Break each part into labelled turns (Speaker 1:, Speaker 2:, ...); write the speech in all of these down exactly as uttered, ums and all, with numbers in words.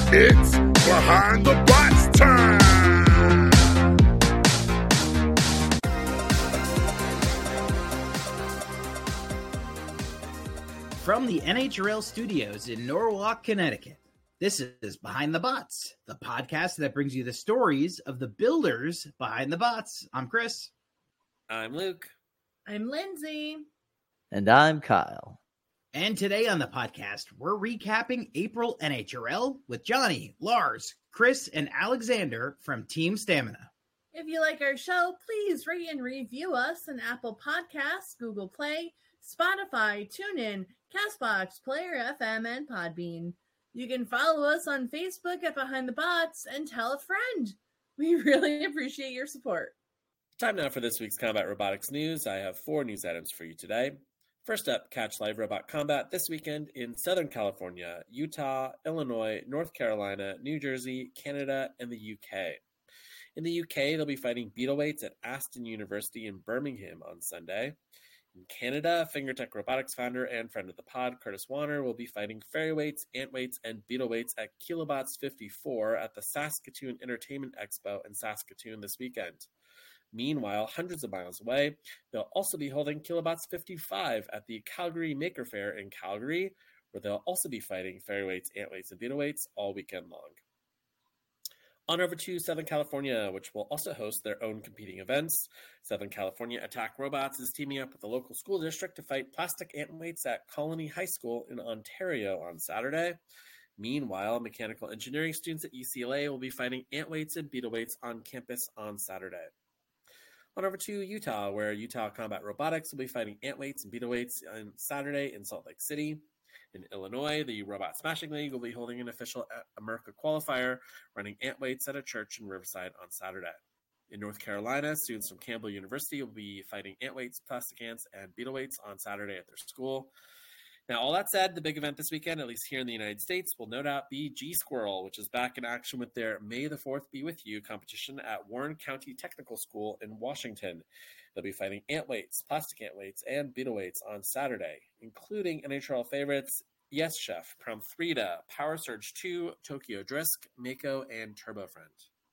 Speaker 1: It's Behind the Bots time!
Speaker 2: From the N H R L studios in Norwalk, Connecticut, this is Behind the Bots, the podcast that brings you the stories of the builders behind the bots. I'm Chris.
Speaker 3: I'm Luke.
Speaker 4: I'm Lindsay.
Speaker 5: And I'm Kyle.
Speaker 2: And today on the podcast, we're recapping April N H R L with Johnny, Lars, Chris, and Alexander from Team Stamina.
Speaker 4: If you like our show, please rate and review us on Apple Podcasts, Google Play, Spotify, TuneIn, CastBox, Player F M, and Podbean. You can follow us on Facebook at Behind the Bots and tell a friend. We really appreciate your support.
Speaker 3: Time now for this week's Combat Robotics news. I have four news items for you today. First up, catch live robot combat this weekend in Southern California, Utah, Illinois, North Carolina, New Jersey, Canada, and the U K. In the U K, they'll be fighting beetleweights at Aston University in Birmingham on Sunday. In Canada, Fingertech Robotics founder and friend of the pod, Curtis Warner, will be fighting ferryweights, antweights, and beetleweights at Kilobots fifty-four at the Saskatoon Entertainment Expo in Saskatoon this weekend. Meanwhile, hundreds of miles away, they'll also be holding Kilobots fifty-five at the Calgary Maker Faire in Calgary, where they'll also be fighting ferryweights, antweights, and beetleweights all weekend long. On over to Southern California, which will also host their own competing events. Southern California Attack Robots is teaming up with the local school district to fight plastic antweights at Colony High School in Ontario on Saturday. Meanwhile, mechanical engineering students at U C L A will be fighting antweights and beetleweights on campus on Saturday. On over to Utah, where Utah Combat Robotics will be fighting antweights and beetleweights on Saturday in Salt Lake City. In Illinois, the Robot Smashing League will be holding an official America qualifier, running antweights at a church in Riverside on Saturday. In North Carolina, students from Campbell University will be fighting antweights, plastic ants, and beetleweights on Saturday at their school. Now, all that said, the big event this weekend, at least here in the United States, will no doubt be G-Squirrel, which is back in action with their May the fourth Be With You competition at Warren County Technical School in Washington. They'll be fighting antweights, plastic antweights, and beetleweights on Saturday, including N H R L favorites Yes Chef, Promthrita, Power Surge two, Tokyo Drisk, Mako, and Turbo Friend.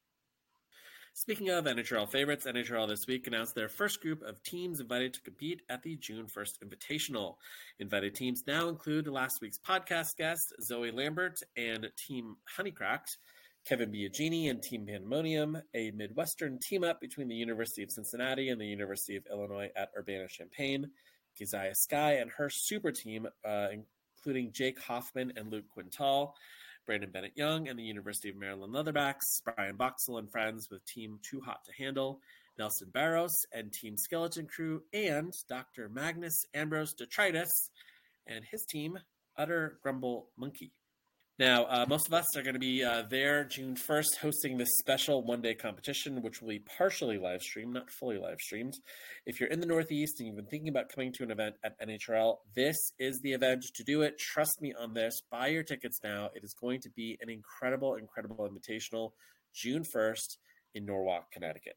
Speaker 3: Speaking of N H R L favorites, N H R L this week announced their first group of teams invited to compete at the June first Invitational. Invited teams now include last week's podcast guest, Zoe Lambert and Team Honeycracked, Kevin Biagini and Team Pandemonium, a Midwestern team-up between the University of Cincinnati and the University of Illinois at Urbana-Champaign, Keziah Sky and her super team, uh, including Jake Hoffman and Luke Quintal, Brandon Bennett-Young and the University of Maryland Leatherbacks, Brian Boxell and friends with Team Too Hot to Handle, Nelson Barros and Team Skeleton Crew, and Doctor Magnus Ambrose Detritus and his team, Utter Grumble Monkey. Now, uh, most of us are going to be uh, there June first hosting this special one-day competition, which will be partially live-streamed, not fully live-streamed. If you're in the Northeast and you've been thinking about coming to an event at N H R L, this is the event to do it. Trust me on this. Buy your tickets now. It is going to be an incredible, incredible invitational June first in Norwalk, Connecticut.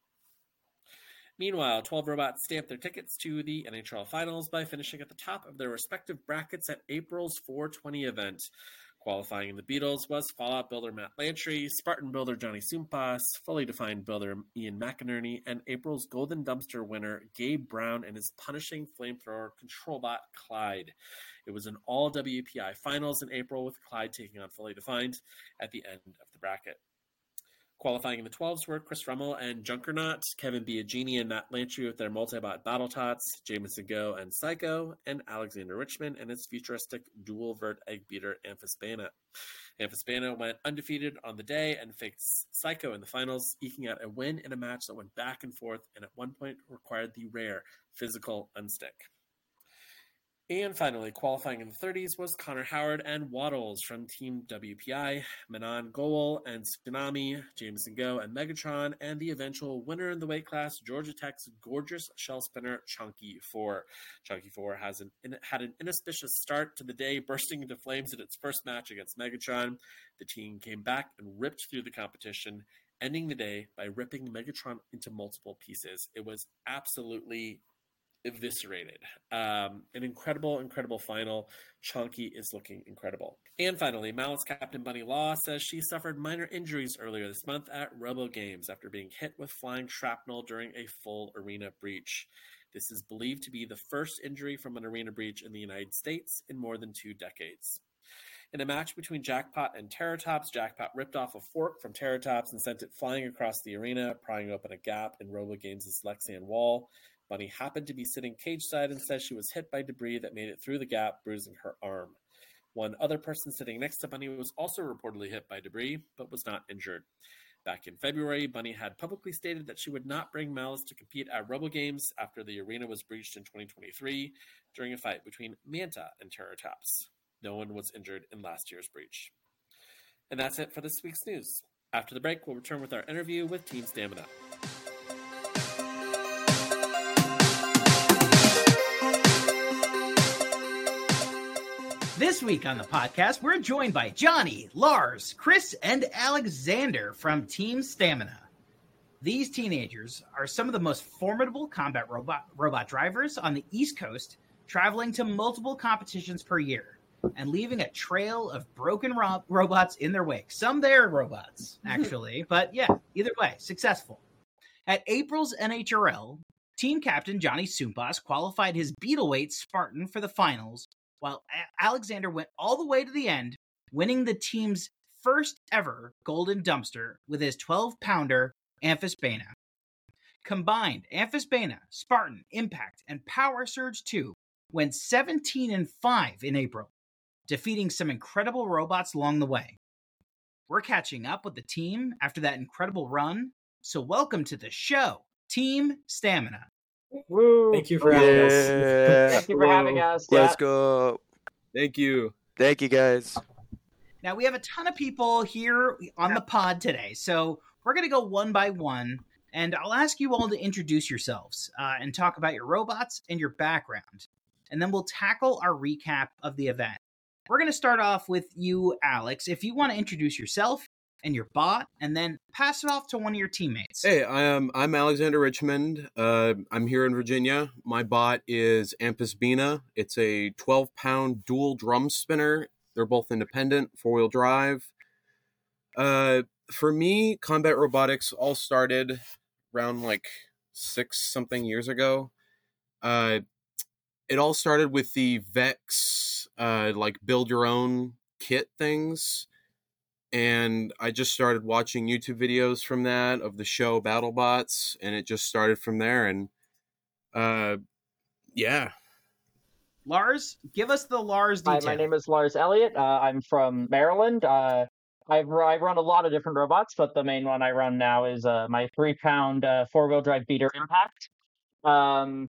Speaker 3: Meanwhile, twelve robots stamped their tickets to the N H R L Finals by finishing at the top of their respective brackets at April's four twenty event. Qualifying in the Beatles was Fallout builder Matt Lantry, Spartan builder Johnny Sumpas, Fully Defined builder Ian McInerney, and April's Golden Dumpster winner Gabe Brown and his punishing flamethrower Controlbot Clyde. It was an all W P I finals in April with Clyde taking on Fully Defined at the end of the bracket. Qualifying in the twelves were Chris Rummel and Junkernaut, Kevin Biagini and Matt Lantry with their multi-bot Battle Tots, Jameson Go and Psycho, and Alexander Richmond and his futuristic dual-vert egg beater Amphispana. Amphispana went undefeated on the day and faked Psycho in the finals, eking out a win in a match that went back and forth and at one point required the rare physical unstick. And finally, qualifying in the thirties was Connor Howard and Waddles from Team W P I, Manon Goel and Tsunami, Jameson Go and Megatron, and the eventual winner in the weight class, Georgia Tech's gorgeous shell spinner, Chunky four. Chunky four has an, had an inauspicious start to the day, bursting into flames in its first match against Megatron. The team came back and ripped through the competition, ending the day by ripping Megatron into multiple pieces. It was absolutely eviscerated. Um, an incredible, incredible final. Chonky is looking incredible. And finally, Malice captain Bunny Law says she suffered minor injuries earlier this month at Robo Games after being hit with flying shrapnel during a full arena breach. This is believed to be the first injury from an arena breach in the United States in more than two decades. In a match between Jackpot and Terratops, Jackpot ripped off a fork from Terratops and sent it flying across the arena, prying open a gap in Robo Games' Lexian wall. Bunny happened to be sitting cage side and says she was hit by debris that made it through the gap, bruising her arm. One other person sitting next to Bunny was also reportedly hit by debris, but was not injured. Back in February, Bunny had publicly stated that she would not bring Malice to compete at Robo Games after the arena was breached in twenty twenty-three during a fight between Manta and Terratops. No one was injured in last year's breach. And that's it for this week's news. After the break, we'll return with our interview with Team Stamina.
Speaker 2: This week on the podcast, we're joined by Johnny, Lars, Chris, and Alexander from Team Stamina. These teenagers are some of the most formidable combat robot, robot drivers on the East Coast, traveling to multiple competitions per year and leaving a trail of broken ro- robots in their wake. Some their robots, actually, but yeah, either way, successful. At April's N H R L, team captain Johnny Sumpas qualified his Beetleweight Spartan for the finals, while Alexander went all the way to the end, winning the team's first ever Golden Dumpster with his twelve-pounder Amphisbaena. Combined, Amphisbaena, Spartan, Impact, and Power Surge two went seventeen and five in April, defeating some incredible robots along the way. We're catching up with the team after that incredible run, so welcome to the show, Team Stamina.
Speaker 6: Woo.
Speaker 7: Thank you for having us.
Speaker 5: Yeah.
Speaker 6: Thank you for having us.
Speaker 5: Let's
Speaker 6: Yeah.
Speaker 5: go.
Speaker 7: Thank you.
Speaker 5: Thank you, guys.
Speaker 2: Now, we have a ton of people here on the pod today, so we're going to go one by one, and I'll ask you all to introduce yourselves uh, and talk about your robots and your background, and then we'll tackle our recap of the event. We're going to start off with you, Alex. If you want to introduce yourself and your bot, and then pass it off to one of your teammates.
Speaker 7: Hey, I'm I'm Alexander Richmond. Uh, I'm here in Virginia. My bot is Amphisbaena. It's a twelve-pound dual drum spinner. They're both independent, four-wheel drive. Uh, for me, combat robotics all started around like six something years ago. Uh, it all started with the Vex, uh, like build your own kit things. And I just started watching YouTube videos from that of the show BattleBots, and it just started from there. And uh, yeah.
Speaker 2: Lars, give us the Lars
Speaker 6: Hi,
Speaker 2: detail.
Speaker 6: my name is Lars Elliott. Uh, I'm from Maryland. Uh, I've I run a lot of different robots, but the main one I run now is uh, my three-pound uh, four-wheel drive beater Impact. Um,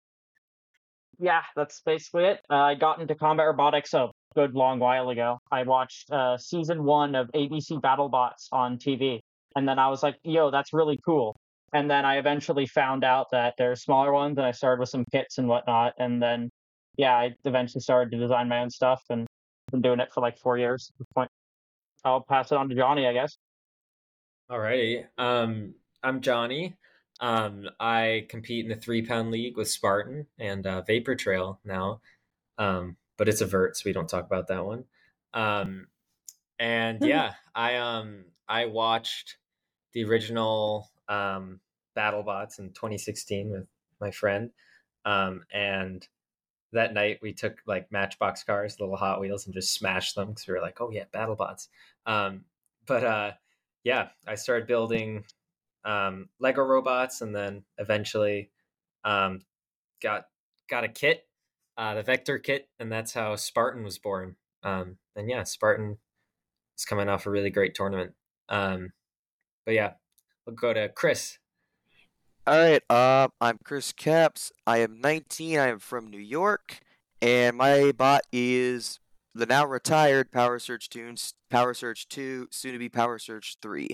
Speaker 6: yeah, that's basically it. Uh, I got into combat robotics a good long while ago. I watched uh, season one of A B C BattleBots on T V, and then I was like, yo, that's really cool. And then I eventually found out that there's smaller ones, and I started with some kits and whatnot, and then, yeah, I eventually started to design my own stuff, and I've been doing it for like four years at this point. I'll pass it on to Johnny, I guess.
Speaker 8: Alrighty. Um, I'm Johnny. Um, I compete in the three-pound league with Spartan and uh, Vapor Trail now, um, but it's a vert, so we don't talk about that one. Um, and yeah, I um I watched the original um, BattleBots in twenty sixteen with my friend, um, and that night we took like Matchbox cars, little Hot Wheels, and just smashed them because we were like, oh yeah, BattleBots. Um, but uh, yeah, I started building um, Lego robots, and then eventually um, got got a kit, uh, the Vector kit, and that's how Spartan was born. Um, and yeah, Spartan is coming off a really great tournament. Um, but yeah, we'll go to Chris.
Speaker 5: All right, uh, I'm Chris Caps. I am nineteen. I am from New York, and my bot is the now retired Power Surge two, Power Surge two, soon to be Power Surge three.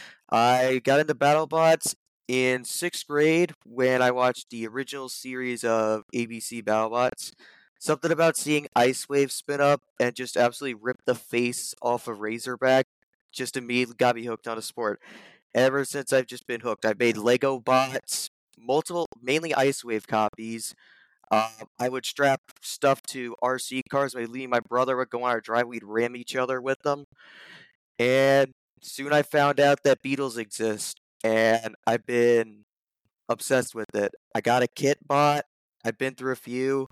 Speaker 5: I got into BattleBots in sixth grade when I watched the original series of A B C BattleBots. Something about seeing Ice Wave spin up and just absolutely rip the face off of Razorback just immediately got me hooked on a sport. Ever since I've just been hooked. I've made Lego bots, multiple, mainly Ice Wave copies. Uh, I would strap stuff to R C cars. My Lee and my brother would go on our drive. We'd ram each other with them. And soon I found out that beetles exist. And I've been obsessed with it. I got a kit bot. I've been through a few.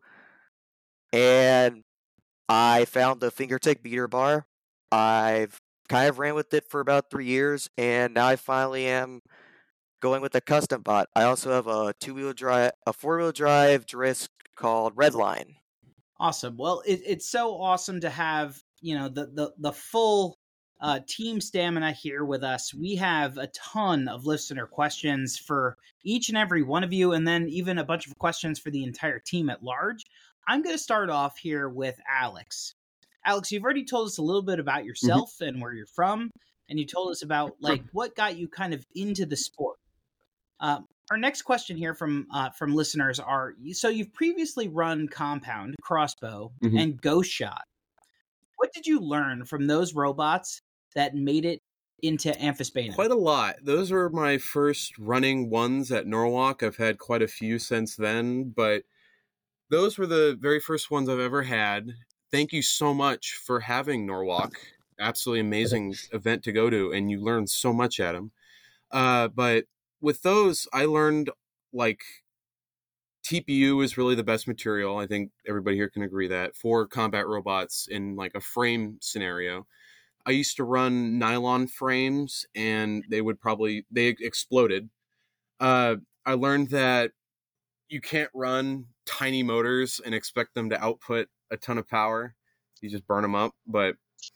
Speaker 5: And I found the fingertick beater bar. I've kind of ran with it for about three years. And now I finally am going with a custom bot. I also have a two-wheel drive, a four-wheel drive Drisk called Redline.
Speaker 2: Awesome. Well, it, it's so awesome to have, you know, the the the full uh, Team Stamina here with us. We have a ton of listener questions for each and every one of you, and then even a bunch of questions for the entire team at large. I'm going to start off here with Alex. Alex, you've already told us a little bit about yourself mm-hmm. and where you're from, and you told us about like what got you kind of into the sport. Uh, our next question here from uh, from listeners are, so you've previously run Compound, Crossbow, mm-hmm. and Ghost Shot. What did you learn from those robots that made it into Amphisbaena?
Speaker 7: Quite a lot. Those were my first running ones at Norwalk. I've had quite a few since then, but those were the very first ones I've ever had. Thank you so much for having Norwalk. Absolutely amazing event to go to, and you learn so much at them. Uh, but with those, I learned, like, T P U is really the best material. I think everybody here can agree that for combat robots in, like, a frame scenario. I used to run nylon frames, and they would probably, they exploded. Uh, I learned that you can't run tiny motors and expect them to output a ton of power. You just burn them up. But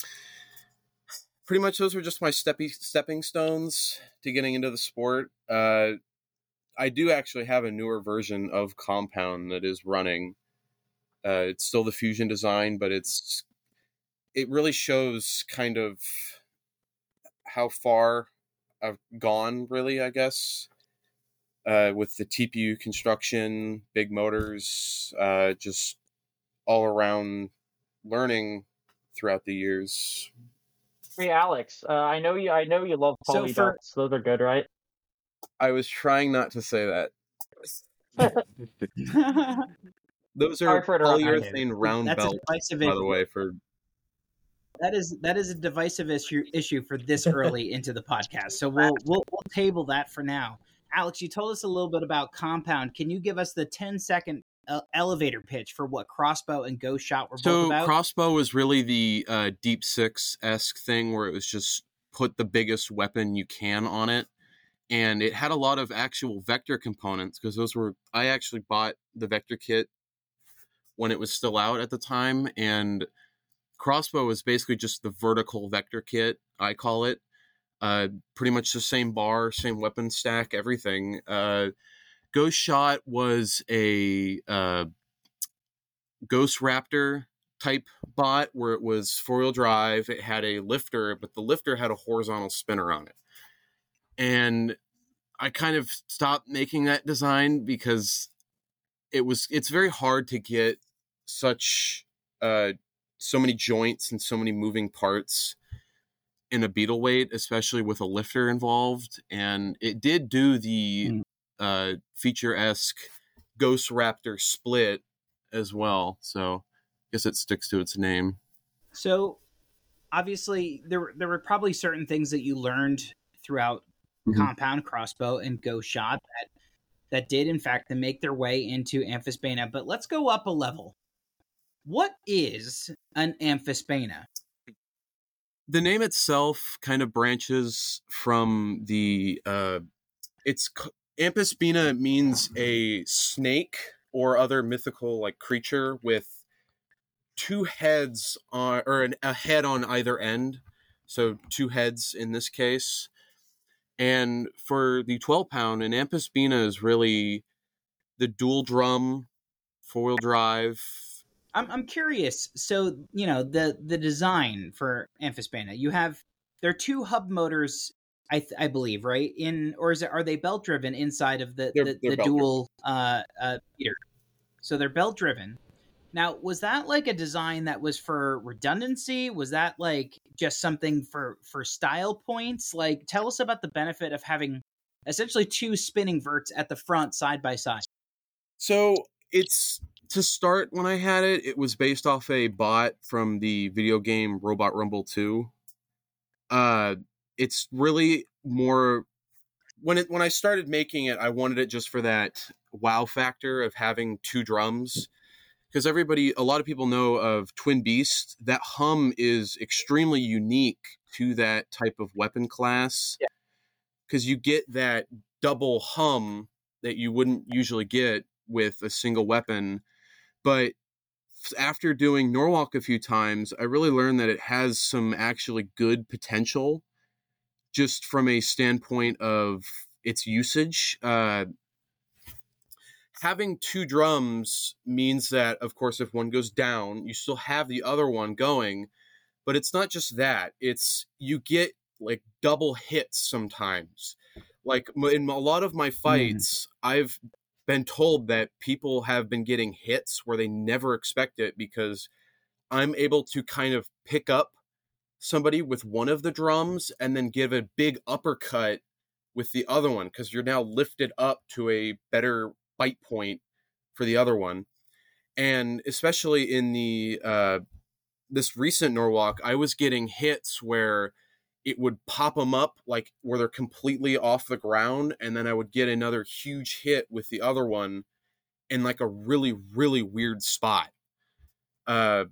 Speaker 7: pretty much those were just my steppy, stepping stones to getting into the sport. Uh, I do actually have a newer version of Compound that is running. Uh, it's still the Fusion design, but it's it really shows kind of how far I've gone, really, I guess, uh, with the T P U construction, big motors, uh, just all around learning throughout the years.
Speaker 6: Hey, Alex, uh, I know you. I know you love poly
Speaker 2: So for-
Speaker 6: dots. Those are good, right?
Speaker 7: I was trying not to say that. Those are
Speaker 6: Sorry for interrupting.
Speaker 7: polyurethane round
Speaker 2: That's a
Speaker 7: belts,
Speaker 2: divisive
Speaker 7: by
Speaker 2: issue.
Speaker 7: the way. For
Speaker 2: That is that is a divisive issue issue for this early into the podcast. So we'll we'll we'll table that for now. Alex, you told us a little bit about Compound. Can you give us the ten second uh, elevator pitch for what Crossbow and Ghost Shot were both
Speaker 7: so
Speaker 2: about?
Speaker 7: Crossbow was really the uh, Deep Six-esque thing where it was just put the biggest weapon you can on it. And it had a lot of actual vector components because those were, I actually bought the vector kit when it was still out at the time. And Crossbow is basically just the vertical vector kit, I call it. Uh, pretty much the same bar, same weapon stack, everything. Uh, Ghost Shot was a uh, Ghost Raptor type bot where it was four-wheel drive. It had a lifter, but the lifter had a horizontal spinner on it. And I kind of stopped making that design because it was it's very hard to get such uh, so many joints and so many moving parts in a beetle weight, especially with a lifter involved. And it did do the mm. uh, feature-esque Ghost Raptor split as well. So I guess it sticks to its name. So
Speaker 2: obviously there there were probably certain things that you learned throughout mm-hmm. Compound, Crossbow, and Ghost Shot that that did in fact make their way into Amphisbaena. But let's go up a level. What is an Amphisbaena?
Speaker 7: The name itself kind of branches from the uh, it's Amphisbaena means a snake or other mythical like creature with two heads on or an, a head on either end. So two heads in this case. And for the twelve pound, an Amphisbaena is really the dual drum, four wheel drive.
Speaker 2: I'm I'm curious. So, you know, the, the design for Amphisbaena, you have, there are two hub motors, I th- I believe, right? In, or is it, are they belt driven inside of the,
Speaker 7: they're,
Speaker 2: the,
Speaker 7: they're
Speaker 2: the dual uh, uh, meter? So they're belt driven. Now, was that like a design that was for redundancy? Was that like just something for, for style points? Like, tell us about the benefit of having essentially two spinning verts at the front side by side.
Speaker 7: So it's to start, when I had it, it was based off a bot from the video game Robot Rumble two. Uh, it's really more when it when I started making it, I wanted it just for that wow factor of having two drums. Because everybody, a lot of people know of Twin Beast. That hum is extremely unique to that type of weapon class.
Speaker 6: Yeah.
Speaker 7: Because you get that double hum that you wouldn't usually get with a single weapon. But after doing Norwalk a few times, I really learned that it has some actually good potential just from a standpoint of its usage. Uh, having two drums means that, of course, if one goes down, you still have the other one going. But it's not just that. It's you get like double hits sometimes. Like in a lot of my fights, mm. I've been told that people have been getting hits where they never expect it because I'm able to kind of pick up somebody with one of the drums and then give a big uppercut with the other one because you're now lifted up to a better bite point for the other one. And especially in the uh, this recent Norwalk, I was getting hits where it would pop them up like where they're completely off the ground, and then I would get another huge hit with the other one in like a really, really weird spot. Uh,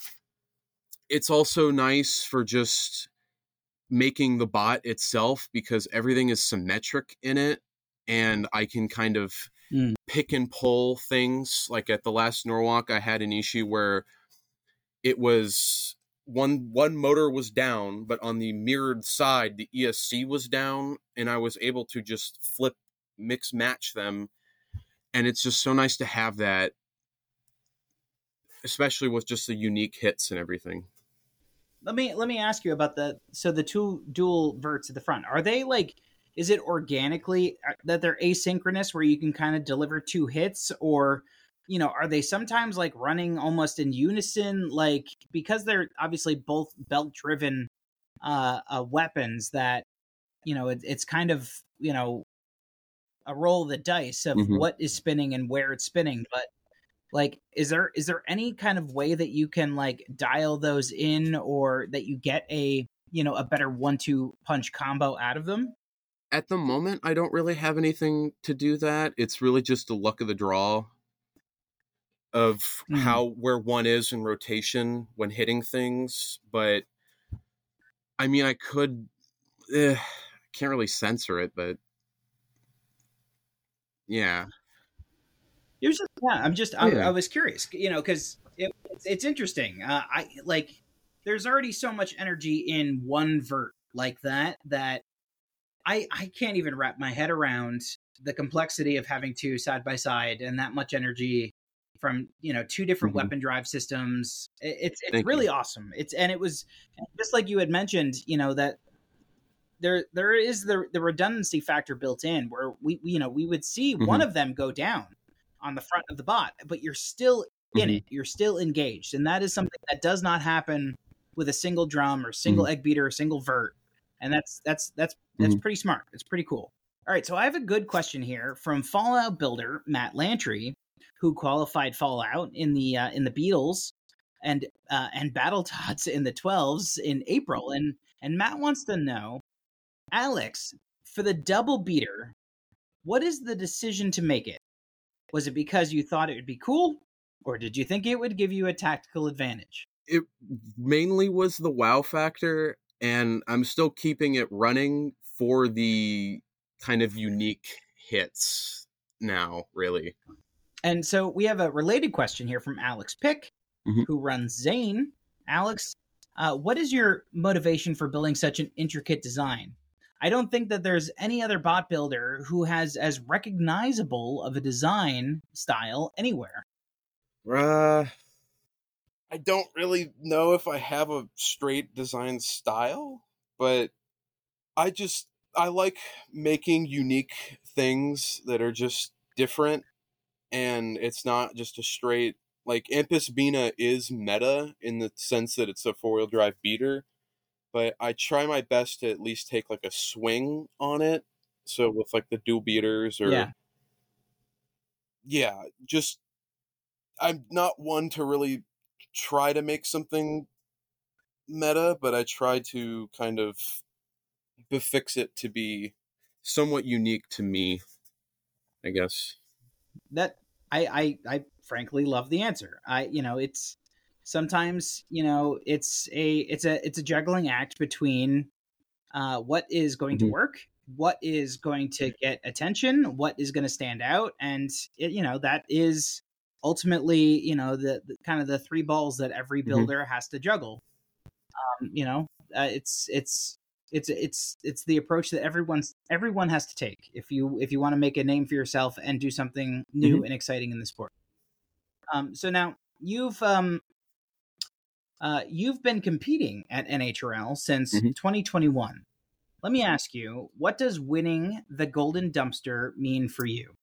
Speaker 7: it's also nice for just making the bot itself because everything is symmetric in it, and I can kind of mm. pick and pull things. Like at the last Norwalk, I had an issue where it was one one motor was down, but on the mirrored side, the E S C was down, and I was able to just flip, mix, match them. And it's just so nice to have that, especially with just the unique hits and everything.
Speaker 2: Let me let me ask you about the so the two dual verts at the front. Are they like, is it organically that they're asynchronous where you can kind of deliver two hits, or you know, are they sometimes like running almost in unison? Like, because they're obviously both belt driven uh, uh, weapons that, you know, it, it's kind of, you know, a roll of the dice of mm-hmm. what is spinning and where it's spinning. But like, is there is there any kind of way that you can like dial those in, or that you get a, you know, a better one two punch combo out of them?
Speaker 7: At the moment, I don't really have anything to do that. It's really just the luck of the draw of mm. how where one is in rotation when hitting things. But I mean, I could eh, can't really censor it, but yeah.
Speaker 2: Just, yeah, I'm just I, yeah. I was curious, you know, because it, it's, it's interesting. Uh, I like there's already so much energy in one vert like that that I I can't even wrap my head around the complexity of having two side by side and that much energy from, you know, two different mm-hmm. weapon drive systems. It, it's it's Thank really you. awesome. It's and it was just like you had mentioned, you know, that there there is the the redundancy factor built in where we you know we would see mm-hmm. one of them go down on the front of the bot, but you're still in mm-hmm. it. You're still engaged, and that is something that does not happen with a single drum or single mm-hmm. egg beater or single vert. And that's that's that's that's mm-hmm. pretty smart. It's pretty cool. All right, so I have a good question here from Fallout builder Matt Lantry, who qualified Fallout in the uh, in the Beatles and uh, and Battletoads in the twelves in April, and and Matt wants to know, Alex, for the double beater, what is the decision to make it? Was it because you thought it would be cool, or did you think it would give you a tactical advantage?
Speaker 7: It mainly was the wow factor, and I'm still keeping it running for the kind of unique hits now, really.
Speaker 2: And so we have a related question here from Alex Pick, mm-hmm. who runs Zane. Alex, uh, what is your motivation for building such an intricate design? I don't think that there's any other bot builder who has as recognizable of a design style anywhere.
Speaker 7: Uh, I don't really know if I have a straight design style, but I just, I like making unique things that are just different, and it's not just a straight, like, Ampus Bina is meta in the sense that it's a four-wheel drive beater, but I try my best to at least take, like, a swing on it, so with, like, the dual beaters, or...
Speaker 2: Yeah.
Speaker 7: Yeah, just I'm not one to really try to make something meta, but I try to kind of befix it to be somewhat unique to me, I guess.
Speaker 2: That I, I I frankly love the answer. I you know it's sometimes you know it's a it's a it's a juggling act between uh, what is going
Speaker 7: Mhm.
Speaker 2: to work, what is going to get attention, what is going to stand out, and it, you know that is ultimately you know the, the kind of the three balls that every
Speaker 7: Mhm.
Speaker 2: builder has to juggle. Um, you know, uh, it's it's it's it's it's the approach that everyone's everyone has to take if you if you want to make a name for yourself and do something new
Speaker 7: Mhm.
Speaker 2: and exciting in the sport. Um, so now you've um, uh, you've been competing at N H R L since
Speaker 7: Mhm.
Speaker 2: twenty twenty-one. Let me ask you, what does winning the Golden Dumpster mean for you?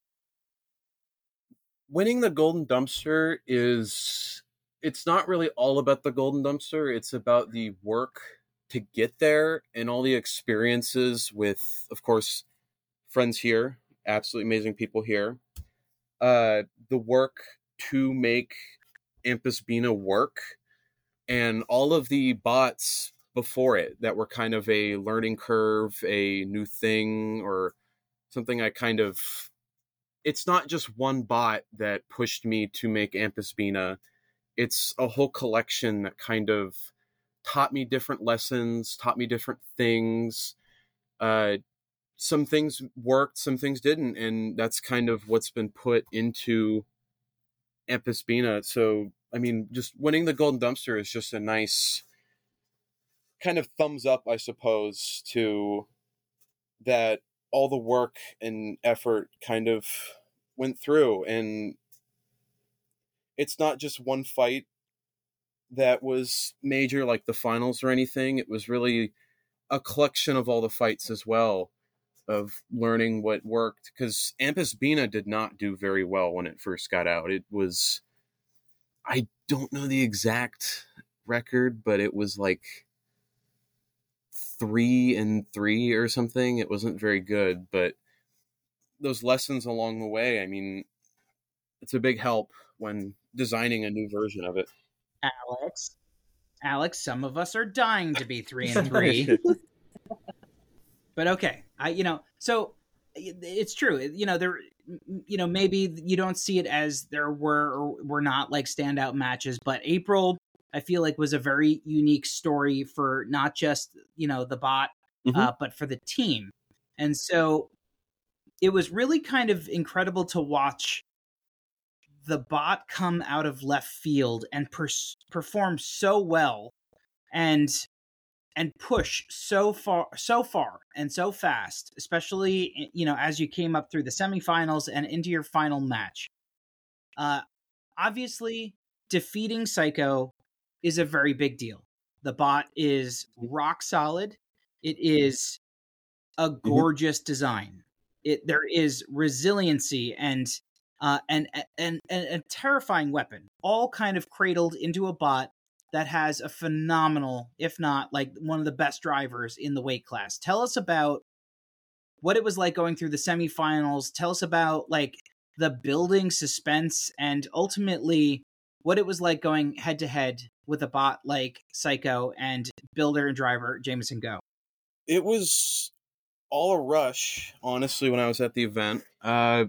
Speaker 7: Winning the Golden Dumpster is, it's not really all about the Golden Dumpster. It's about the work to get there and all the experiences with, of course, friends here, absolutely amazing people here. Uh, the work to make Ampus Bina work, and all of the bots before it that were kind of a learning curve, a new thing, or something I kind of, it's not just one bot that pushed me to make Ampus Bina. It's a whole collection that kind of taught me different lessons, taught me different things. Uh, some things worked, some things didn't, and that's kind of what's been put into Ampus Bina. So, I mean, just winning the Golden Dumpster is just a nice kind of thumbs up, I suppose, to that all the work and effort kind of went through. And it's not just one fight that was major, like the finals or anything. It was really a collection of all the fights as well, of learning what worked. Because Ampus Bina did not do very well when it first got out. It was, I don't know the exact record, but it was like three and three or something. It wasn't very good, but those lessons along the way, I mean, it's a big help when designing a new version of it.
Speaker 2: Alex, Alex, some of us are dying to be three and three. But okay, I you know, so it's true. You know, there you know, maybe you don't see it as there were or were not like standout matches, but April I feel like was a very unique story for not just, you know, the bot,
Speaker 7: Mhm.
Speaker 2: uh, but for the team. And so it was really kind of incredible to watch the bot come out of left field and per- perform so well and and push so far so far and so fast, especially you know as you came up through the semifinals and into your final match. Uh obviously defeating Psycho is a very big deal. The bot is rock solid. It is a gorgeous design. It there is resiliency and uh, and, and and a terrifying weapon, all kind of cradled into a bot that has a phenomenal, if not like one of the best drivers in the weight class. Tell us about what it was like going through the semifinals. Tell us about like the building suspense and ultimately what it was like going head to head with a bot like Psycho and builder and driver Jameson Go.
Speaker 7: It was all a rush, honestly, when I was at the event. Uh,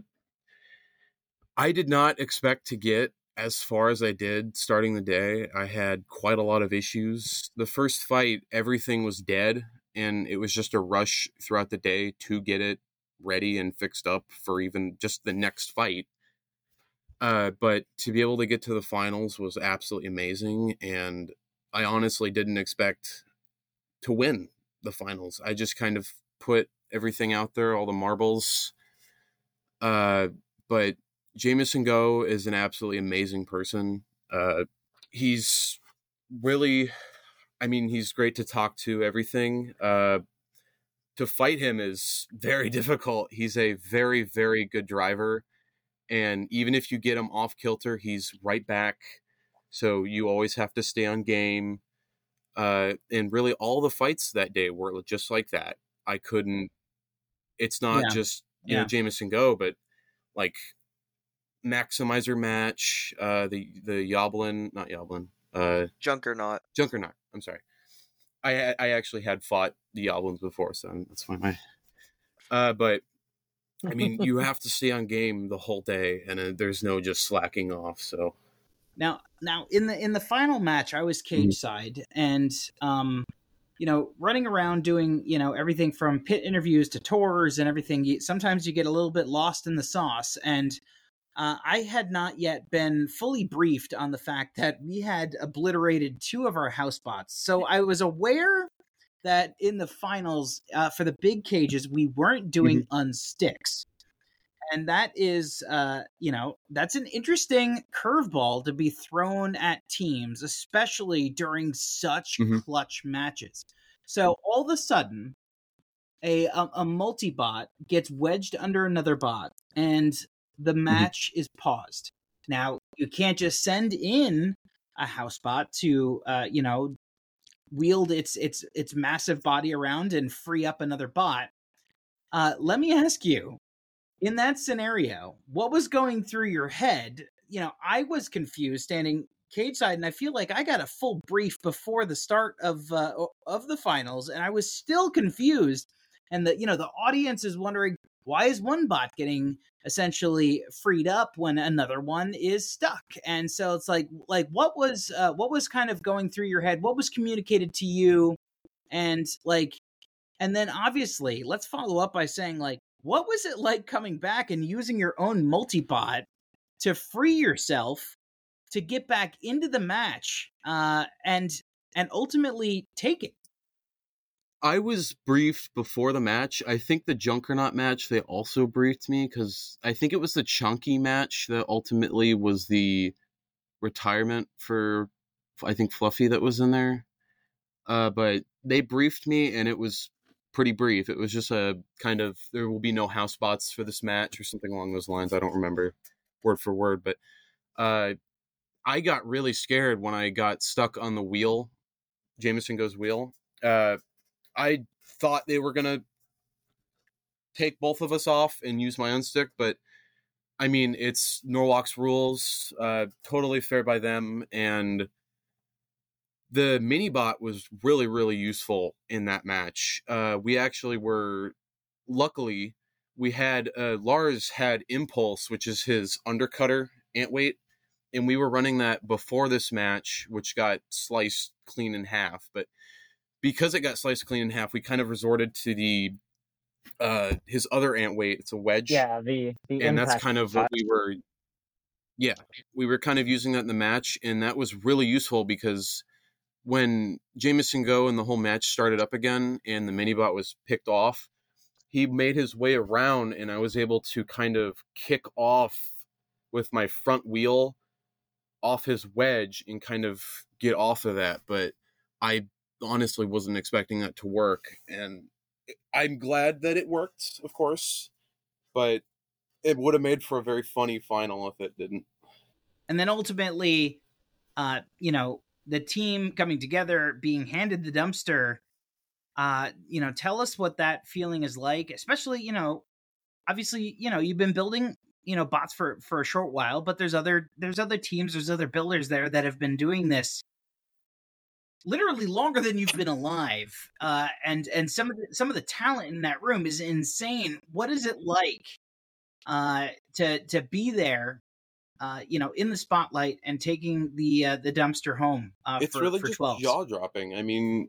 Speaker 7: I did not expect to get as far as I did starting the day. I had quite a lot of issues. The first fight, everything was dead, and it was just a rush throughout the day to get it ready and fixed up for even just the next fight. Uh, but to be able to get to the finals was absolutely amazing, and I honestly didn't expect to win the finals. I just kind of put everything out there, all the marbles. Uh, but Jameson Go is an absolutely amazing person. Uh, he's really, I mean, he's great to talk to, everything. Uh, to fight him is very difficult. He's a very, very good driver. And even if you get him off kilter, he's right back. So you always have to stay on game. Uh, and really all the fights that day were just like that. I couldn't, it's not
Speaker 2: Yeah.
Speaker 7: just, you
Speaker 2: Yeah.
Speaker 7: know, Jameson Go, but like Maximizer match, uh, the the Yoblin, not Yoblin, uh,
Speaker 5: Junkernaut.
Speaker 7: Junkernaut. I'm sorry. I I actually had fought the Yoblins before, so that's why my. Uh, but I mean, you have to stay on game the whole day, and uh, there's no just slacking off. So
Speaker 2: now, now in the in the final match, I was cage side, and um, you know, running around doing you know everything from pit interviews to tours and everything. You, sometimes you get a little bit lost in the sauce, and uh, I had not yet been fully briefed on the fact that we had obliterated two of our house bots. So I was aware that in the finals uh, for the big cages, we weren't doing mm-hmm. unsticks. And that is, uh, you know, that's an interesting curveball to be thrown at teams, especially during such mm-hmm. clutch matches. So all of a sudden, a, a, a multi-bot gets wedged under another bot, and the match mm-hmm. is paused. Now, you can't just send in a house bot to, uh, you know, wield its its its massive body around and free up another bot. Uh, let me ask you, in that scenario, what was going through your head? You know, I was confused standing cage side, and I feel like I got a full brief before the start of uh, of the finals, and I was still confused. And the you know the audience is wondering, why is one bot getting essentially freed up when another one is stuck? And so it's like, like what was uh, what was kind of going through your head? What was communicated to you? And like, and then obviously, let's follow up by saying, like, what was it like coming back and using your own multi-bot to free yourself to get back into the match uh, and and ultimately take it?
Speaker 7: I was briefed before the match. I think the Junkernaut match, they also briefed me, because I think it was the Chunky match that ultimately was the retirement for, I think, Fluffy that was in there. Uh, but they briefed me, and it was pretty brief. It was just a kind of, there will be no house bots for this match or something along those lines. I don't remember word for word, but uh, I got really scared when I got stuck on the wheel, Jameson Goes wheel. Uh, I thought they were going to take both of us off and use my unstick, but I mean, it's Norwalk's rules, uh, totally fair by them, and the mini bot was really, really useful in that match. Uh, we actually were, luckily, we had, uh, Lars had Impulse, which is his undercutter ant weight, and we were running that before this match, which got sliced clean in half, but because it got sliced clean in half, we kind of resorted to the uh, his other ant weight. It's a wedge.
Speaker 6: Yeah, the, the
Speaker 7: and that's kind of what we were. Yeah, we were kind of using that in the match, and that was really useful because when Jameson Go and the whole match started up again, and the minibot was picked off, he made his way around, and I was able to kind of kick off with my front wheel off his wedge and kind of get off of that. But I honestly wasn't expecting that to work, and I'm glad that it worked, of course, but it would have made for a very funny final if it didn't.
Speaker 2: And then ultimately, uh, you know, the team coming together, being handed the dumpster, uh, you know, tell us what that feeling is like, especially, you know, obviously, you know, you've been building, you know, bots for, for a short while, but there's other, there's other teams, there's other builders there that have been doing this literally longer than you've been alive. Uh, and, and some of the, some of the talent in that room is insane. What is it like, uh, to, to be there, uh, you know, in the spotlight and taking the, uh, the dumpster home, uh,
Speaker 7: it's
Speaker 2: for,
Speaker 7: really
Speaker 2: for
Speaker 7: just
Speaker 2: twelve?
Speaker 7: Jaw dropping. I mean,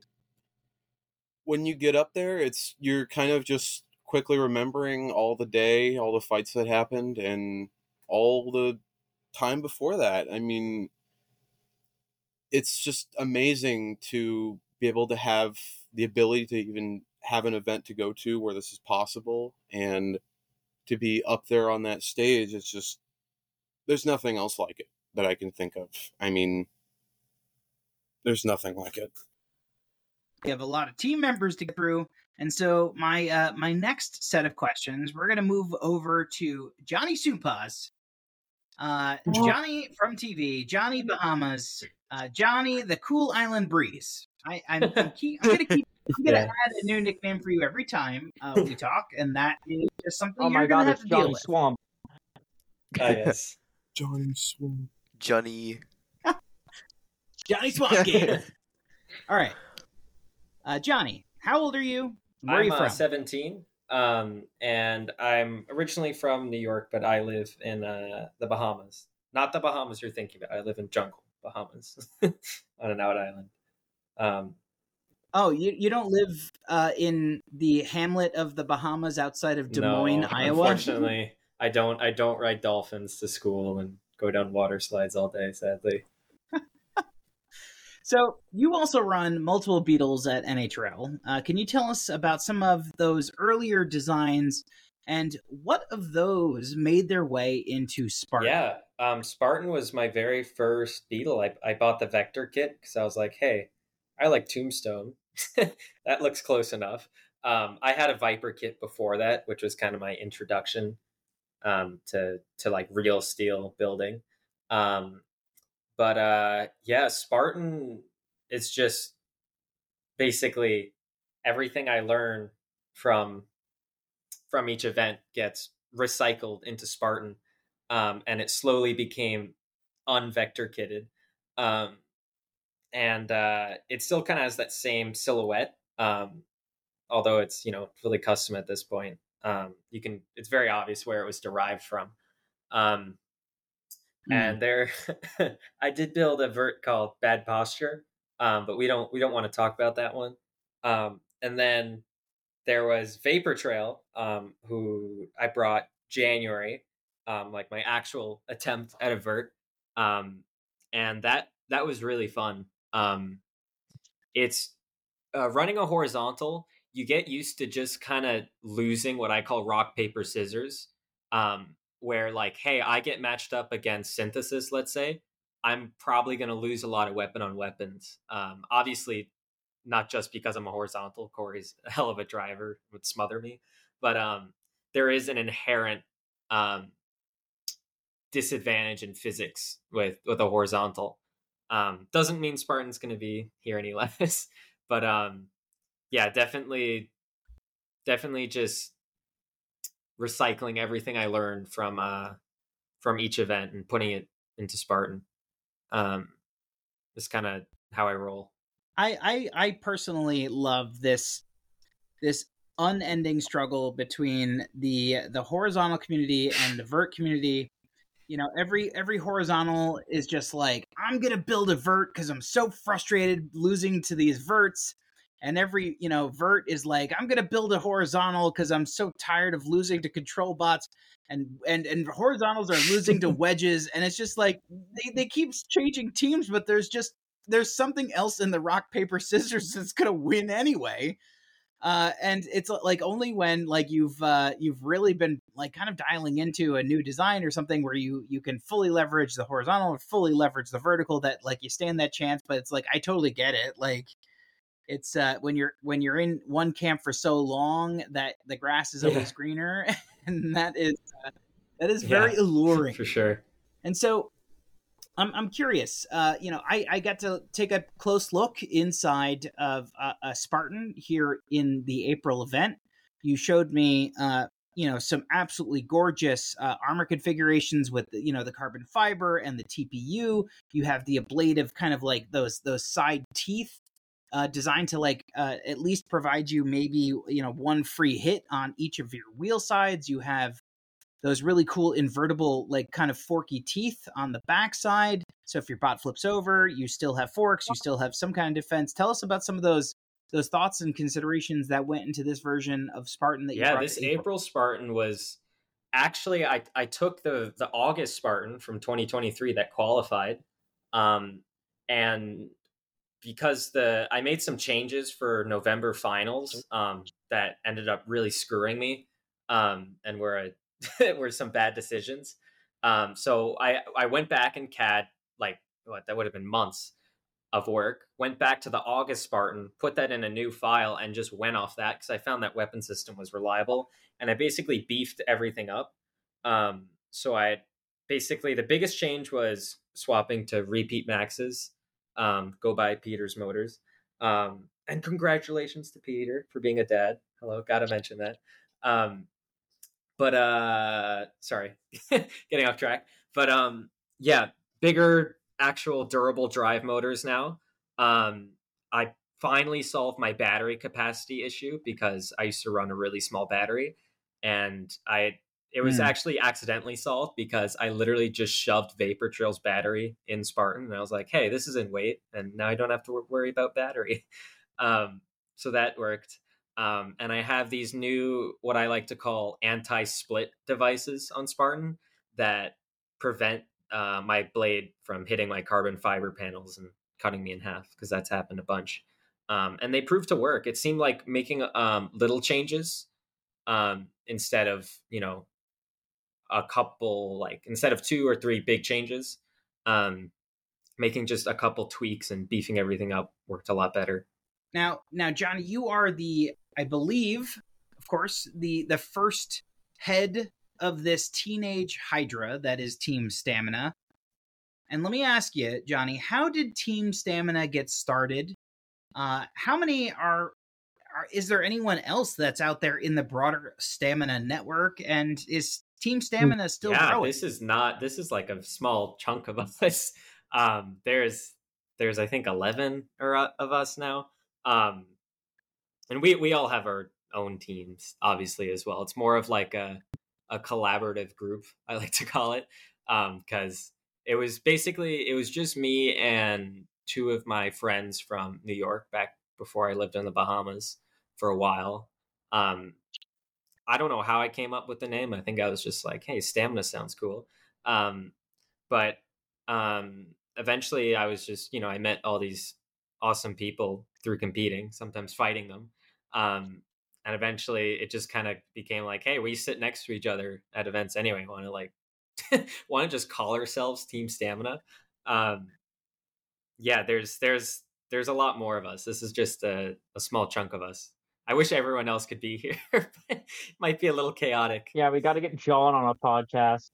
Speaker 7: when you get up there, it's, you're kind of just quickly remembering all the day, all the fights that happened, and all the time before that. I mean, it's just amazing to be able to have the ability to even have an event to go to where this is possible, and to be up there on that stage. It's just, there's nothing else like it that I can think of. I mean, there's nothing like it.
Speaker 2: We have a lot of team members to get through. And so my uh, my next set of questions, we're going to move over to Johnny Supas. Uh, Johnny from T V, Johnny Bahamas, uh, Johnny the Cool Island Breeze. I, I'm, I'm, keep, I'm going to keep I'm gonna
Speaker 6: Yeah.
Speaker 2: add a new nickname for you every time uh, we talk, and that is just something
Speaker 6: Oh
Speaker 2: you're
Speaker 6: my
Speaker 2: going
Speaker 6: god,
Speaker 2: to have
Speaker 6: it's
Speaker 2: to deal
Speaker 6: Johnny
Speaker 2: with.
Speaker 6: Swamp.
Speaker 8: Ah, yes.
Speaker 7: Johnny Swamp.
Speaker 5: Johnny.
Speaker 2: Johnny Swamp Gator. All right. Uh, Johnny, how old are you? Where are
Speaker 8: I'm
Speaker 2: you from?
Speaker 8: Uh, seventeen, um, and I'm originally from New York, but I live in uh, the Bahamas. Not the Bahamas you're thinking about. I live in Jungle, Bahamas, on an out island. Um,
Speaker 2: oh, you, you don't live uh, in the hamlet of the Bahamas outside of Des Moines,
Speaker 8: no,
Speaker 2: Iowa?
Speaker 8: Unfortunately, I don't. I don't ride dolphins to school and go down water slides all day. Sadly.
Speaker 2: So you also run multiple Beetles at N H R L. Uh, can you tell us about some of those earlier designs and what of those made their way into Spartan?
Speaker 8: Yeah, um, Spartan was my very first Beetle. I, I bought the Vector kit because I was like, hey, I like Tombstone. That looks close enough. Um, I had a Viper kit before that, which was kind of my introduction um, to to like real steel building. Um, But uh, yeah, Spartan is just basically everything I learn from from each event gets recycled into Spartan, um, and it slowly became unvector kitted, um, and uh, it still kind of has that same silhouette, um, although it's you know fully custom at this point. Um, you can it's very obvious where it was derived from. Um, And there, I did build a vert called Bad Posture, um, but we don't we don't want to talk about that one. Um, and then there was Vapor Trail, um, who I brought January, um, like my actual attempt at a vert, um, and that that was really fun. Um, it's uh, running a horizontal. You get used to just kind of losing what I call rock paper scissors. Um, where like, hey, I get matched up against Synthesis, let's say, I'm probably going to lose a lot of weapon on weapons. Um, obviously, not just because I'm a horizontal. Corey's a hell of a driver, would smother me. But um, there is an inherent um, disadvantage in physics with, with a horizontal. Um, doesn't mean Spartan's going to be here any less. But um, yeah, definitely, definitely just recycling everything I learned from uh from each event and putting it into Spartan. Um is kind of how I roll.
Speaker 2: I, I I personally love this this unending struggle between the the horizontal community and the vert community. You know, every every horizontal is just like, I'm gonna build a vert because I'm so frustrated losing to these verts. And every, you know, vert is like, I'm going to build a horizontal because I'm so tired of losing to control bots. And and and horizontals are losing to wedges. And it's just like, they, they keep changing teams, but there's just, there's something else in the rock, paper, scissors that's going to win anyway. Uh, and it's like only when like you've uh, you've really been like kind of dialing into a new design or something where you you can fully leverage the horizontal or fully leverage the vertical that like you stand that chance. But it's like, I totally get it. Like, It's uh, when you're when you're in one camp for so long that the grass is always yeah. greener, and that is uh, that is very yeah, alluring
Speaker 8: for sure.
Speaker 2: And so, I'm I'm curious. Uh, you know, I, I got to take a close look inside of uh, a Spartan here in the April event. You showed me, uh, you know, some absolutely gorgeous uh, armor configurations with you know the carbon fiber and the T P U. You have the ablative kind of like those those side teeth. Uh, designed to like uh, at least provide you maybe you know one free hit on each of your wheel sides. You have those really cool invertible like kind of forky teeth on the backside. So if your bot flips over, you still have forks. You still have some kind of defense. Tell us about some of those those thoughts and considerations that went into this version of Spartan. That you
Speaker 8: yeah,
Speaker 2: brought
Speaker 8: this
Speaker 2: to April.
Speaker 8: April Spartan was actually I I took the the August Spartan from twenty twenty-three that qualified, um, and because the I made some changes for November finals um, that ended up really screwing me, um, and were a, were some bad decisions. Um, so I I went back in C A D, like what that would have been months of work. Went back to the August Spartan, put that in a new file, and just went off that because I found that weapon system was reliable, and I basically beefed everything up. Um, so I basically the biggest change was swapping to repeat maxes. Um, go by Peter's Motors. Um, and congratulations to Peter for being a dad. Hello, gotta mention that. Um, but uh, sorry, getting off track. but um, yeah, bigger actual durable drive motors now. Um, I finally solved my battery capacity issue because I used to run a really small battery, and I it was
Speaker 2: Mm.
Speaker 8: actually accidentally solved because I literally just shoved Vapor Trail's battery in Spartan, and I was like, hey, this is in weight, and now I don't have to wor- worry about battery. Um, so that worked. Um, and I have these new, what I like to call anti-split devices on Spartan that prevent uh, my blade from hitting my carbon fiber panels and cutting me in half, because that's happened a bunch. Um, and they proved to work. It seemed like making um, little changes um, instead of, you know, a couple, like instead of two or three big changes, um, making just a couple tweaks and beefing everything up worked a lot better.
Speaker 2: Now, now, Johnny, you are the, I believe, of course, the the first head of this teenage hydra that is Team Stamina. And let me ask you, Johnny, how did Team Stamina get started? Uh, how many are, are? Is there anyone else that's out there in the broader Stamina network? And is Team Stamina still
Speaker 8: yeah,
Speaker 2: growing?
Speaker 8: this is not. This is like a small chunk of us. Um, there's, there's I think eleven or uh, of us now, um, and we we all have our own teams, obviously, as well. It's more of like a a collaborative group, I like to call it, because um, it was basically it was just me and two of my friends from New York back before I lived in the Bahamas for a while. Um, I don't know how I came up with the name. I think I was just like, hey, Stamina sounds cool. Um, but um, eventually I was just, you know, I met all these awesome people through competing, sometimes fighting them. Um, and eventually it just kind of became like, hey, we sit next to each other at events anyway. Want to like, want to just call ourselves Team Stamina? Um, yeah, there's, there's, there's a lot more of us. This is just a, a small chunk of us. I wish everyone else could be here, but it might be a little chaotic.
Speaker 6: Yeah, we got to get John on a podcast.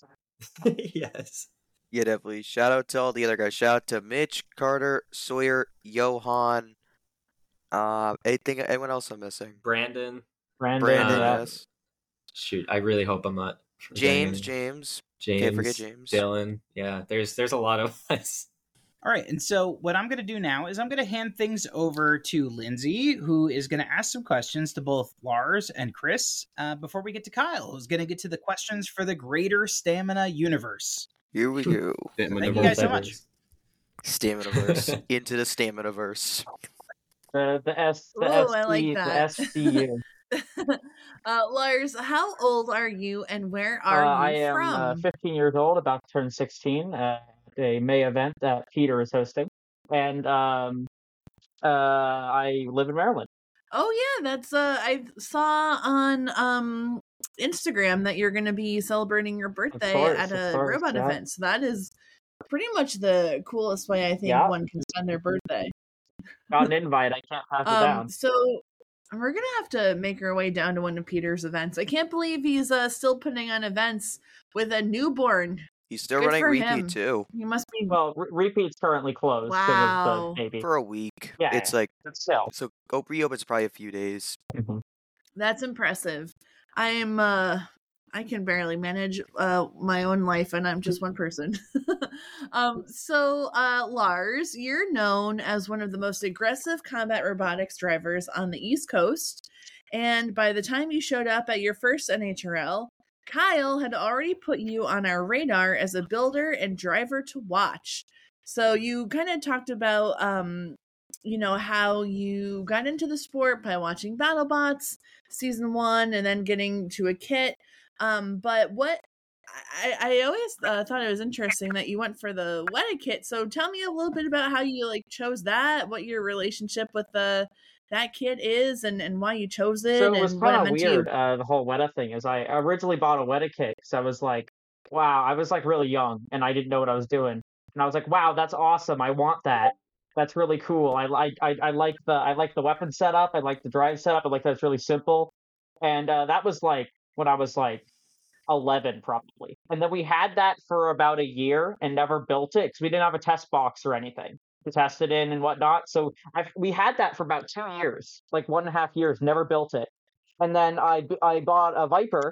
Speaker 8: Yes.
Speaker 5: Yeah, definitely. Shout out to all the other guys. Shout out to Mitch, Carter, Sawyer, Johan. Uh, anything? Anyone else I'm missing?
Speaker 8: Brandon.
Speaker 6: Brandon,
Speaker 5: Brandon,
Speaker 6: yeah.
Speaker 5: yes.
Speaker 8: Shoot, I really hope I'm not. forgetting
Speaker 5: James,
Speaker 8: anyone.
Speaker 5: James.
Speaker 8: James.
Speaker 5: Can't forget James.
Speaker 8: Dylan. Yeah, there's there's a lot of us.
Speaker 2: All right, and so what I'm going to do now is I'm going to hand things over to Lindsay, who is going to ask some questions to both Lars and Chris uh, before we get to Kyle, who's going to get to the questions for the greater Stamina universe.
Speaker 5: Here we go.
Speaker 2: Thank you guys so much.
Speaker 5: Stamina-verse. Into the Stamina-verse.
Speaker 6: The the S the
Speaker 4: Ooh,
Speaker 6: S
Speaker 4: I like
Speaker 6: D,
Speaker 4: that.
Speaker 6: the S C U.
Speaker 4: uh, Lars, how old are you and where are
Speaker 6: uh,
Speaker 4: you
Speaker 6: I am
Speaker 4: from?
Speaker 6: uh, fifteen years old, about to turn sixteen. Uh, a May event that Peter is hosting, and um, uh, I live in Maryland.
Speaker 4: Oh yeah, that's uh I saw on um Instagram that you're going to be celebrating your birthday
Speaker 6: course,
Speaker 4: at
Speaker 6: of
Speaker 4: a
Speaker 6: course,
Speaker 4: robot
Speaker 6: yeah.
Speaker 4: event. So that is pretty much the coolest way I think
Speaker 6: Yeah.
Speaker 4: one can spend their birthday.
Speaker 6: Got an invite. I can't pass it
Speaker 4: Um
Speaker 6: down.
Speaker 4: so we're going to have to make our way down to one of Peter's events. I can't believe he's uh, still putting on events with a newborn.
Speaker 5: He's still
Speaker 4: Good
Speaker 5: running
Speaker 4: for
Speaker 5: repeat
Speaker 4: him.
Speaker 5: too
Speaker 4: He must be
Speaker 6: Well, re- repeat's currently closed because
Speaker 4: Wow.
Speaker 6: of the baby.
Speaker 5: for a week.
Speaker 6: Yeah,
Speaker 5: It's
Speaker 6: yeah.
Speaker 5: like
Speaker 6: But still.
Speaker 5: so. Go reopens probably a few days.
Speaker 6: Mhm.
Speaker 4: That's impressive. I am uh I can barely manage uh my own life and I'm just one person. um so uh Lars, you're known as one of the most aggressive combat robotics drivers on the East Coast. And by the time you showed up at your first N H R L, Kyle had already put you on our radar as a builder and driver to watch. So you kind of talked about um you know how you got into the sport by watching BattleBots season one and then getting to a kit. Um, but what I, I always uh, thought it was interesting that you went for the Weta kit. So tell me a little bit about how you like chose that, what your relationship with the that kit is, and, and why you chose it,
Speaker 6: So it was
Speaker 4: and what it
Speaker 6: kind of
Speaker 4: meant to you.
Speaker 6: weird, uh, the whole Weta thing. Is I originally bought a Weta kit because I was like, wow, I was like really young and I didn't know what I was doing, and I was like, wow, that's awesome. I want that. That's really cool. I like I, I like the I like the weapon setup. I like the drive setup. I like that it's really simple, and uh, that was like when I was like eleven probably, and then we had that for about a year and never built it because we didn't have a test box or anything to test it in and whatnot. So I've, we had that for about two years, like one and a half years, never built it. And then I, I bought a Viper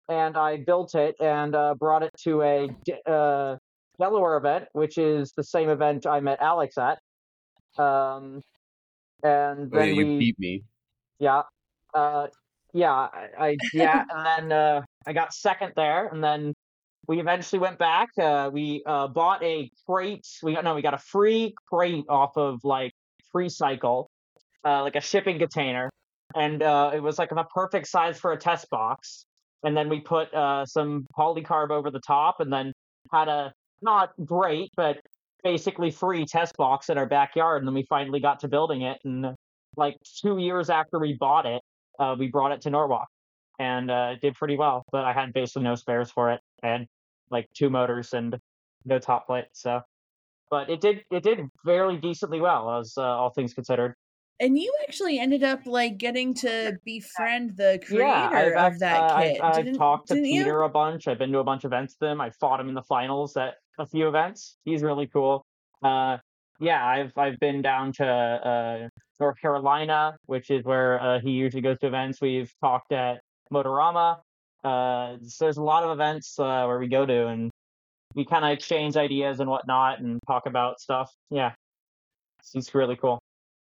Speaker 6: and I built it and uh, brought it to a uh, Delaware event, which is the same event I met Alex at. Um, and
Speaker 7: Oh yeah,
Speaker 6: then
Speaker 7: you
Speaker 6: we,
Speaker 7: beat me.
Speaker 6: yeah, uh, yeah, I, I yeah, and then uh, I got second there, and then we eventually went back. Uh, we uh, bought a crate. We got no, we got a free crate off of like Free Cycle, uh, like a shipping container, and uh, it was like a perfect size for a test box. And then we put uh, some polycarb over the top, and then had a not great, but basically free test box in our backyard. And then we finally got to building it. And uh, like two years after we bought it, uh, we brought it to Norwalk, and uh, it did pretty well. But I had basically no spares for it. I had like two motors and no top plate. So, but it did it did fairly decently well, as uh, all things considered.
Speaker 4: And you actually ended up like getting to befriend the
Speaker 6: Yeah,
Speaker 4: creator
Speaker 6: I've,
Speaker 4: of that
Speaker 6: uh, I've,
Speaker 4: kit.
Speaker 6: I've
Speaker 4: didn't,
Speaker 6: talked to
Speaker 4: didn't you?
Speaker 6: Peter a bunch. I've been to a bunch of events with him. I fought him in the finals at a few events. He's really cool. Uh, yeah, I've I've been down to uh, North Carolina, which is where uh, he usually goes to events. We've talked at Motorama. Uh, so there's a lot of events uh, where we go to, and we kind of exchange ideas and whatnot, and talk about stuff. Yeah, it's, it's really cool.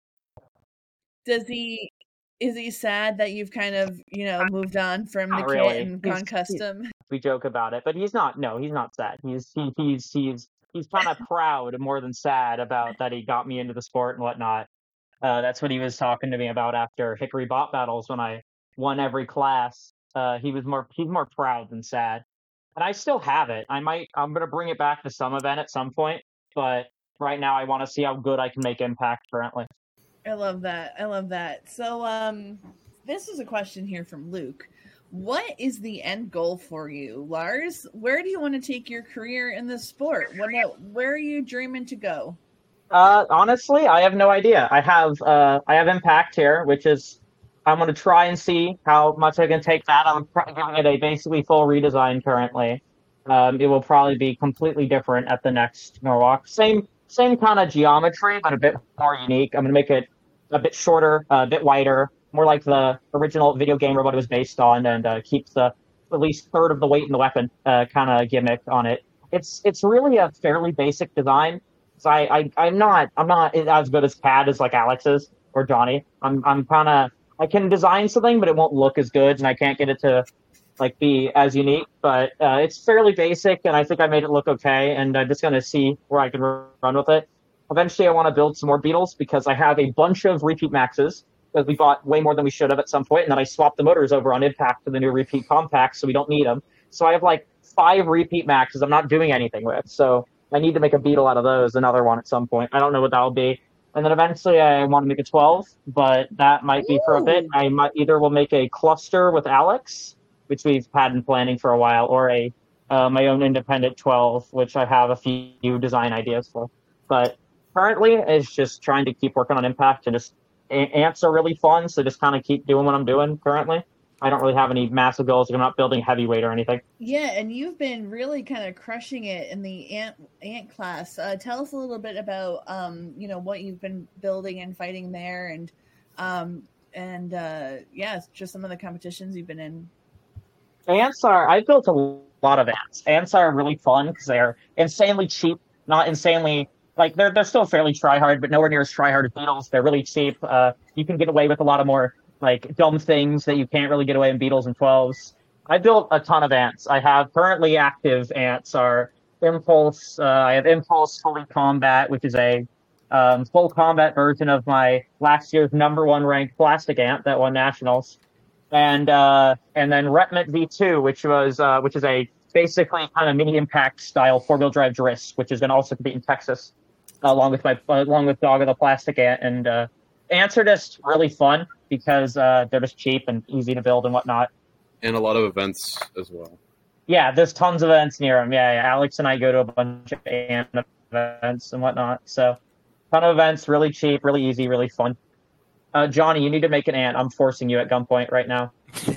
Speaker 4: Does he? Is he sad that you've kind of you know moved on from the
Speaker 6: Not
Speaker 4: kit
Speaker 6: really.
Speaker 4: and
Speaker 6: He's-
Speaker 4: gone custom?
Speaker 6: We joke about it, but he's not. No, he's not sad. He's he, he's he's he's kind of proud more than sad about that he got me into the sport and whatnot. Uh, that's what he was talking to me about after Hickory Bot Battles when I won every class. Uh, he was more he's more proud than sad, and I still have it. I might I'm gonna bring it back to some event at some point, but right now I want to see how good I can make impact currently.
Speaker 4: I love that. I love that. So, um, this is a question here from Luke. What is the end goal for you, Lars? Where do you want to take your career in the sport? What? Where are you dreaming to go?
Speaker 6: Uh, honestly, I have no idea. I have uh, I have Impact here, which is I'm going to try and see how much I can take that. I'm pr- giving it a basically full redesign currently. Um, it will probably be completely different at the next Norwalk. Same same kind of geometry, but a bit more unique. I'm going to make it a bit shorter, uh, a bit wider, more like the original video game robot it was based on, and uh, keeps the at least third of the weight in the weapon uh, kind of gimmick on it. It's it's really a fairly basic design. So I, I I'm not I'm not as good as C A D as like Alex is or Johnny. I'm I'm kind of I can design something, but it won't look as good, and I can't get it to like be as unique. But uh, it's fairly basic, and I think I made it look okay. And I'm just gonna see where I can run with it. Eventually, I want to build some more Beetles because I have a bunch of repeat maxes because we bought way more than we should have at some point, and then I swapped the motors over on Impact to the new repeat compacts, so we don't need them. So I have like five repeat maxes I'm not doing anything with. So I need to make a Beetle out of those, another one at some point. I don't know what that'll be. And then eventually I want to make a twelve, but that might be for a bit. I might either will make a cluster with Alex, which we've had in planning for a while, or a uh, my own independent twelve, which I have a few design ideas for. But currently, it's just trying to keep working on Impact, and just ants are really fun, so just kind of keep doing what I'm doing currently. I don't really have any massive goals. I'm not building heavyweight or anything.
Speaker 4: Yeah, and you've been really kind of crushing it in the ant ant class. Uh, tell us a little bit about um, you know, what you've been building and fighting there, and um, and uh, yeah, just some of the competitions you've been in.
Speaker 6: Ants are. I've built a lot of ants. Ants are really fun because they're insanely cheap, not insanely. Like, they're they're still fairly try-hard, but nowhere near as try-hard as Beetles. They're really cheap. Uh, you can get away with a lot of more, like, dumb things that you can't really get away in Beetles and twelves. I built a ton of ants. I have currently active ants are Impulse. Uh, I have Impulse Fully Combat, which is a um, full combat version of my last year's number one ranked plastic ant that won nationals. And uh, and then Retmit V two, which was uh, which is a basically kind of mini Impact style four-wheel drive Driss, which is going to also compete in Texas. Along with my, uh, along with Dog of the Plastic Ant, and uh, ants are just really fun because uh, they're just cheap and easy to build and whatnot.
Speaker 7: And a lot of events as well.
Speaker 6: Yeah, there's tons of events near them. Yeah, yeah, Alex and I go to a bunch of ant events and whatnot. So, ton of events, really cheap, really easy, really fun. Uh, Johnny, you need to make an ant. I'm forcing you at gunpoint right now.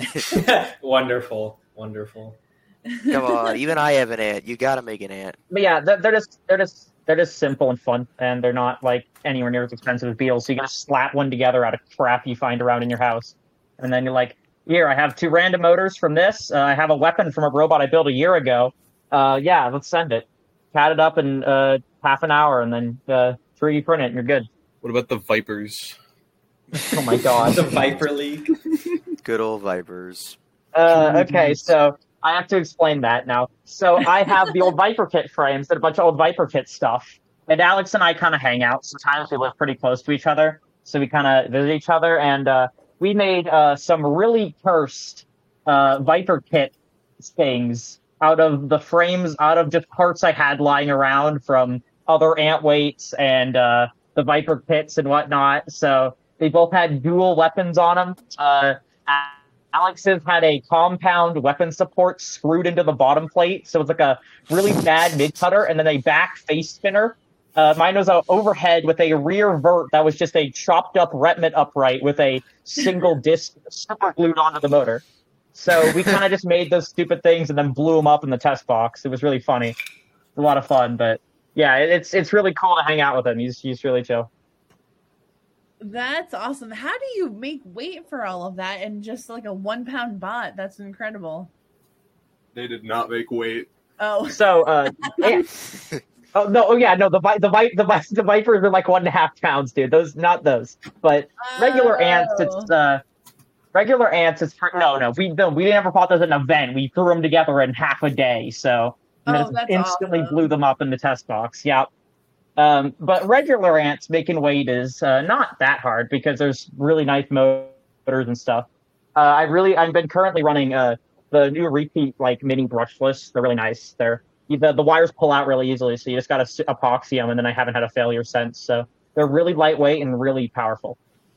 Speaker 8: Wonderful, wonderful.
Speaker 5: Come on, even I have an ant. You gotta make an ant.
Speaker 6: But yeah, they're, they're just they're just. They're just simple and fun, and they're not like anywhere near as expensive as Beetles. So you can just slap one together out of crap you find around in your house, and then you're like, here, I have two random motors from this. Uh, I have a weapon from a robot I built a year ago. Uh, yeah, let's send it. Cat it up in uh, half an hour, and then uh, three D print it, and you're good.
Speaker 7: What about the Vipers?
Speaker 6: Oh my god.
Speaker 8: The Viper League.
Speaker 5: Good old Vipers.
Speaker 6: Uh, okay, so I have to explain that now. So I have the old Viper Kit frames and a bunch of old Viper Kit stuff. And Alex and I kind of hang out. Sometimes we live pretty close to each other, so we kind of visit each other. And uh, we made uh, some really cursed uh, Viper Kit things out of the frames, out of just parts I had lying around from other ant weights and uh, the Viper Kits and whatnot. So they both had dual weapons on them. Uh, Alex's had a compound weapon support screwed into the bottom plate, so it's like a really bad mid cutter, and then a back face spinner. Uh, mine was a overhead with a rear vert that was just a chopped up Retmit upright with a single disc super glued onto the motor. So we kind of just made those stupid things and then blew them up in the test box. It was really funny, a lot of fun. But yeah, it's it's really cool to hang out with him. He's he's really chill.
Speaker 4: That's awesome. How do you make weight for all of that in just like a one pound bot? That's incredible.
Speaker 7: They did not make weight.
Speaker 4: Oh,
Speaker 6: So uh, yeah. Oh no! Oh yeah, no. The vi- the vi- the vi- the Vipers are like one and a half pounds, dude. Those, not those. But regular ants, it's uh, regular ants. It's pr- no, no. We no, we never fought those at an event. We threw them together in half a day. So and then
Speaker 4: Oh,
Speaker 6: just
Speaker 4: that's
Speaker 6: instantly
Speaker 4: awesome.
Speaker 6: blew them up in the test box. Yeah. Um, but regular ants making weight is uh, not that hard because there's really nice motors and stuff. Uh, I really, I've been currently running uh the new repeat like mini brushless. They're really nice. They're The, the wires pull out really easily, so you just got to epoxy them, and then I haven't had a failure since. So they're really lightweight and really powerful.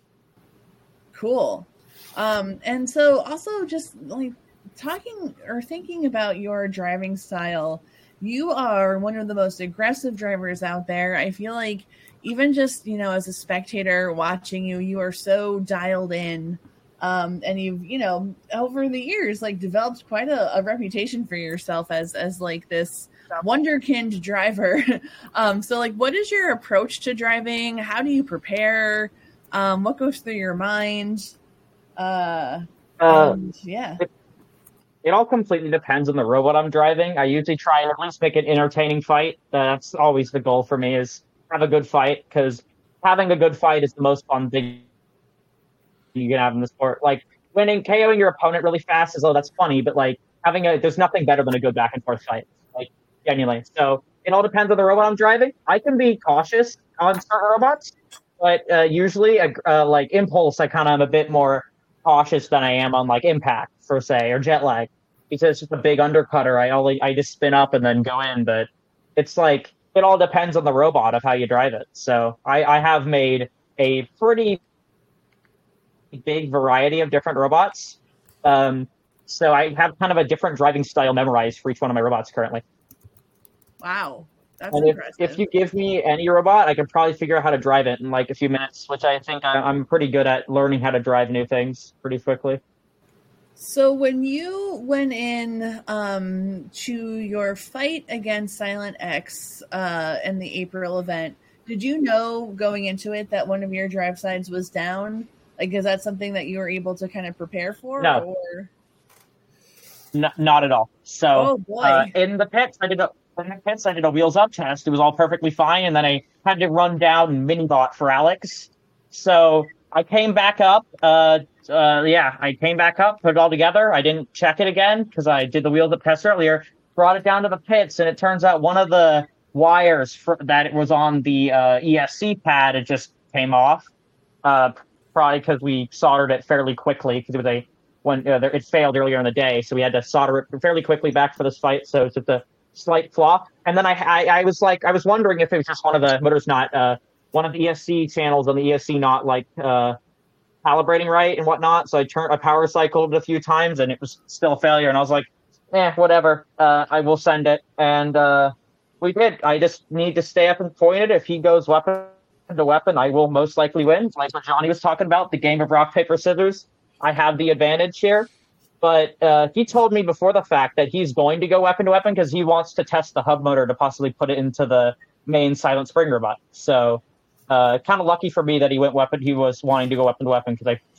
Speaker 4: cool. Um, and so also just like talking or thinking about your driving style, you are one of the most aggressive drivers out there. I feel like even just, you know, as a spectator watching you, you are so dialed in. Um, and you've, you know, over the years, like developed quite a, a reputation for yourself as, as like this wonderkind driver. um, so like, what is your approach to driving? How do you prepare? Um, what goes through your mind? Uh,
Speaker 6: Uh,
Speaker 4: and, yeah.
Speaker 6: It all completely depends on the robot I'm driving. I usually try and at least make an entertaining fight. That's always the goal for me, is have a good fight, because having a good fight is the most fun thing you can have in the sport. Like winning, KOing your opponent really fast is, oh, that's funny, but like having a, there's nothing better than a good back and forth fight. Like genuinely. So it all depends on the robot I'm driving. I can be cautious on certain robots, but uh, usually, uh, uh, like Impulse, I kind of am a bit more cautious than I am on like Impact per se or Jet Lag, because it's just a big undercutter. I only I just spin up and then go in, but it's like it all depends on the robot of how you drive it. So I, I have made a pretty big variety of different robots. Um, so I have kind of a different driving style memorized for each one of my robots currently.
Speaker 4: Wow. That's
Speaker 6: And if,
Speaker 4: impressive.
Speaker 6: if you give me any robot, I can probably figure out how to drive it in like a few minutes, which I think I, I'm pretty good at learning how to drive new things pretty quickly.
Speaker 4: So when you went in um, to your fight against Silent X uh, in the April event, did you know going into it that one of your drive sides was down? Like, is that something that you were able to kind of prepare for?
Speaker 6: No.
Speaker 4: Or?
Speaker 6: N- not at all. So
Speaker 4: Oh, boy.
Speaker 6: uh, in the pits, I did a in the pits, I did a wheels up test. It was all perfectly fine, and then I had to run down Minibot for Alex. So I came back up. Uh, uh, yeah, I came back up, put it all together. I didn't check it again because I did the wheels up test earlier. Brought it down to the pits, and it turns out one of the wires for, that it was on the uh, E S C pad, it just came off. Uh, probably because we soldered it fairly quickly because it was a when uh, it failed earlier in the day, so we had to solder it fairly quickly back for this fight. So it's just a slight flaw. And then I, I I was like I was wondering if it was just one of the motors not uh one of the E S C channels on the E S C not like uh calibrating right and whatnot. So I turned I power cycled it a few times and it was still a failure. And I was like, eh, whatever. Uh, I will send it. And uh, we did. I just need to stay up and point it. If he goes weapon to weapon, I will most likely win. Like what Johnny was talking about, the game of rock paper scissors. I have the advantage here. But uh, he told me before the fact that he's going to go weapon to weapon because he wants to test the hub motor to possibly put it into the main Silent Spring robot. So uh, kind of lucky for me that he went weapon. He was wanting to go weapon to weapon because I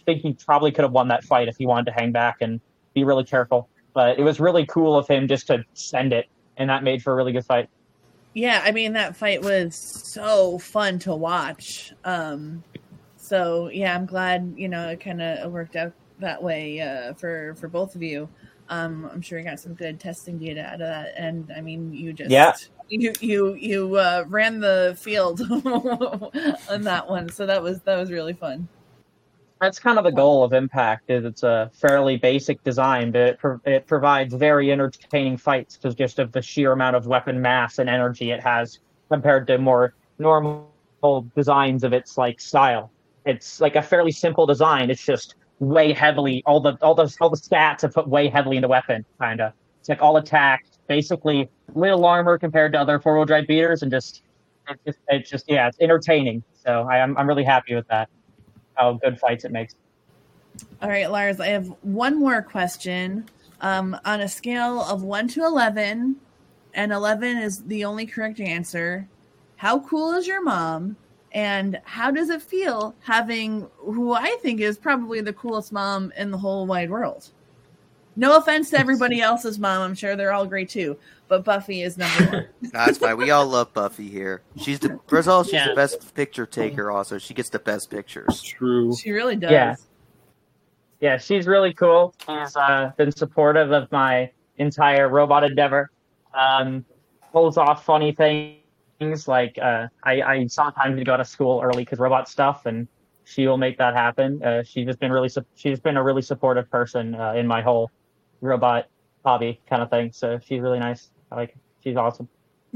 Speaker 6: think he probably could have won that fight if he wanted to hang back and be really careful. But it was really cool of him just to send it, and that made for a really good fight.
Speaker 4: Yeah, I mean, that fight was so fun to watch. Um, so, yeah, I'm glad, you know, it kind of worked out that way uh, for, for both of you. Um, I'm sure you got some good testing data out of that. And, I mean, you just...
Speaker 6: Yeah.
Speaker 4: You you you uh, ran the field on that one, so that was that was really fun.
Speaker 6: That's kind of the goal of Impact. Is it's a fairly basic design, but it, pro- it provides very entertaining fights because just of the sheer amount of weapon mass and energy it has compared to more normal designs of its like style. It's like a fairly simple design. It's just way heavily all the all the all the stats are put way heavily into weapon. Kind of, it's like all attack. Basically, little armor compared to other four-wheel drive beaters, and just it's just, it's just yeah, it's entertaining. So I, I'm I'm really happy with that. How good fights it makes.
Speaker 4: All right, Lars, I have one more question. Um, on a scale of one to eleven, and eleven is the only correct answer, how cool is your mom? And how does it feel having who I think is probably the coolest mom in the whole wide world? No offense to everybody else's mom. I'm sure they're all great too. But Buffy is number one.
Speaker 5: That's fine. We all love Buffy here. She's the first of all, she's
Speaker 6: Yeah.
Speaker 5: the best picture taker. Also, she gets the best pictures.
Speaker 7: True.
Speaker 4: She really does.
Speaker 6: Yeah. Yeah, she's really cool. She's uh, been supportive of my entire robot endeavor. Um, pulls off funny things like uh, I, I sometimes go to school early because robot stuff, and she will make that happen. Uh, she's just been really su- she's been a really supportive person uh, in my whole robot hobby kind of thing. So she's really nice. I like her. She's awesome.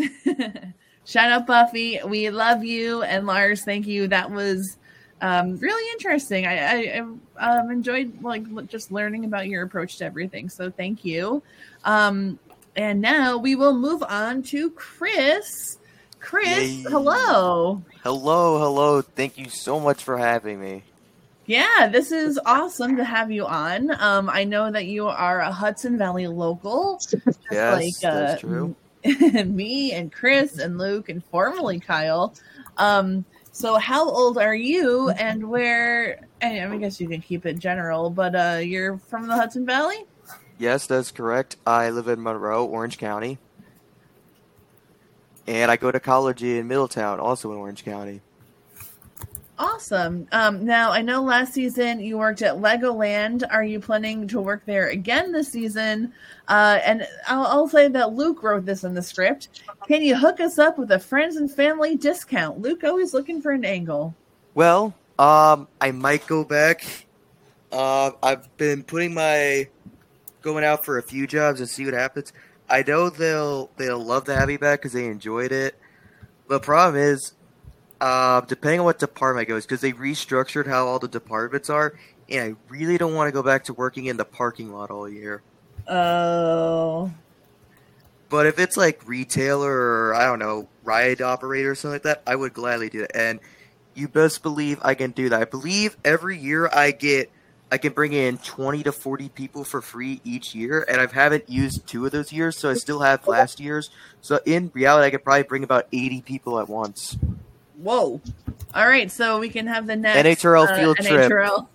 Speaker 4: Shout out Buffy. We love you. And Lars, thank you. That was um, really interesting. I, I, I um, enjoyed like just learning about your approach to everything. So thank you. Um, and now we will move on to Chris. Chris,
Speaker 5: Yay.
Speaker 4: hello.
Speaker 5: Hello, hello. Thank you so much for having me.
Speaker 4: Yeah, this is awesome to have you on. Um, I know that you are a Hudson Valley local, just
Speaker 5: Yes,
Speaker 4: like
Speaker 5: that's
Speaker 4: uh,
Speaker 5: true.
Speaker 4: me and Chris and Luke and formerly Kyle. Um, so how old are you and where, I, mean, I guess you can keep it general, but uh, you're from the Hudson Valley?
Speaker 5: Yes, that's correct. I live in Monroe, Orange County. And I go to college in Middletown, also in Orange County.
Speaker 4: Awesome. Um, now, I know last season you worked at Legoland. Are you planning to work there again this season? Uh, and I'll, I'll say that Luke wrote this in the script. Can you hook us up with a friends and family discount? Luke always looking for an angle.
Speaker 5: Well, um, I might go back. Uh, I've been putting my going out for a few jobs and see what happens. I know they'll they'll love to have me back because they enjoyed it. The problem is, uh, depending on what department I go, because they restructured how all the departments are, and I really don't want to go back to working in the parking lot all year.
Speaker 4: Oh.
Speaker 5: But if it's like retailer or, I don't know, ride operator or something like that, I would gladly do it. And you best believe I can do that. I believe every year I get, I can bring in twenty to forty people for free each year, and I haven't used two of those years, so I still have last year's. So in reality, I could probably bring about eighty people at once.
Speaker 4: Whoa. All right, so we can have the next
Speaker 5: N H R L
Speaker 4: uh,
Speaker 5: field
Speaker 4: N
Speaker 5: trip.
Speaker 4: H R L.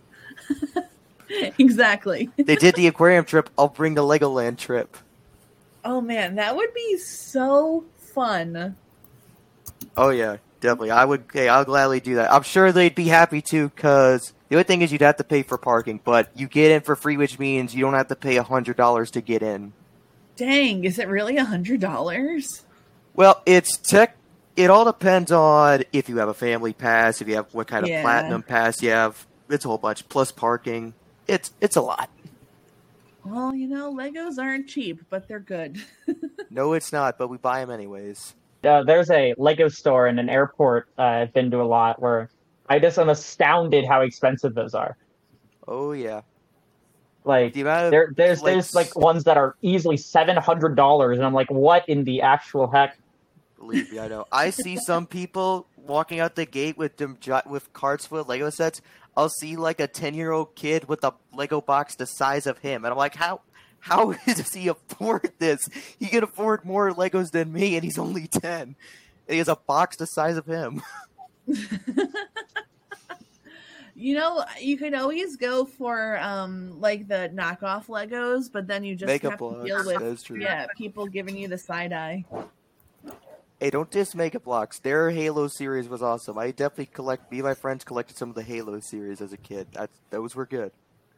Speaker 4: Exactly.
Speaker 5: They did the aquarium trip. I'll bring the Legoland trip.
Speaker 4: Oh man, that would be so fun.
Speaker 5: Oh yeah, definitely. I would. Hey, I'll gladly do that. I'm sure they'd be happy too, because the only thing is you'd have to pay for parking, but you get in for free, which means you don't have to pay a hundred dollars to get in.
Speaker 4: Dang, is it really a hundred dollars?
Speaker 5: Well, it's tech. It all depends on if you have a family pass, if you have what kind of
Speaker 4: Yeah.
Speaker 5: platinum pass you have. It's a whole bunch plus parking. It's it's a lot.
Speaker 4: Well, you know, Legos aren't cheap, but they're good.
Speaker 5: No, it's not, but we buy them anyways.
Speaker 6: Uh, there's a Lego store in an airport uh, I've been to a lot where I just am astounded how expensive those are.
Speaker 5: Oh yeah,
Speaker 6: Like
Speaker 5: the amount of
Speaker 6: there, there's
Speaker 5: flights-
Speaker 6: there's like ones that are easily seven hundred dollars, and I'm like, what in the actual heck?
Speaker 5: Believe me, I know. I see some people walking out the gate with them gi- with carts full of Lego sets. I'll see like a ten-year-old kid with a Lego box the size of him, and I'm like, how how does he afford this? He can afford more Legos than me, and he's only ten. And he has a box the size of him.
Speaker 4: You know, you could always go for um like the knockoff Legos, but then you just
Speaker 5: Mega
Speaker 4: have to
Speaker 5: Bloks,
Speaker 4: deal with
Speaker 5: that's true.
Speaker 4: yeah people giving you the side eye.
Speaker 5: Hey, don't diss Mega Bloks. Their Halo series was awesome. I definitely collect. Me and my friends collected some of the Halo series as a kid. That those were good.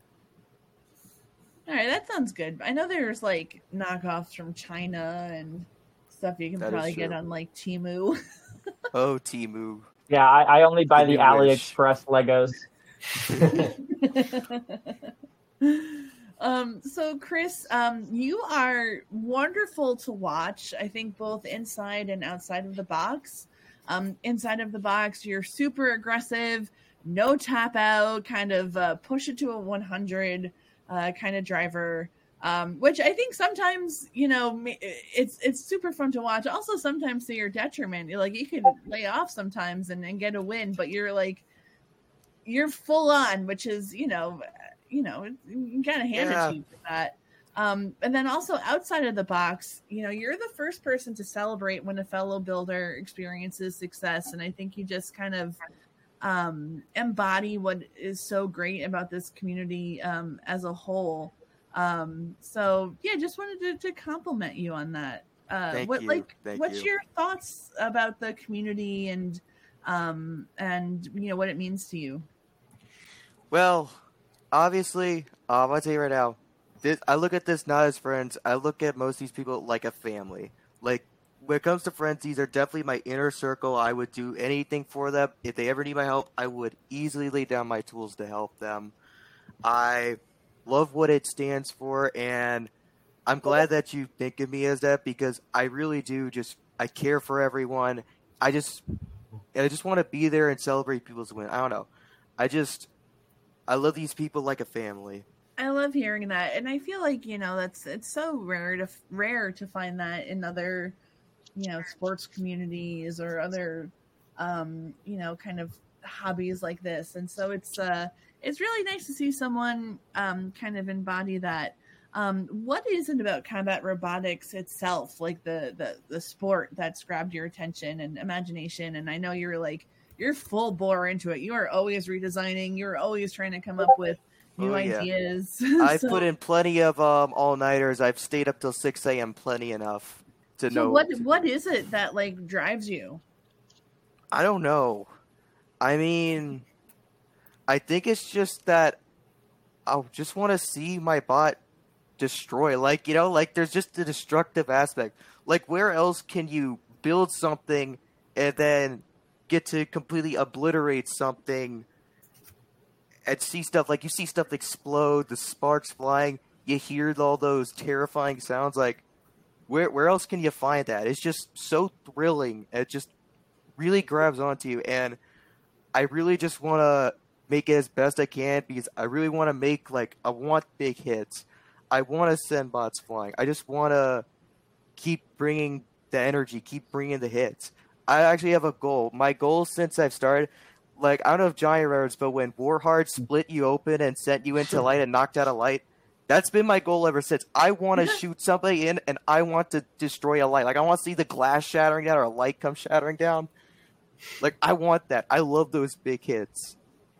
Speaker 4: All right, that sounds good. I know there's like knockoffs from China and stuff you can
Speaker 5: That is
Speaker 4: probably get
Speaker 5: true.
Speaker 4: on like Temu.
Speaker 5: Oh, Temu.
Speaker 6: Yeah, I, I only buy
Speaker 5: The
Speaker 6: the
Speaker 5: new wish.
Speaker 6: AliExpress Legos.
Speaker 4: um, so Chris, um, you are wonderful to watch. I think both inside and outside of the box. Um, inside of the box, you're super aggressive, no tap out, kind of uh, push it to a one hundred uh, kind of driver. Um, which I think sometimes, you know, it's it's super fun to watch. Also, sometimes to your detriment. You're like, you can lay off sometimes and, and get a win, but you're like, you're full on, which is, you know, you know, you kind of hand
Speaker 5: Yeah.
Speaker 4: it to you for that. Um, and then also outside of the box, you know, you're the first person to celebrate when a fellow builder experiences success, and I think you just kind of um, embody what is so great about this community um, as a whole. Um, so yeah, just wanted to, to compliment you on that. Uh,
Speaker 5: Thank
Speaker 4: what
Speaker 5: you.
Speaker 4: like
Speaker 5: Thank
Speaker 4: what's
Speaker 5: you.
Speaker 4: your thoughts about the community and um and you know what it means to you?
Speaker 5: Well, obviously, um, I'll tell you right now. This, I look at this not as friends. I look at most of these people like a family. Like, when it comes to friends, these are definitely my inner circle. I would do anything for them. If they ever need my help, I would easily lay down my tools to help them. I love what it stands for, and I'm glad that you think of me as that, because I really do just, I care for everyone. I just, I just want to be there and celebrate people's win. I don't know. I just, I love these people like a family.
Speaker 4: I love hearing that, and I feel like, you know, that's it's so rare to rare to find that in other, you know, sports communities or other, um, you know, kind of hobbies like this. And so it's uh, it's really nice to see someone um, kind of embody that. Um, what is it about combat robotics itself, like the, the the sport, that's grabbed your attention and imagination? And I know you're like you're full bore into it. You are always redesigning. You're always trying to come up with new
Speaker 5: Oh, yeah.
Speaker 4: ideas.
Speaker 5: I've
Speaker 4: So-
Speaker 5: put in plenty of um, all-nighters. I've stayed up till six a.m. plenty enough to
Speaker 4: So
Speaker 5: know.
Speaker 4: what what is it that like drives you?
Speaker 5: I don't know. I mean, I think it's just that I just want to see my bot destroy. Like, you know, like there's just the destructive aspect. Like, where else can you build something and then get to completely obliterate something and see stuff, like you see stuff explode, the sparks flying, you hear all those terrifying sounds. Like, where where else can you find that? It's just so thrilling. It just really grabs onto you, and I really just want to make it as best I can, because I really want to make, like, I want big hits. I want to send bots flying. I just want to keep bringing the energy, keep bringing the hits. I actually have a goal. My goal since I've started, like, I don't know if Johnny remembers, but when Warhard split you open and sent you into light and knocked out a light, that's been my goal ever since. I want to shoot somebody in, and I want to destroy a light. Like, I want to see the glass shattering down or a light come shattering down. Like, I want that. I love those big hits.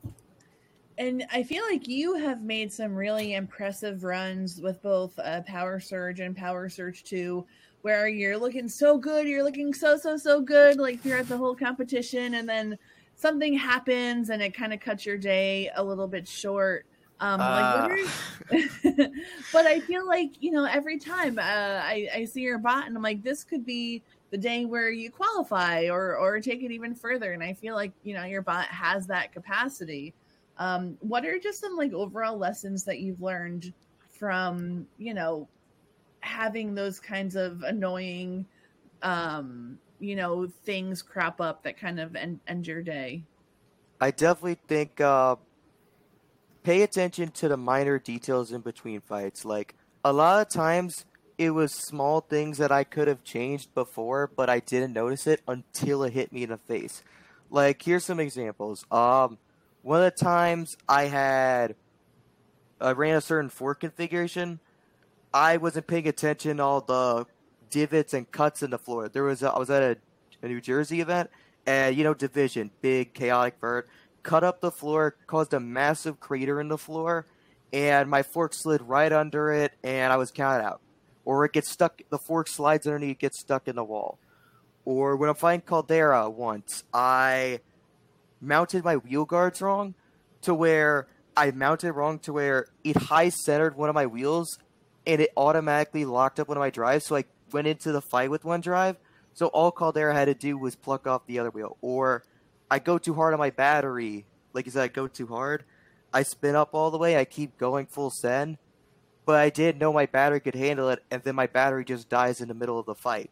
Speaker 4: And I feel like you have made some really impressive runs with both uh, Power Surge and Power Surge two, where you're looking so good, you're looking so, so, so good, like throughout the whole competition, and then something happens and it kind of cuts your day a little bit short. Um,
Speaker 5: Ah.
Speaker 4: like, what are- but I feel like, you know, every time uh, I, I see your bot and I'm like, this could be the day where you qualify or, or take it even further. And I feel like, you know, your bot has that capacity. Um, what are just some like overall lessons that you've learned from, you know, having those kinds of annoying, um, you know, things crop up that kind of end, end your day?
Speaker 5: I definitely think uh, pay attention to the minor details in between fights. Like, a lot of times it was small things that I could have changed before, but I didn't notice it until it hit me in the face. Like, here's some examples. Um, one of the times I had I ran a certain fork configuration, I wasn't paying attention to all the divots and cuts in the floor. There was a, I was at a, a New Jersey event, and you know, Division, big chaotic vert. cut up the floor, caused a massive crater in the floor, and my fork slid right under it, and I was counted out. Or it gets stuck, the fork slides underneath, gets stuck in the wall. Or when I'm fighting Caldera once, I mounted my wheel guards wrong to where I mounted wrong to where it high centered one of my wheels and it automatically locked up one of my drives. So I went into the fight with one drive. So all Caldera had to do was pluck off the other wheel. Or I go too hard on my battery. Like I said, I go too hard. I spin up all the way. I keep going full send. But I didn't know my battery could handle it. And then my battery just dies in the middle of the fight.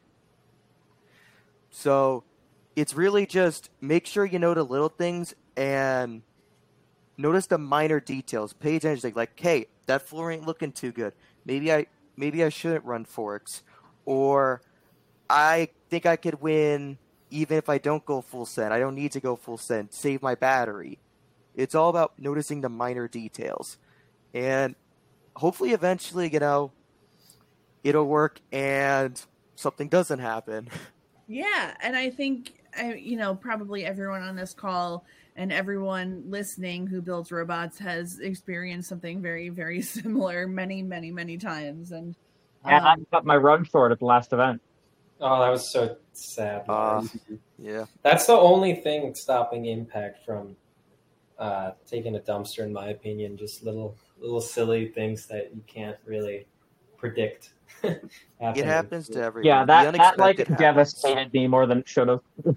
Speaker 5: So it's really just make sure you know the little things and notice the minor details. Pay attention. Like, hey, that floor ain't looking too good. Maybe I maybe I shouldn't run forks. Or I think I could win even if I don't go full send. I don't need to go full send. Save my battery. It's all about noticing the minor details. And hopefully eventually, you know, it'll work and something doesn't happen.
Speaker 4: Yeah, and I think, you know, probably everyone on this call and everyone listening who builds robots has experienced something very, very similar many, many, many times. And, um,
Speaker 6: and I cut my run short at the last event.
Speaker 8: Oh, that was so sad.
Speaker 5: Uh, yeah.
Speaker 8: That's the only thing stopping Impact from uh, taking a dumpster, in my opinion. Just little, little silly things that you can't really predict.
Speaker 5: It happens to everyone.
Speaker 6: Yeah, that, that like
Speaker 5: happens.
Speaker 6: devastated me more than it should have.
Speaker 5: Yeah.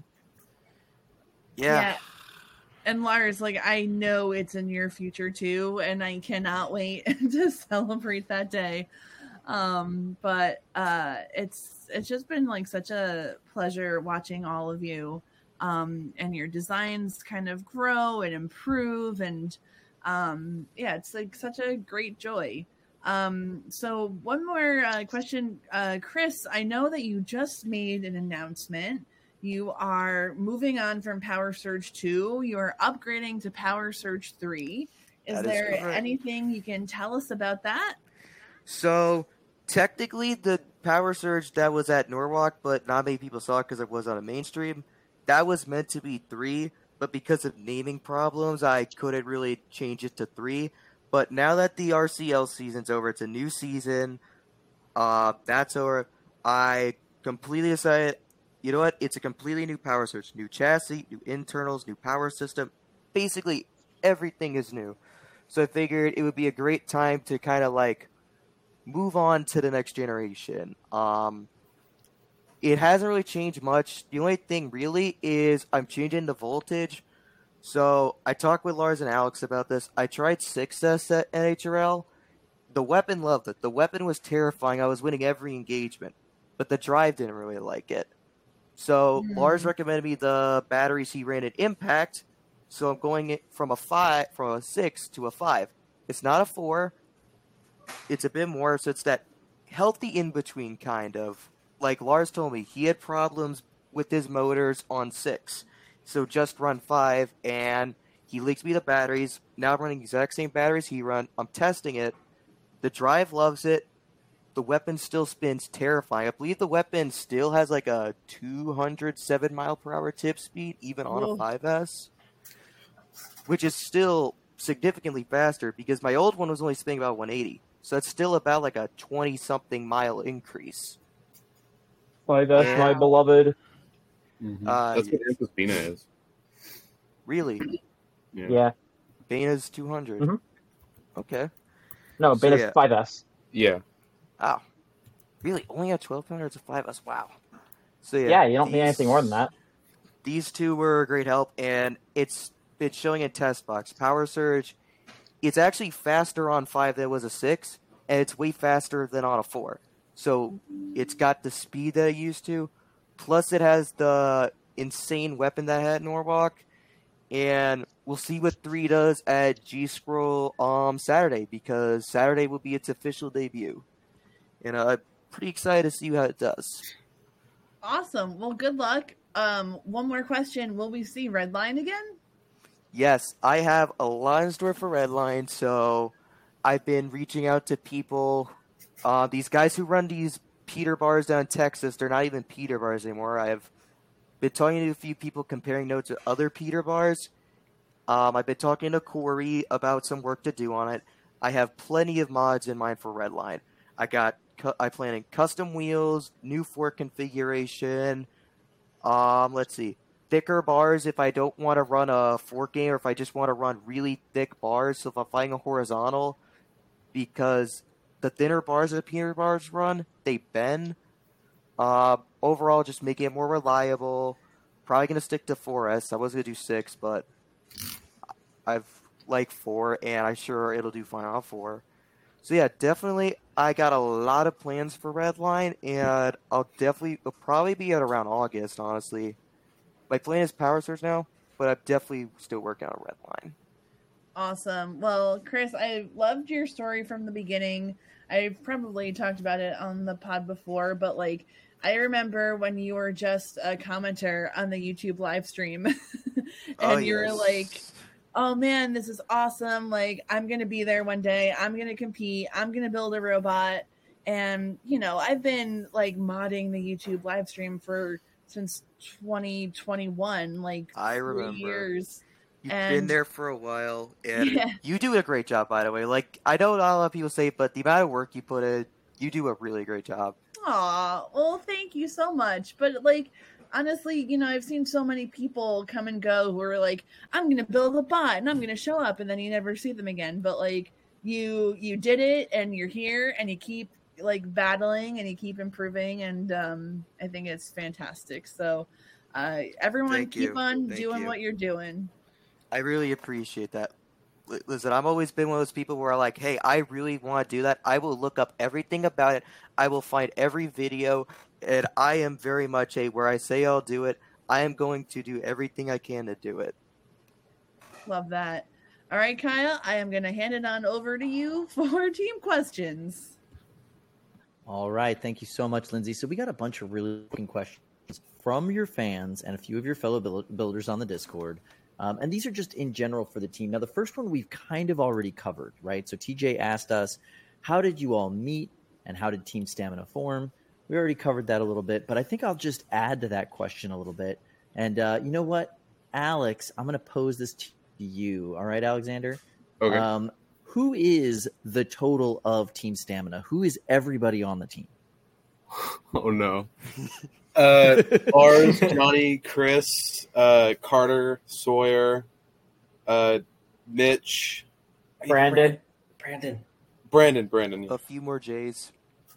Speaker 4: yeah. And Lars, like, I know it's in your future too, and I cannot wait to celebrate that day. Um, but uh, it's it's just been like such a pleasure watching all of you um, and your designs kind of grow and improve, and um, yeah, it's like such a great joy. Um, so one more uh, question, uh, Chris, I know that you just made an announcement. You are moving on from Power Surge two. You are upgrading to Power Surge three. Is,
Speaker 5: That is
Speaker 4: there
Speaker 5: correct.
Speaker 4: anything you can tell us about that?
Speaker 5: So, technically, the Power Surge that was at Norwalk, but not many people saw it because it was on a mainstream, that was meant to be three, but because of naming problems, I couldn't really change it to three. But now that the R C L season's over, it's a new season, uh, that's over, I completely decided, you know what, it's a completely new Power Surge. New chassis, new internals, new power system. Basically, everything is new. So I figured it would be a great time to kind of like move on to the next generation. Um, it hasn't really changed much. The only thing really is I'm changing the voltage. So I talked with Lars and Alex about this. I tried six S at N H R L. The weapon loved it. The weapon was terrifying. I was winning every engagement. But the drive didn't really like it. So
Speaker 4: Mm.
Speaker 5: Lars recommended me the batteries he ran at Impact. So I'm going it from a five, from a six to a five. It's not a four. It's a bit more. So it's that healthy in between kind of. Like Lars told me, he had problems with his motors on six. So just run five, and he leaked me the batteries. Now I'm running the exact same batteries he run. I'm testing it. The drive loves it. The weapon still spins terrifying. I believe the weapon still has like a two hundred seven mile per hour tip speed, even on
Speaker 4: Whoa.
Speaker 5: a five S, which is still significantly faster because my old one was only spinning about one eighty. So that's still about like a twenty something mile increase.
Speaker 6: five S,
Speaker 5: Yeah.
Speaker 6: my beloved.
Speaker 7: Mm-hmm.
Speaker 5: Uh,
Speaker 7: That's what Ampus Bina is.
Speaker 5: Really?
Speaker 7: Yeah.
Speaker 6: Yeah.
Speaker 5: Bana's two hundred.
Speaker 6: Mhm.
Speaker 5: Okay.
Speaker 6: No,
Speaker 5: So,
Speaker 6: Beta's
Speaker 5: yeah.
Speaker 6: five S.
Speaker 7: Yeah.
Speaker 5: Wow. Really? Only at twelve hundred to five S? Wow. So yeah,
Speaker 6: Yeah, you don't need
Speaker 5: these-
Speaker 6: anything more than that.
Speaker 5: These two were a great help, and it's it's showing in test box. Power Surge, it's actually faster on five than it was a six, and it's way faster than on a four. So it's got the speed that it used to, plus it has the insane weapon that it had in Norwalk, and we'll see what three does at G-Scroll um, Saturday, because Saturday will be its official debut. And uh, I'm pretty excited to see how it does.
Speaker 4: Awesome. Well, good luck. Um, one more question. Will we see Redline again?
Speaker 5: Yes, I have a line store for Redline, so I've been reaching out to people. Uh, these guys who run these Peter bars down in Texas, they're not even Peter bars anymore. I've been talking to a few people comparing notes to other Peter bars. Um, I've been talking to Corey about some work to do on it. I have plenty of mods in mind for Redline. I got cu- I plan in custom wheels, new fork configuration. Um, let's see, thicker bars if I don't want to run a forking or if I just want to run really thick bars. So if I'm flying a horizontal, because the thinner bars that the peanut bars run, they bend. Uh, overall, just making it more reliable. Probably gonna stick to four S. I was gonna do six, but I've like four, and I'm sure it'll do fine on four. So yeah, definitely, I got a lot of plans for Redline, and I'll definitely it'll probably be at around August. Honestly, my plan is Power Surge now, but I'm definitely still working on Redline.
Speaker 4: Awesome. Well, Chris, I loved your story from the beginning. I've probably talked about it on the pod before, but like I remember when you were just a commenter on the YouTube live stream and
Speaker 5: Oh,
Speaker 4: you were
Speaker 5: yes.
Speaker 4: like, oh man, this is awesome. Like, I'm going to be there one day. I'm going to compete. I'm going to build a robot. And, you know, I've been like modding the YouTube live stream for since twenty twenty-one, like
Speaker 5: I
Speaker 4: three
Speaker 5: remember.
Speaker 4: years.
Speaker 5: You've
Speaker 4: And-
Speaker 5: been there for a while, and
Speaker 4: Yeah.
Speaker 5: you do a great job, by the way. Like, I know not a lot of people say, but the amount of work you put in, you do a really great job.
Speaker 4: Aw, well, thank you so much. But like, honestly, you know, I've seen so many people come and go who are like, I'm gonna build a bot and I'm gonna show up, and then you never see them again. But like, you you did it, and you're here, and you keep like battling, and you keep improving, and um, I think it's fantastic. So, uh, everyone,
Speaker 5: Thank
Speaker 4: keep
Speaker 5: you.
Speaker 4: on
Speaker 5: Thank
Speaker 4: doing
Speaker 5: you.
Speaker 4: what you're doing.
Speaker 5: I really appreciate that. Li- Listen, I've always been one of those people where I'm like, hey, I really want to do that. I will look up everything about it. I will find every video, and I am very much a where I say I'll do it, I am going to do everything I can to do it.
Speaker 4: Love that. All right, Kyle, I am gonna hand it on over to you for team questions.
Speaker 9: All right. Thank you so much, Lindsay. So we got a bunch of really looking questions from your fans and a few of your fellow buil- builders on the Discord. Um, and these are just in general for the team. Now, the first one we've kind of already covered, right? So T J asked us, how did you all meet and how did Team Stamina form? We already covered that a little bit, but I think I'll just add to that question a little bit. And uh, you know what, Alex, I'm going to pose this to you. All right, Alexander?
Speaker 7: Okay.
Speaker 9: Um, who is the total of Team Stamina? Who is everybody on the team?
Speaker 7: Oh no. Uh, Lars, Johnny, Chris, uh, Carter, Sawyer, uh, Mitch,
Speaker 6: Brandon.
Speaker 8: Brandon.
Speaker 7: Brandon, Brandon.
Speaker 5: A few more J's.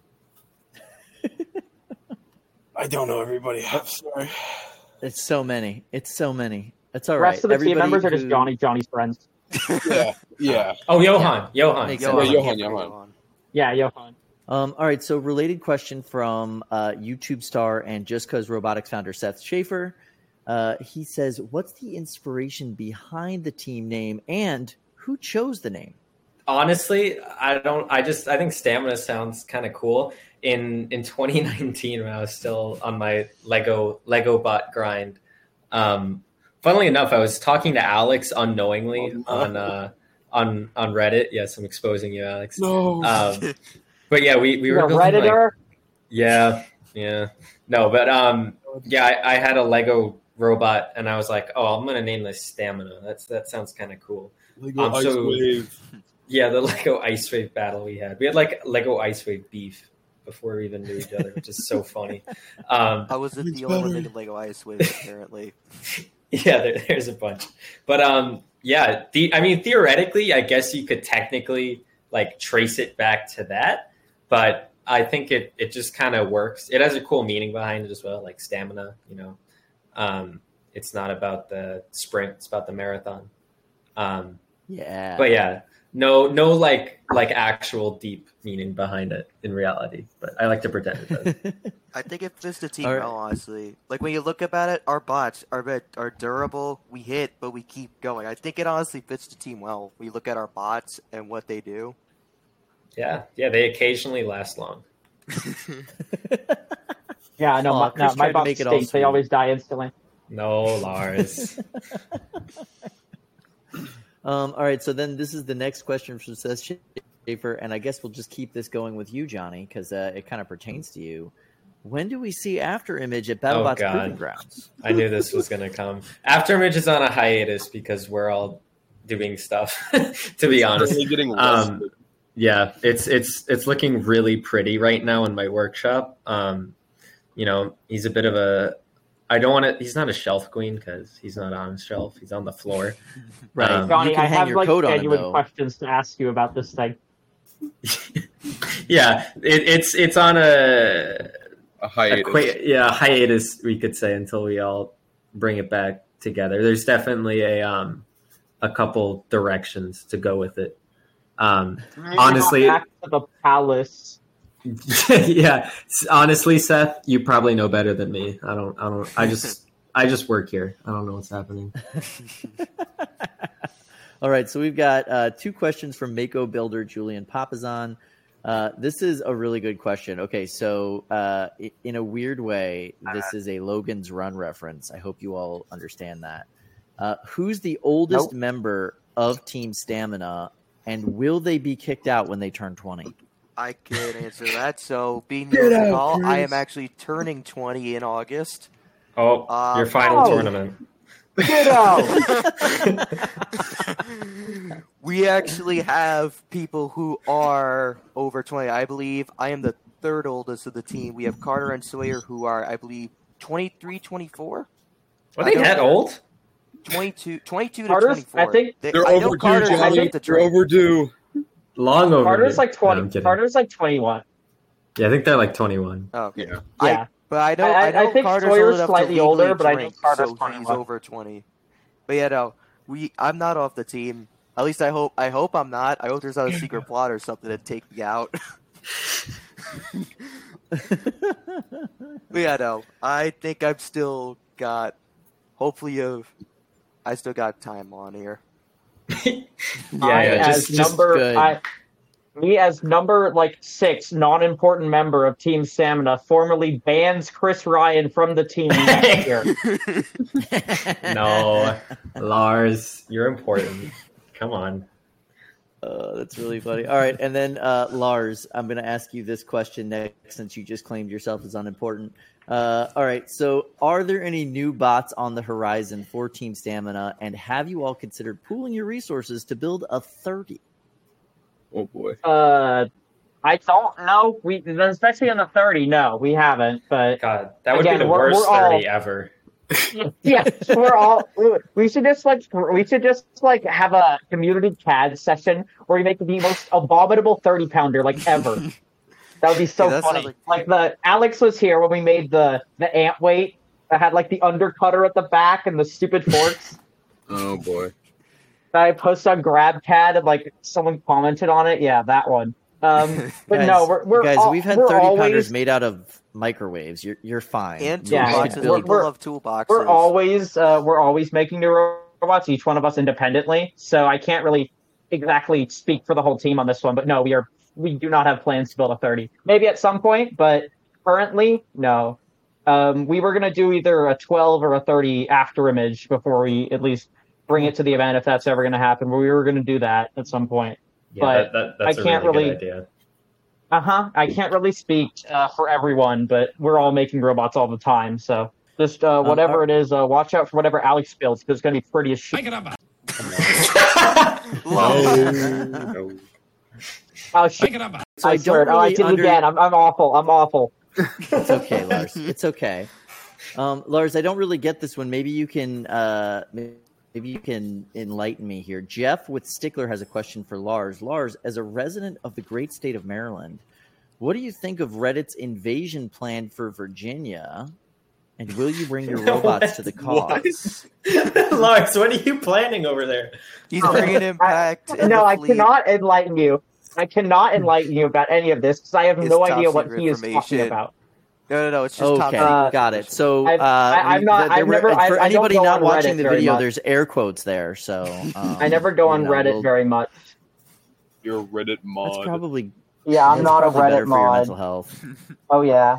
Speaker 7: I don't know everybody. I'm sorry.
Speaker 9: It's so many. It's so many. It's all
Speaker 6: The
Speaker 9: right.
Speaker 6: rest of the team
Speaker 9: Everybody
Speaker 6: members are just
Speaker 9: who-
Speaker 6: Johnny, Johnny's friends.
Speaker 7: Yeah, yeah.
Speaker 8: Oh, Johan. Johan.
Speaker 9: Makes
Speaker 5: Yo,
Speaker 9: sense.
Speaker 7: Yeah,
Speaker 5: I can't
Speaker 7: Johan,
Speaker 5: forget
Speaker 7: Johan.
Speaker 6: Yeah, Johan.
Speaker 9: Um, all right, so related question from uh, YouTube star and Just Cause Robotics founder Seth Schaefer. Uh, he says, what's the inspiration behind the team name and who chose the name?
Speaker 8: Honestly, I don't. I just. I think Stamina sounds kind of cool. In in twenty nineteen, when I was still on my Lego Lego bot grind, um, funnily enough, I was talking to Alex unknowingly
Speaker 7: Oh, no.
Speaker 8: on uh, on on Reddit. Yes, I'm exposing you, Alex.
Speaker 7: No.
Speaker 8: Um, but yeah, we we
Speaker 6: You're
Speaker 8: were
Speaker 6: a
Speaker 8: building, like,
Speaker 6: Redditor?
Speaker 8: yeah, yeah. No, but um, yeah, I, I had a Lego robot, and I was like, oh, I'm gonna name this Stamina. That's that sounds kind of cool.
Speaker 7: Lego
Speaker 8: Um,
Speaker 7: Ice
Speaker 8: so-
Speaker 7: Wave.
Speaker 8: Yeah, the Lego Ice Wave battle we had. We had like Lego Ice Wave beef before we even knew each other, which is so funny. Um,
Speaker 5: I wasn't
Speaker 7: It's
Speaker 5: the only one
Speaker 7: better.
Speaker 5: making Lego Ice Wave, apparently.
Speaker 8: yeah, there, there's a bunch. But um, yeah, the, I mean, theoretically, I guess you could technically like trace it back to that, but I think it it just kind of works. It has a cool meaning behind it as well, like stamina. You know, um, it's not about the sprint; it's about the marathon. Um,
Speaker 9: Yeah.
Speaker 8: but yeah. No, no, like like actual deep meaning behind it in reality, but I like to pretend it does.
Speaker 5: I think it fits the team
Speaker 9: All right.
Speaker 5: well, honestly. Like, when you look about it, our bots are bit- are durable. We hit, but we keep going. I think it honestly fits the team well. We look at our bots and what they do.
Speaker 8: Yeah, yeah, they occasionally last long.
Speaker 6: Yeah, I know.
Speaker 9: Aw,
Speaker 6: my,
Speaker 9: Chris
Speaker 6: no, my
Speaker 9: tried to
Speaker 6: bots
Speaker 9: make it all
Speaker 6: stink. They
Speaker 9: sweet.
Speaker 6: always die instantly.
Speaker 8: No, Lars.
Speaker 9: Um, all right, so then this is the next question from Seth Schaefer, and I guess we'll just keep this going with you, Johnny, because uh, it kind of pertains to you. when do we see After Image at BattleBots
Speaker 8: God.
Speaker 9: Proving Grounds?
Speaker 8: I knew this was going to come. After Image is on a hiatus because we're all doing stuff, to be honest.
Speaker 7: Really getting
Speaker 8: Um,
Speaker 7: rested.
Speaker 8: yeah, it's it's it's looking really pretty right now in my workshop. Um, you know, he's a bit of a. I don't want to. He's not a shelf queen because he's not on a shelf. He's on the floor.
Speaker 9: Right.
Speaker 8: Um,
Speaker 6: Johnny,
Speaker 9: you can
Speaker 6: I
Speaker 9: hang
Speaker 6: have
Speaker 9: your
Speaker 6: like
Speaker 9: coat on him,
Speaker 6: genuine
Speaker 9: though.
Speaker 6: questions to ask you about this thing.
Speaker 8: yeah, it, it's it's on a,
Speaker 7: A
Speaker 8: a
Speaker 7: hiatus.
Speaker 8: qua- yeah hiatus, we could say, until we all bring it back together. There's definitely a um a couple directions to go with it. Um, honestly,
Speaker 6: back to the palace.
Speaker 8: yeah. Honestly, Seth, you probably know better than me. I don't. I don't. I just. I just work here. I don't know what's happening.
Speaker 9: All right, so we've got uh, two questions from Mako Builder Julian Papazan. Uh, this is a really good question. Okay, so uh, i- in a weird way, this is a Logan's Run reference. I hope you all understand that. Uh, who's the oldest
Speaker 6: Nope.
Speaker 9: member of Team Stamina, and will they be kicked out when they turn twenty?
Speaker 5: I can answer that. So, being
Speaker 1: Get
Speaker 5: the
Speaker 1: out,
Speaker 5: call, I
Speaker 1: Chris.
Speaker 5: am actually turning twenty in August.
Speaker 8: Oh,
Speaker 5: Uh,
Speaker 8: your final
Speaker 6: oh.
Speaker 8: tournament.
Speaker 6: Get out!
Speaker 5: We actually have people who are over twenty. I believe I am the third oldest of the team. We have Carter and Sawyer who are, I believe, twenty-three, twenty-four?
Speaker 8: Are they that old?
Speaker 5: twenty-two, twenty-two to
Speaker 6: Carter's-
Speaker 5: twenty-four.
Speaker 6: I think
Speaker 5: They-
Speaker 7: They're
Speaker 5: I know
Speaker 7: overdue,
Speaker 5: Carter
Speaker 7: Johnny.
Speaker 5: hasn't the
Speaker 7: They're
Speaker 5: trade.
Speaker 7: overdue.
Speaker 8: Long over.
Speaker 6: Carter's like twenty.
Speaker 8: No, I'm kidding.
Speaker 6: Carter's like twenty-one.
Speaker 8: Yeah, I think they're like twenty-one.
Speaker 5: Oh, okay.
Speaker 7: Yeah.
Speaker 5: I,
Speaker 6: Yeah.
Speaker 5: but I know,
Speaker 6: I-
Speaker 5: I,
Speaker 6: I-
Speaker 5: know
Speaker 6: I think
Speaker 5: Carter's
Speaker 6: Sawyer's
Speaker 5: old enough
Speaker 6: slightly
Speaker 5: to
Speaker 6: older,
Speaker 5: legally
Speaker 6: but I know
Speaker 5: drink,
Speaker 6: Carter's
Speaker 5: so he's
Speaker 6: twenty-one.
Speaker 5: over twenty. But yeah, no, we. I'm not off the team. At least I hope. I hope I'm not. I hope there's not a secret plot or something to take me out. But yeah, no, I think I've still got. Hopefully, uh, I still got time on here.
Speaker 8: Yeah,
Speaker 6: I,
Speaker 8: yeah.
Speaker 6: as
Speaker 8: Just, just
Speaker 6: number,
Speaker 9: good.
Speaker 6: I, me as number like six, non-important member of Team Stamina, formally bans Chris Ryan from the team next year.
Speaker 8: no, Lars, you're important. Come on.
Speaker 9: Uh, that's really funny. All right, and then uh, Lars, I'm going to ask you this question next, since you just claimed yourself as unimportant. Uh, all right, so are there any new bots on the horizon for Team Stamina, and have you all considered pooling your resources to build a thirty?
Speaker 7: Oh boy.
Speaker 6: Uh, I don't know. We, especially on the thirty, no, we haven't. But
Speaker 8: God, that would
Speaker 6: Again,
Speaker 8: be the
Speaker 6: we're-
Speaker 8: worst
Speaker 6: we're all-
Speaker 8: thirty ever.
Speaker 6: yeah, we're all. We should just like we should just like have a community C A D session where we make the most abominable thirty pounder like ever. That would be so
Speaker 5: Yeah, that sounds
Speaker 6: funny.
Speaker 5: like-
Speaker 6: Like the Alex was here when we made the the ant weight that had like the undercutter at the back and the stupid forks
Speaker 7: Oh boy.
Speaker 6: that I posted on GrabCAD and like someone commented on it. Yeah, that one. Um, but
Speaker 9: Guys,
Speaker 6: no, we're, we're
Speaker 9: guys,
Speaker 6: all,
Speaker 9: we've had
Speaker 6: we're
Speaker 9: thirty
Speaker 6: always,
Speaker 9: pounders made out of microwaves. You're you're fine.
Speaker 5: And
Speaker 9: You
Speaker 6: Yeah,
Speaker 9: can
Speaker 5: toolboxes.
Speaker 6: yeah.
Speaker 9: build-
Speaker 5: People
Speaker 6: We're-
Speaker 5: love toolboxes.
Speaker 6: We're always uh, we're always making new robots, each one of us independently. So I can't really exactly speak for the whole team on this one. But no, we are we do not have plans to build a thirty. Maybe at some point, but currently, no. Um, we were gonna do either a twelve or a thirty after image before we at least bring it to the event, if that's ever gonna happen. But we were gonna do that at some point.
Speaker 8: Yeah,
Speaker 6: But
Speaker 8: that, that, that's
Speaker 6: I
Speaker 8: a
Speaker 6: can't
Speaker 8: really,
Speaker 6: really-
Speaker 8: good idea.
Speaker 6: Uh huh. I can't really speak uh, for everyone, but we're all making robots all the time. So just uh, whatever it is, uh, watch out for whatever Alex builds because it's gonna be pretty as shit.
Speaker 7: No.
Speaker 6: Oh shit!
Speaker 9: So
Speaker 6: I
Speaker 9: I
Speaker 6: swear.
Speaker 9: don't
Speaker 6: Oh, I
Speaker 9: really
Speaker 6: did it
Speaker 9: under-
Speaker 6: again. I'm, I'm awful. I'm awful.
Speaker 9: It's okay, Lars. It's okay. Um, Lars, I don't really get this one. Maybe you can uh, maybe you can enlighten me here. Jeff with Stickler has a question for Lars. Lars, as a resident of the great state of Maryland, what do you think of Reddit's invasion plan for Virginia? And will you bring your robots to the cause?
Speaker 8: Lars, what are you planning over there?
Speaker 5: He's bringing impact. in
Speaker 6: No,
Speaker 5: the
Speaker 6: I
Speaker 5: fleet.
Speaker 6: cannot enlighten you. I cannot enlighten you about any of this because I have
Speaker 5: It's
Speaker 6: no
Speaker 5: top
Speaker 6: idea what
Speaker 5: secret
Speaker 6: he is talking
Speaker 5: information.
Speaker 6: about.
Speaker 5: No, no, no. It's just top
Speaker 9: Okay,
Speaker 5: secret
Speaker 6: Uh,
Speaker 9: got it. So,
Speaker 6: I've-
Speaker 9: uh,
Speaker 6: I- I'm
Speaker 9: we-
Speaker 6: not-
Speaker 9: there
Speaker 6: I've
Speaker 9: were-
Speaker 6: never-
Speaker 9: for
Speaker 6: I- I don't
Speaker 9: anybody
Speaker 6: go
Speaker 9: not
Speaker 6: on
Speaker 9: watching
Speaker 6: Reddit
Speaker 9: the
Speaker 6: very
Speaker 9: video,
Speaker 6: much.
Speaker 9: there's air quotes there. So um,
Speaker 6: I never go on
Speaker 9: you know,
Speaker 6: Reddit
Speaker 9: we'll-
Speaker 6: very much.
Speaker 7: You're a Reddit mod.
Speaker 9: That's probably
Speaker 6: Yeah, I'm
Speaker 9: that's
Speaker 6: not a
Speaker 9: probably better
Speaker 6: Reddit
Speaker 9: for your
Speaker 6: mod.
Speaker 9: mental health.
Speaker 6: Oh yeah,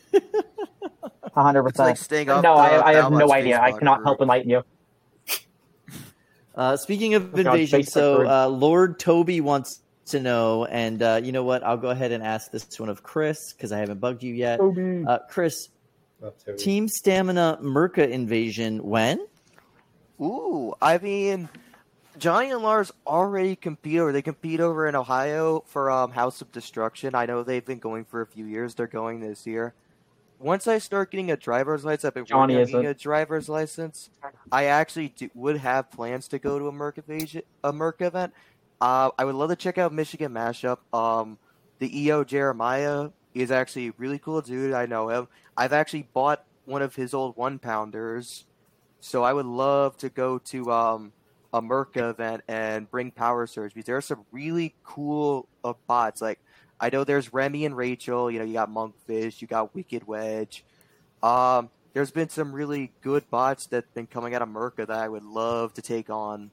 Speaker 6: a hundred
Speaker 5: It's like
Speaker 6: percent.
Speaker 5: staying off
Speaker 6: No,
Speaker 5: the
Speaker 6: I, I have no
Speaker 5: Battlebots
Speaker 6: idea. I
Speaker 5: Facebook
Speaker 6: cannot
Speaker 5: group.
Speaker 6: help enlighten you.
Speaker 9: Uh, speaking of
Speaker 6: Oh, God,
Speaker 9: invasion,
Speaker 6: Facebook
Speaker 9: so
Speaker 6: group.
Speaker 9: uh, Lord Toby wants to know, and uh, you know what? I'll go ahead and ask this one of Chris because I haven't bugged you yet. Uh, Chris, Team Stamina Merca invasion when?
Speaker 5: Ooh, I mean, Johnny and Lars already compete over. They compete over in Ohio for um, House of Destruction. I know they've been going for a few years. They're going this year. Once I start getting a driver's license, I've been
Speaker 6: Johnny
Speaker 5: working on
Speaker 6: isn't.
Speaker 5: getting a driver's license. I actually do, would have plans to go to a Merc invasion, a Merc event. Uh, I would love to check out Michigan Mashup. Um, the E O Jeremiah is actually a really cool dude. I know him. I've actually bought one of his old one pounders, so I would love to go to um, a Merc event and bring Power Surge because there are some really cool uh, bots. Like I know there's Remy and Rachel. You know, you got Monkfish, you got Wicked Wedge. Um, there's been some really good bots that've been coming out of Merca that I would love to take on.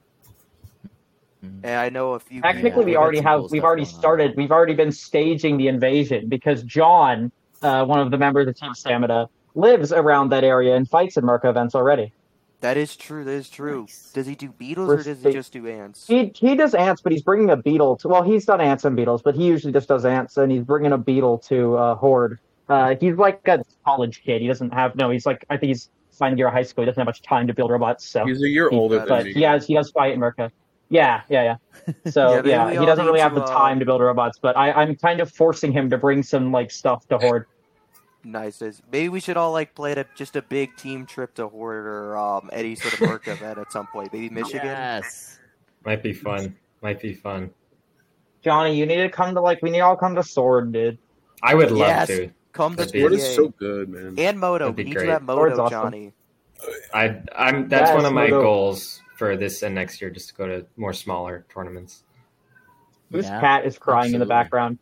Speaker 5: And I know a few.
Speaker 6: Technically,
Speaker 5: people-
Speaker 6: we already have. We've already started. We've already been staging the invasion because John, uh, one of the members of Team Stamina, lives around that area and fights in Merca events already.
Speaker 5: That is true. That is true.
Speaker 9: Nice.
Speaker 5: Does he do beetles
Speaker 6: We're
Speaker 5: or does
Speaker 6: sta-
Speaker 5: he just do ants?
Speaker 6: He he does ants, but he's bringing a beetle. To, well, he's done ants and beetles, but he usually just does ants, and he's bringing a beetle to uh, Horde. Uh, he's like a college kid. He doesn't have no. He's like I think he's final year of high school. He doesn't have much time to build robots. So
Speaker 7: He's a year
Speaker 6: he-
Speaker 7: older than
Speaker 6: but
Speaker 7: me.
Speaker 6: he has he does fight in Merca. Yeah, yeah, yeah. So
Speaker 5: Yeah,
Speaker 6: yeah,
Speaker 5: maybe we
Speaker 6: he
Speaker 5: all
Speaker 6: doesn't
Speaker 5: need
Speaker 6: really have
Speaker 5: to,
Speaker 6: the
Speaker 5: uh,
Speaker 6: time to build robots, but I, I'm kind of forcing him to bring some like stuff to Horde.
Speaker 5: Nice. nice. Maybe we should all like play at a, just a big team trip to Horde or um, any sort of Merc event at some point. Maybe Michigan.
Speaker 9: Yes.
Speaker 8: Might be fun. Might be fun.
Speaker 6: Johnny, you need to come to like we need to all come to Sword, dude.
Speaker 8: I would love
Speaker 5: Yes.
Speaker 8: to.
Speaker 5: Come to
Speaker 8: That'd be-
Speaker 7: Sword
Speaker 5: P
Speaker 7: is
Speaker 5: A.
Speaker 7: so good, man.
Speaker 5: And Moto.
Speaker 8: That'd be
Speaker 5: We need
Speaker 8: great.
Speaker 5: to have
Speaker 6: Sword's
Speaker 5: Moto,
Speaker 6: awesome.
Speaker 5: Johnny.
Speaker 8: I I'm that's
Speaker 6: Yes,
Speaker 8: one of my
Speaker 6: Moto.
Speaker 8: goals for this and next year, just to go to more smaller tournaments.
Speaker 6: This
Speaker 9: Yeah,
Speaker 6: cat is crying in the
Speaker 7: absolutely.
Speaker 6: background.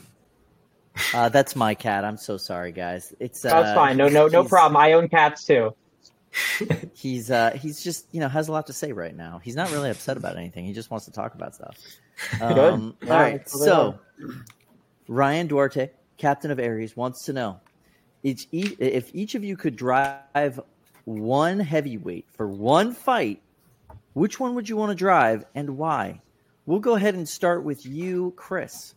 Speaker 9: Uh, that's my cat. I'm so sorry, guys. It's uh,
Speaker 6: That's fine. No, no, no
Speaker 9: he's-
Speaker 6: problem. I own cats too.
Speaker 9: He's uh, he's just you know has a lot to say right now. He's not really upset about anything. He just wants to talk about stuff. Um,
Speaker 6: Yeah,
Speaker 9: all right.
Speaker 6: that's what
Speaker 9: So Ryan Duarte, captain of Aries, wants to know each, e- if each of you could drive one heavyweight for one fight, which one would you want to drive and why? We'll go ahead and start with you, Chris.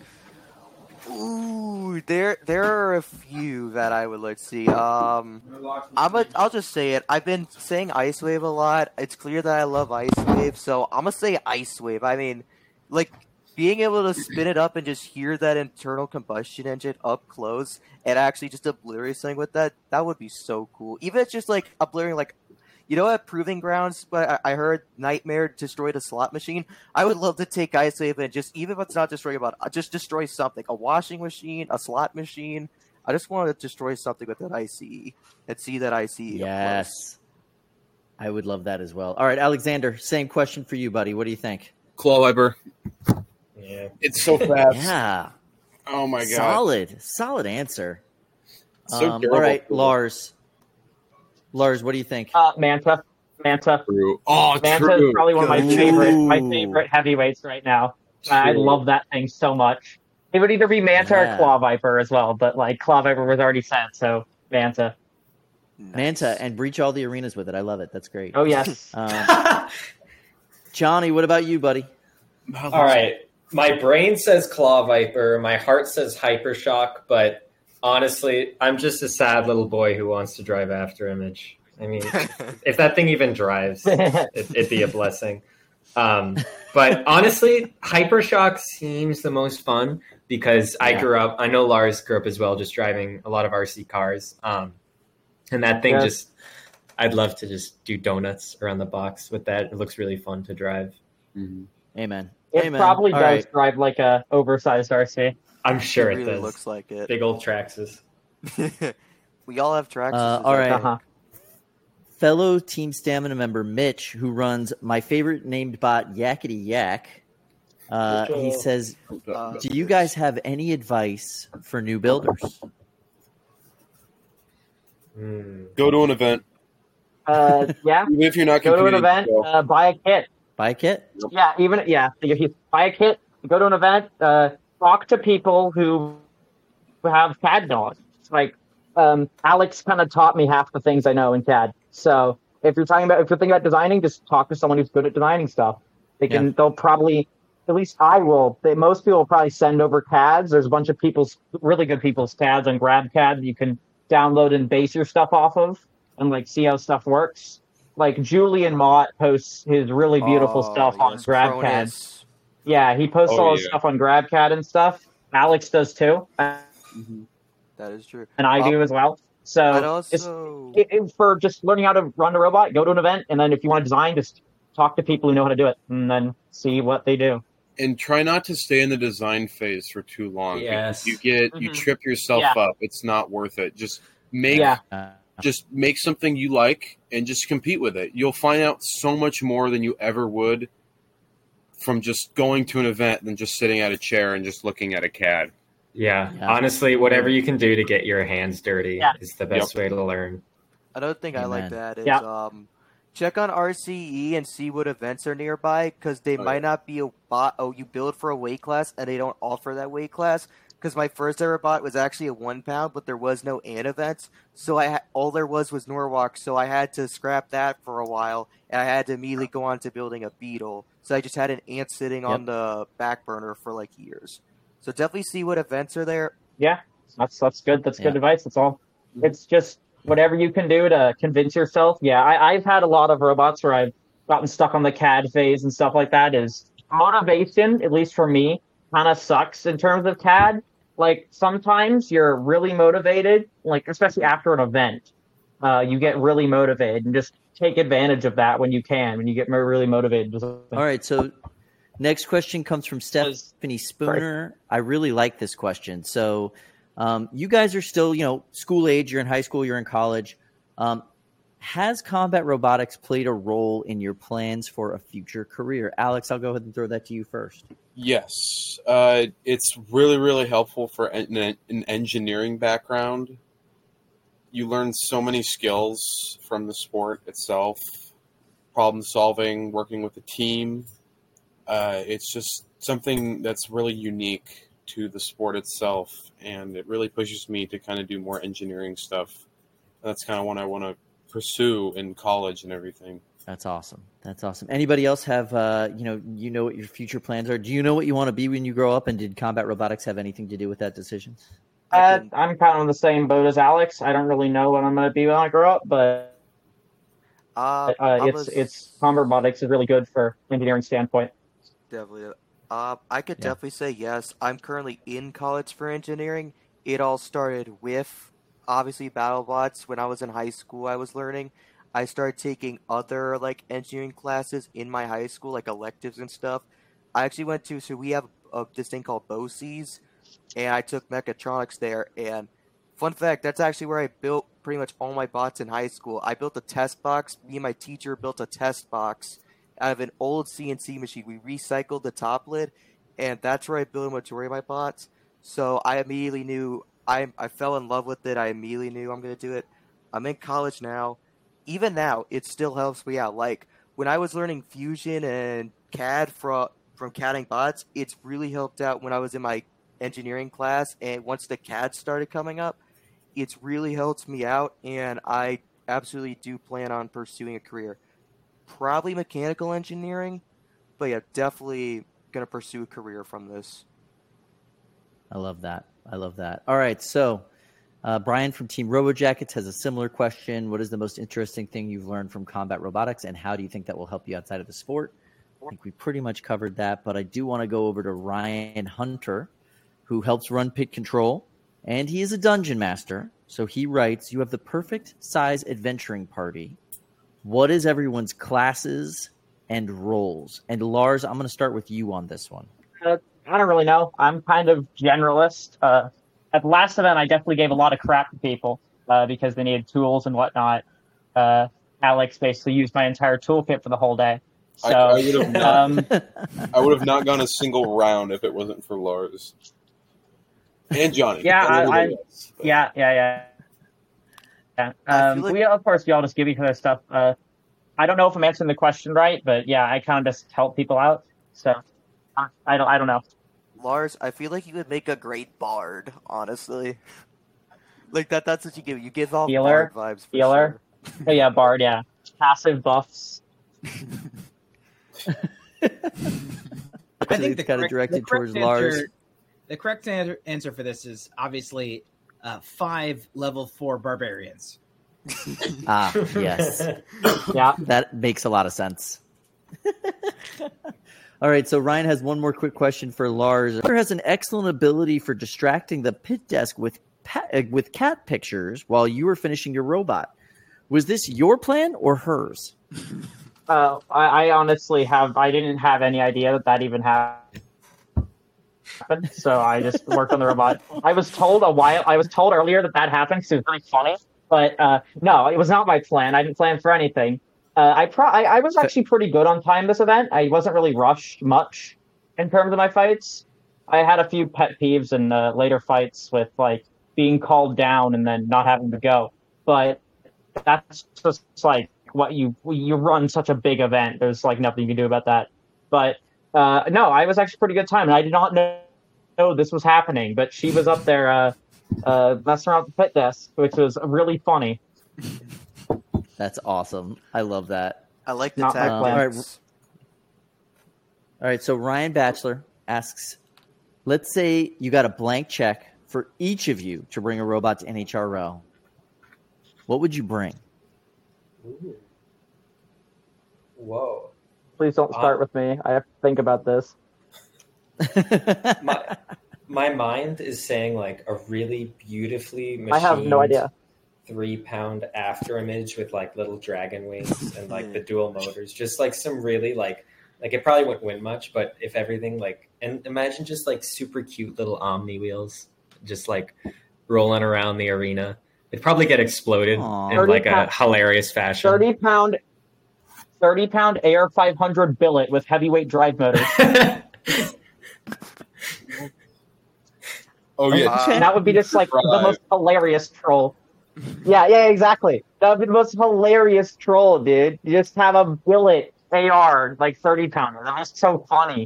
Speaker 5: Ooh, there there are a few that I would like to see. Um, I'm a, I'll just say it. I've been saying Ice Wave a lot. It's clear that I love Ice Wave, so I'm gonna say Ice Wave. I mean, like being able to spin it up and just hear that internal combustion engine up close and actually just obliterate something with that, that would be so cool. Even if it's just like obliterating, like, you know, at Proving Grounds, but I I heard Nightmare destroyed a slot machine. I would love to take Ice Wave and just, even if it's not destroying about, just destroy something, a washing machine, a slot machine. I just want to destroy something with that I C E and see that I C E. up close.
Speaker 9: Yes, I would love that as well. All right, Alexander, same question for you, buddy. What do you think?
Speaker 7: Claw Viper.
Speaker 8: Yeah.
Speaker 7: It's so fast.
Speaker 9: Yeah,
Speaker 7: Oh my god.
Speaker 9: solid, solid answer.
Speaker 7: So
Speaker 9: Um, all
Speaker 7: durable.
Speaker 9: right, Lars. Lars, what do you think?
Speaker 6: Uh, Manta, Manta,
Speaker 7: True. Oh,
Speaker 6: Manta
Speaker 7: true.
Speaker 6: is probably one of my
Speaker 5: Good.
Speaker 6: favorite, my
Speaker 9: Ooh.
Speaker 6: favorite heavyweights right now. I
Speaker 7: True.
Speaker 6: love that thing so much. It would either be Manta
Speaker 9: Yeah.
Speaker 6: or Claw Viper as well, but like Claw Viper was already said, so Manta.
Speaker 5: Nice.
Speaker 9: Manta, and breach all the arenas with it. I love it. That's great.
Speaker 6: Oh yes.
Speaker 9: Um, Johnny, what about you, buddy?
Speaker 8: All right. My brain says Claw Viper. My heart says Hypershock. But honestly, I'm just a sad little boy who wants to drive After Image. I mean, if that thing even drives, it, it'd be a blessing. Um, but honestly, Hypershock seems the most fun because I
Speaker 9: Yeah.
Speaker 8: grew up, I know Lars grew up as well, just driving a lot of R C cars. Um, and that thing
Speaker 6: Yeah.
Speaker 8: just, I'd love to just do donuts around the box with that. It looks really fun to drive.
Speaker 7: Mhm.
Speaker 9: Amen.
Speaker 6: It
Speaker 9: Amen.
Speaker 6: probably
Speaker 9: All
Speaker 6: does
Speaker 9: right.
Speaker 6: drive like a oversized R C.
Speaker 8: I'm sure
Speaker 5: it
Speaker 8: it,
Speaker 5: really
Speaker 8: does.
Speaker 5: looks like it.
Speaker 8: Big old Traxxas.
Speaker 5: We all have tracks.
Speaker 9: Uh, all right.
Speaker 6: Uh-huh.
Speaker 9: Fellow Team Stamina member Mitch, who runs my favorite named bot Yakety Yak, uh, he says,
Speaker 5: Uh,
Speaker 9: "Do you guys have any advice for new builders?"
Speaker 8: Hmm.
Speaker 7: Go to an event.
Speaker 6: Uh, yeah.
Speaker 7: Even if you're not
Speaker 6: Go to an
Speaker 7: competing.
Speaker 6: event,
Speaker 7: go.
Speaker 6: uh, buy a kit.
Speaker 9: Buy a kit.
Speaker 6: Yeah, even yeah, if you buy a kit, go to an event, uh, talk to people who have C A D knowledge. Like um, Alex kind of taught me half the things I know in C A D. So if you're talking about if you're thinking about designing, just talk to someone who's good at designing stuff. They can they'll probably at least I will. They, most people will probably send over C A Ds. There's a bunch of people's really good people's C A Ds on GrabCAD that you can download and base your stuff off of and like see how stuff works. Like Julian Mott posts his really beautiful
Speaker 5: Oh,
Speaker 6: stuff on
Speaker 5: yes,
Speaker 6: GrabCAD.
Speaker 5: Cronus.
Speaker 6: Yeah, he posts
Speaker 7: Oh,
Speaker 6: all his
Speaker 7: yeah.
Speaker 6: stuff on GrabCAD and stuff. Alex does too, uh,
Speaker 7: Mhm.
Speaker 5: That is true.
Speaker 6: and I
Speaker 5: Um,
Speaker 6: do as well. So
Speaker 5: I'd
Speaker 6: it's,
Speaker 5: also
Speaker 6: it, it- for just learning how to run a robot, go to an event, and then if you want to design, just talk to people who know how to do it, and then see what they do.
Speaker 7: And try not to stay in the design phase for too long.
Speaker 8: Yes.
Speaker 7: Because you get you
Speaker 6: Mhm.
Speaker 7: trip yourself
Speaker 6: Yeah.
Speaker 7: up. It's not worth it. Just make
Speaker 6: Yeah.
Speaker 9: Uh,
Speaker 7: just make something you like and just compete with it. You'll find out so much more than you ever would from just going to an event than just sitting at a chair and just looking at a C A D.
Speaker 8: Yeah.
Speaker 9: Yeah.
Speaker 8: Honestly, whatever you can do to get your hands dirty
Speaker 6: Yeah.
Speaker 8: is the best way to learn.
Speaker 5: Another thing I like
Speaker 9: Amen.
Speaker 5: to add is
Speaker 6: Yeah.
Speaker 5: um, check on R C E and see what events are nearby because they
Speaker 7: Oh,
Speaker 5: might
Speaker 7: yeah.
Speaker 5: not be a bot. Oh, you build for a weight class and they don't offer that weight class. Because my first ever bot was actually a one pound, but there was no ant events, so I ha- all there was was Norwalk. So I had to scrap that for a while, and I had to immediately go on to building a beetle. So I just had an ant sitting on the back burner for like years. So definitely see what events are there.
Speaker 6: Yeah, that's that's good. That's good
Speaker 9: Yeah.
Speaker 6: advice. That's all. It's just whatever you can do to convince yourself. Yeah, I, I've had a lot of robots where I've gotten stuck on the C A D phase and stuff like that. Is motivation, at least for me, kind of sucks in terms of C A D. Like sometimes you're really motivated, like especially after an event, uh, you get really motivated, and just take advantage of that when you can. When you get mo- really motivated.
Speaker 9: all right, so next question comes from Stephanie Spooner. I really like this question. So um, you guys are still, you know, school age. You're in high school. You're in college. Um, has combat robotics played a role in your plans for a future career? Alex, I'll go ahead and throw that to you first.
Speaker 7: Yes, uh, it's really, really helpful for an, an engineering background. You learn so many skills from the sport itself, problem solving, working with a team. Uh, it's just something that's really unique to the sport itself, and it really pushes me to kind of do more engineering stuff. That's kind of what I want to pursue in college and everything.
Speaker 9: That's awesome. That's awesome. Anybody else have, uh, you know, you know what your future plans are? Do you know what you want to be when you grow up? And did combat robotics have anything to do with that decision?
Speaker 5: I
Speaker 6: Uh,
Speaker 5: can-
Speaker 6: I'm kind of in the same boat as Alex. I don't really know what I'm going to be when I grow up, but
Speaker 5: Uh,
Speaker 6: uh,
Speaker 5: I'm
Speaker 6: it's
Speaker 5: a-
Speaker 6: it's combat robotics is really good for engineering standpoint.
Speaker 5: Definitely. Uh, I could
Speaker 9: Yeah.
Speaker 5: definitely say yes. I'm currently in college for engineering. It all started with, obviously, BattleBots. When I was in high school, I was learning. I started taking other, like, engineering classes in my high school, like electives and stuff. I actually went to, so we have uh, this thing called BOCES, and I took mechatronics there. And fun fact, that's actually where I built pretty much all my bots in high school. I built a test box. Me and my teacher built a test box out of an old C N C machine. We recycled the top lid, and that's where I built a majority of my bots. So I immediately knew, I I fell in love with it. I immediately knew I'm going to do it. I'm in college now. Even now, it still helps me out. Like, when I was learning Fusion and C A D from, from CADing bots, it's really helped out when I was in my engineering class, and once the C A D started coming up, it's really helped me out, and I absolutely do plan on pursuing a career. Probably mechanical engineering, but yeah, definitely going to pursue a career from this.
Speaker 9: I love that. I love that. All right, so uh, Brian from Team RoboJackets has a similar question. What is the most interesting thing you've learned from combat robotics, and how do you think that will help you outside of the sport? I think we pretty much covered that, but I do want to go over to Ryan Hunter, who helps run Pit Control, and he is a dungeon master. So he writes, you have the perfect size adventuring party. What is everyone's classes and roles? And Lars, I'm going to start with you on this one.
Speaker 6: Uh, I don't really know. I'm kind of generalist. Uh, at the last event, I definitely gave a lot of crap to people uh, because they needed tools and whatnot. Uh, Alex basically used my entire toolkit for the whole day. So
Speaker 7: I, I would have not.
Speaker 6: um,
Speaker 7: I would have not gone a single round if it wasn't for Lars and Johnny.
Speaker 6: Yeah,
Speaker 7: and
Speaker 6: I-
Speaker 7: everybody
Speaker 6: I-
Speaker 7: else, but-
Speaker 6: yeah, yeah, yeah. Yeah.
Speaker 5: I
Speaker 6: Um,
Speaker 5: feel like-
Speaker 6: we of course we all just give each other stuff. Uh, I don't know if I'm answering the question right, but yeah, I kind of just help people out. So I, I don't I don't know.
Speaker 5: Lars, I feel like you would make a great bard, honestly. Like, that that's what you give. You give off
Speaker 6: Healer?
Speaker 5: bard vibes for
Speaker 6: Healer? But yeah, Bard. Yeah, passive buffs.
Speaker 2: I think the
Speaker 9: it's kind of
Speaker 2: correct,
Speaker 9: directed
Speaker 2: the correct
Speaker 9: towards Lars.
Speaker 2: answer, the correct answer, answer for this is obviously uh, five level four barbarians.
Speaker 9: Ah, yes.
Speaker 6: Yeah.
Speaker 9: That makes a lot of sense. All right, so Ryan has one more quick question for Lars. Lars has an excellent ability for distracting the pit desk with pa- uh, with cat pictures while you were finishing your robot. Was this your plan or hers?
Speaker 6: Uh, I, I honestly have. I didn't have any idea that that even happened. So I just worked on the robot. I was told a while. I was told earlier that that happened because it was really funny. But uh, no, it was not my plan. I didn't plan for anything. Uh, I, pro- I I was actually pretty good on time this event. I wasn't really rushed much in terms of my fights. I had a few pet peeves in uh, later fights with like being called down and then not having to go. But that's just like what you you run such a big event. There's like nothing you can do about that. But uh, no, I was actually pretty good time, and I did not know, know this was happening. But she was up there uh, uh, messing around with the pit desk, which was really funny.
Speaker 9: That's awesome. I love that.
Speaker 5: I like the
Speaker 6: Not my
Speaker 5: tag.
Speaker 9: Um,
Speaker 6: plan.
Speaker 9: all right. All right, so Ryan Batchelor asks, let's say you got a blank check for each of you to bring a robot to N H R L. What would you bring?
Speaker 8: Ooh. Whoa.
Speaker 6: Please don't start
Speaker 8: Um,
Speaker 6: with me. I have to think about this.
Speaker 8: My my mind is saying like a really beautifully machined
Speaker 6: I have no idea.
Speaker 8: three pound after image with like little dragon wings and like the dual motors. Just like some really like like it probably wouldn't win much, but if everything like and imagine just like super cute little Omni wheels just like rolling around the arena. It'd probably get exploded
Speaker 9: Aw.
Speaker 8: in like a
Speaker 6: pound-
Speaker 8: hilarious fashion.
Speaker 6: thirty pound thirty pound A R five hundred billet with heavyweight drive motors.
Speaker 7: Oh yeah,
Speaker 5: Uh,
Speaker 6: That would be just like the
Speaker 7: Drive.
Speaker 6: most hilarious troll. Yeah, yeah, exactly. That would be the most hilarious troll, dude. You just have a billet A R, like thirty pounder. That's so funny.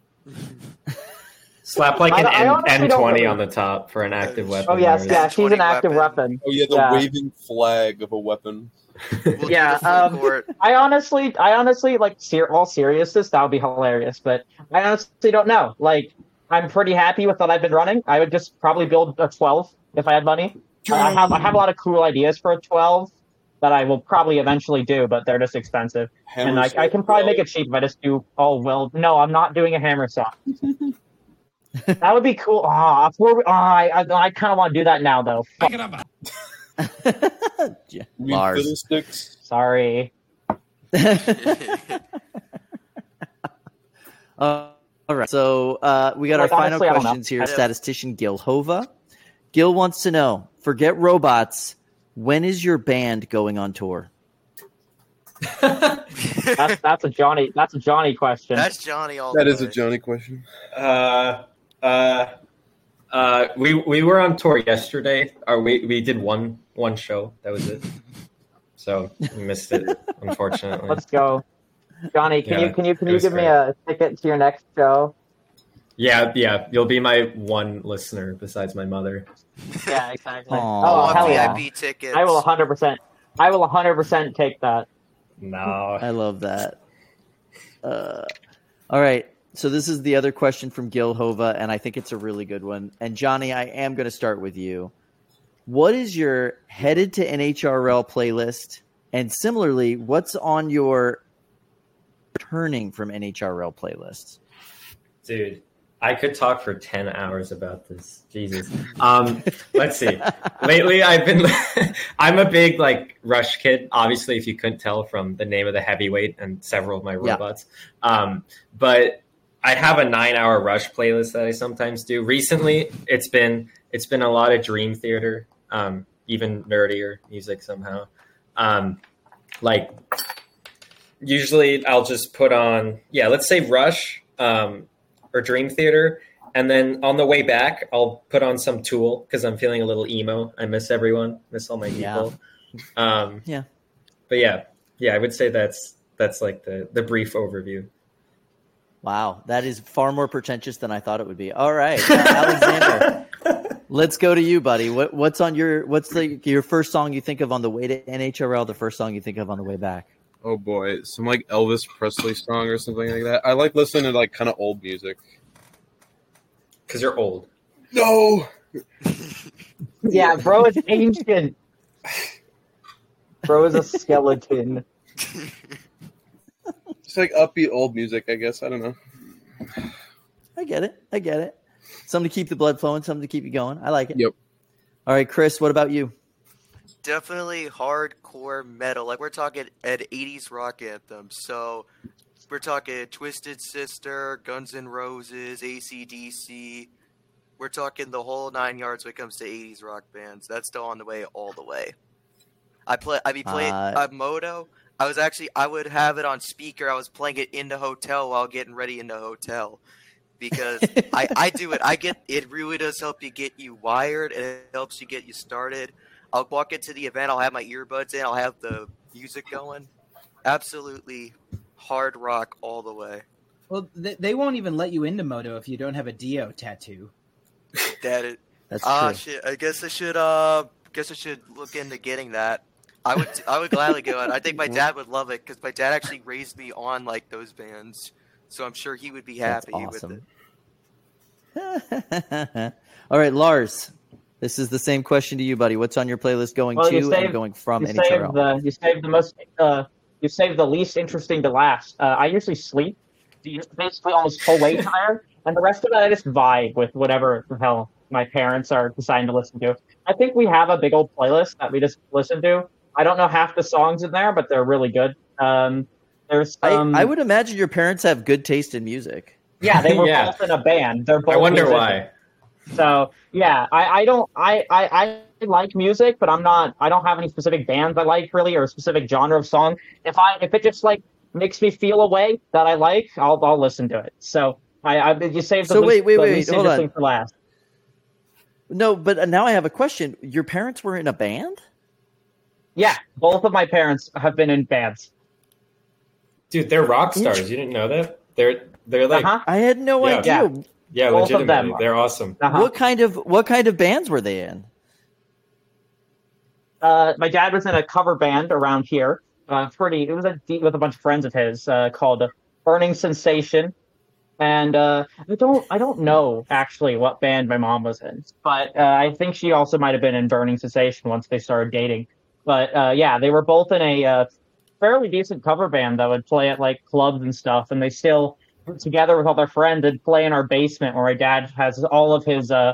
Speaker 8: Slap like
Speaker 6: I-
Speaker 8: an
Speaker 6: I
Speaker 8: N-
Speaker 6: honestly don't
Speaker 8: N20
Speaker 6: really-
Speaker 8: on the top for an active weapon.
Speaker 6: Oh yes,
Speaker 8: There's-
Speaker 6: yeah, she's an active
Speaker 5: weapon.
Speaker 6: weapon.
Speaker 7: oh yeah, the
Speaker 6: Yeah.
Speaker 7: waving flag of a weapon.
Speaker 5: We'll do
Speaker 6: Yeah,
Speaker 5: the full
Speaker 6: um,
Speaker 5: court.
Speaker 6: I honestly, I honestly like ser- all seriousness, that would be hilarious. But I honestly don't know. Like, I'm pretty happy with what I've been running. I would just probably build a twelve if I had money. I have, I have a lot of cool ideas for a twelve that I will probably eventually do, but they're just expensive.
Speaker 7: Hammer
Speaker 6: and I, I
Speaker 7: sword
Speaker 6: can probably make
Speaker 7: twelve.
Speaker 6: it cheap if I just do all well. No, I'm not doing a hammer saw. That would be cool. Ah, oh, I, I, I kind of want to do that now, though. Fuck.
Speaker 9: Yeah,
Speaker 7: You mean
Speaker 9: Lars.
Speaker 7: fiddlesticks?
Speaker 6: Sorry.
Speaker 9: Uh, all right. So uh, we got
Speaker 6: Like,
Speaker 9: our final
Speaker 6: honestly, I don't know.
Speaker 9: questions here.
Speaker 5: I don't-
Speaker 9: Statistician Gil Hova. Gil wants to know, forget robots, when is your band going on tour?
Speaker 6: That's that's a Johnny. That's a Johnny question.
Speaker 5: That's Johnny all
Speaker 7: That
Speaker 5: the
Speaker 7: is a
Speaker 5: way.
Speaker 7: Johnny question.
Speaker 8: Uh, uh, uh, we we were on tour yesterday. Or we we did one one show. That was it. So we missed it, unfortunately.
Speaker 6: Let's go, Johnny. Can
Speaker 8: Yeah,
Speaker 6: you can you can
Speaker 8: it
Speaker 6: you
Speaker 8: was
Speaker 6: give me
Speaker 8: great.
Speaker 6: a ticket to your next show?
Speaker 8: Yeah, yeah. You'll be my one listener besides my mother.
Speaker 6: Yeah, exactly.
Speaker 9: Aw.
Speaker 6: Oh
Speaker 5: All
Speaker 6: hell yeah!
Speaker 5: V I P tickets.
Speaker 6: I will one hundred percent. I will one hundred percent take that.
Speaker 8: No.
Speaker 9: I love that. Uh, all right. So this is the other question from Gil Hova, and I think it's a really good one. And Johnny, I am going to start with you. What is your headed to N H R L playlist? And similarly, what's on your returning from N H R L playlists?
Speaker 8: Dude, I could talk for ten hours about this. Jesus. Um, let's see. Lately, I've been, I'm a big like Rush kid. Obviously, if you couldn't tell from the name of the heavyweight and several of my
Speaker 9: Yeah.
Speaker 8: robots. Um, but I have a nine hour Rush playlist that I sometimes do. Recently, it's been, it's been a lot of Dream Theater, um, even nerdier music somehow. Um, like usually I'll just put on, yeah, let's say Rush, um, or Dream Theater, and then on the way back I'll put on some Tool because I'm feeling a little emo. I miss everyone, miss all my people.
Speaker 9: Yeah.
Speaker 8: Um,
Speaker 9: Yeah.
Speaker 8: But yeah, yeah, I would say that's that's like the the brief overview.
Speaker 9: Wow, that is far more pretentious than I thought it would be. All right, uh, Alexander, let's go to you, buddy. What, what's on your what's the your first song you think of on the way to N H R L? The first song you think of on the way back?
Speaker 7: Oh boy, some like Elvis Presley song or something like that. I like listening to like kind of old music.
Speaker 8: Because you're old.
Speaker 7: No.
Speaker 6: Yeah, bro is ancient. Bro is a skeleton.
Speaker 7: Just like upbeat old music, I guess. I don't know.
Speaker 9: I get it. I get it. Something to keep the blood flowing, something to keep you going. I like it.
Speaker 7: Yep.
Speaker 9: All right, Chris, what about you?
Speaker 5: Definitely hardcore metal. Like we're talking an eighties rock anthem. So we're talking Twisted Sister, Guns N' Roses, A C D C. We're talking the whole nine yards when it comes to eighties rock bands. That's still on the way all the way. I play. I be playing
Speaker 9: Uh,
Speaker 5: uh, Moto. I was actually. I would have it on speaker. I was playing it in the hotel while getting ready in the hotel. Because I, I do it. I get it. Really does help you get you wired, and it helps you get you started. I'll walk into the event. I'll have my earbuds in. I'll have the music going. Absolutely hard rock all the way.
Speaker 2: Well, they, they won't even let you into Moto if you don't have a Dio tattoo.
Speaker 5: That it.
Speaker 9: That's
Speaker 5: Ah,
Speaker 9: true.
Speaker 5: shit. I guess I should. Uh, guess I should look into getting that. I would. I would gladly go. And I think my dad would love it because my dad actually raised me on like those bands. So I'm sure he would be
Speaker 9: That's
Speaker 5: happy
Speaker 9: awesome.
Speaker 5: with it.
Speaker 9: All right, Lars. This is the same question to you, buddy. What's on your playlist going
Speaker 6: Well,
Speaker 9: to
Speaker 6: you saved-
Speaker 9: and going from
Speaker 6: You
Speaker 9: N H R L?
Speaker 6: saved the you saved the most uh you saved the least interesting to last. Uh, I usually sleep the- basically almost full way to there, and the rest of it I just vibe with whatever the hell my parents are deciding to listen to. I think we have a big old playlist that we just listen to. I don't know half the songs in there, but they're really good. Um, there's um,
Speaker 9: I, I would imagine your parents have good taste in music.
Speaker 6: yeah, they were
Speaker 8: Yeah.
Speaker 6: both in a band. They're both
Speaker 8: I wonder
Speaker 6: musicians.
Speaker 8: why.
Speaker 6: So yeah, I, I don't I, I, I like music, but I'm not I don't have any specific bands I like really or a specific genre of song. If I if it just like makes me feel a way that I like, I'll I'll listen to it. So I, I you saved the
Speaker 9: So
Speaker 6: least,
Speaker 9: wait, wait,
Speaker 6: the
Speaker 9: wait,
Speaker 6: least
Speaker 9: hold
Speaker 6: interesting
Speaker 9: on.
Speaker 6: for last.
Speaker 9: No, but uh, now I have a question. Your parents were in a band?
Speaker 6: Yeah, both of my parents have been in bands.
Speaker 8: Dude, they're rock stars. You didn't know that? They're they're like
Speaker 6: Uh-huh.
Speaker 9: I had no
Speaker 8: Yeah.
Speaker 9: idea.
Speaker 8: yeah,
Speaker 6: both of
Speaker 8: legitimately.
Speaker 6: them.
Speaker 8: They're awesome.
Speaker 6: Uh-huh.
Speaker 9: What kind of what kind of bands were they in?
Speaker 6: Uh, my dad was in a cover band around here. Uh, pretty. It was a with a bunch of friends of his uh, called Burning Sensation, and uh, I don't I don't know actually what band my mom was in, but uh, I think she also might have been in Burning Sensation once they started dating. But uh, yeah, they were both in a uh, fairly decent cover band that would play at like clubs and stuff, and they still together with all their friends and play in our basement where my dad has all of his uh,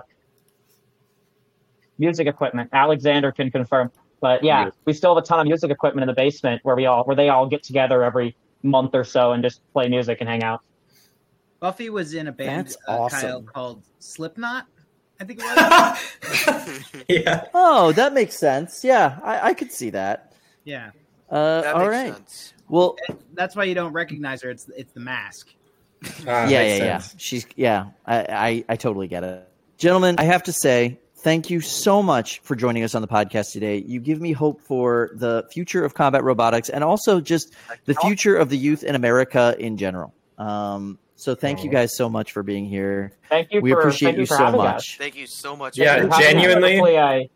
Speaker 6: music equipment. Alexander can confirm. But yeah,
Speaker 7: Yeah.
Speaker 6: we still have a ton of music equipment in the basement where we all where they all get together every month or so and just play music and hang out.
Speaker 2: Buffy was in a band,
Speaker 9: That's
Speaker 2: uh,
Speaker 9: awesome.
Speaker 2: Kyle, called Slipknot, I think it was.
Speaker 8: Yeah.
Speaker 9: Oh, that makes sense. Yeah, I, I could see that.
Speaker 2: Yeah.
Speaker 9: Uh,
Speaker 5: That
Speaker 9: all
Speaker 5: makes
Speaker 9: right.
Speaker 5: sense.
Speaker 9: Well,
Speaker 2: That's why you don't recognize her. It's it's the mask.
Speaker 8: Ah,
Speaker 9: yeah, yeah,
Speaker 8: makes
Speaker 9: yeah.
Speaker 8: sense.
Speaker 9: She's yeah. I, I I totally get it, gentlemen. I have to say thank you so much for joining us on the podcast today. You give me hope for the future of combat robotics and also just the future of the youth in America in general. Um, so thank you guys so much for being here.
Speaker 6: Thank you
Speaker 9: We
Speaker 6: for
Speaker 9: appreciate
Speaker 6: thank
Speaker 9: you
Speaker 6: for
Speaker 9: so
Speaker 6: having
Speaker 9: much.
Speaker 6: us.
Speaker 5: Thank you so much.
Speaker 8: Yeah,
Speaker 6: Thank you
Speaker 5: for
Speaker 6: for having us.
Speaker 8: genuinely.
Speaker 6: Hopefully I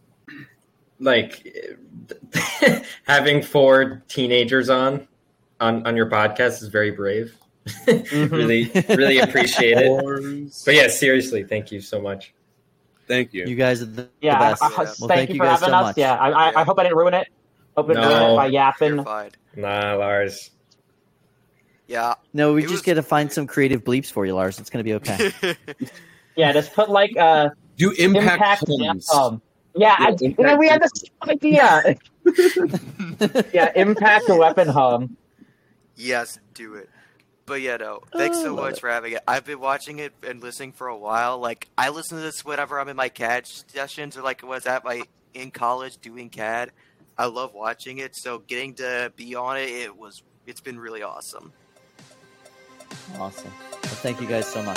Speaker 8: Like having four teenagers on on on your podcast is very brave.
Speaker 6: Mm-hmm.
Speaker 8: really really appreciate it.
Speaker 7: Wars.
Speaker 8: But yeah, seriously, thank you so much.
Speaker 7: Thank you.
Speaker 9: You guys are the,
Speaker 6: yeah,
Speaker 9: the best.
Speaker 6: I, I,
Speaker 5: Yeah.
Speaker 9: Well,
Speaker 6: thank,
Speaker 9: thank
Speaker 6: you
Speaker 9: you
Speaker 6: for
Speaker 9: guys
Speaker 6: having
Speaker 9: so
Speaker 6: us.
Speaker 9: much.
Speaker 6: Yeah, I, I,
Speaker 5: Yeah.
Speaker 6: I hope I didn't ruin it. Hope I didn't ruin
Speaker 8: No.
Speaker 6: it by yapping.
Speaker 5: You're fine.
Speaker 8: Nah, Lars.
Speaker 5: Yeah.
Speaker 9: No, we
Speaker 5: It
Speaker 9: just
Speaker 5: was-
Speaker 9: get to find some creative bleeps for you, Lars. It's going to be okay.
Speaker 6: Yeah, just put like uh
Speaker 7: Do impact,
Speaker 6: impact
Speaker 7: homes.
Speaker 6: um yeah,
Speaker 7: Yeah,
Speaker 6: I,
Speaker 7: impact
Speaker 6: yeah, we had the same idea. Yeah, impact a weapon hum.
Speaker 5: Yes, do it. But yeah, no. Thanks
Speaker 9: Oh,
Speaker 5: so
Speaker 9: love
Speaker 5: much
Speaker 9: it.
Speaker 5: for having it. I've been watching it and listening for a while. Like I listen to this whenever I'm in my C A D sessions or like was at my in college doing C A D. I love watching it. So getting to be on it, it was it's been really awesome.
Speaker 9: Awesome. Well, thank you guys so much.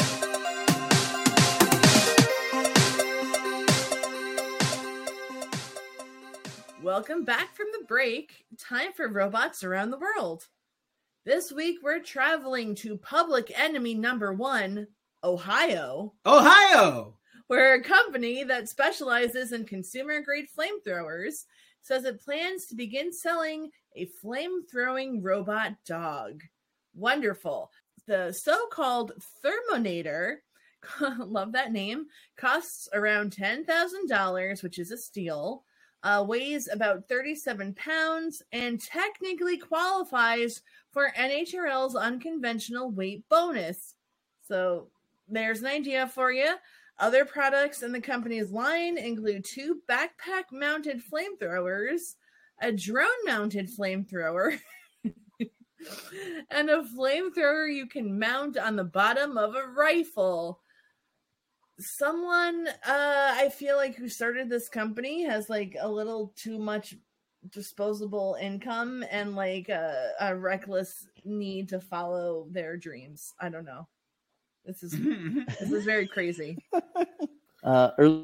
Speaker 4: Welcome back from the break. Time for robots around the world. This week we're traveling to public enemy number one, Ohio,
Speaker 2: Ohio.
Speaker 4: where a company that specializes in consumer-grade flamethrowers says it plans to begin selling a flame-throwing robot dog. Wonderful. The so-called Thermonator, love that name, costs around ten thousand dollars, which is a steal, uh, weighs about thirty-seven pounds, and technically qualifies for N H R L's unconventional weight bonus. So there's an idea for you. Other products in the company's line include two backpack-mounted flamethrowers, a drone-mounted flamethrower, and a flamethrower you can mount on the bottom of a rifle. Someone, uh, I feel like who started this company has like a little too much disposable income and like a, a reckless need to follow their dreams. I don't know. This is this is very crazy.
Speaker 9: Uh, early-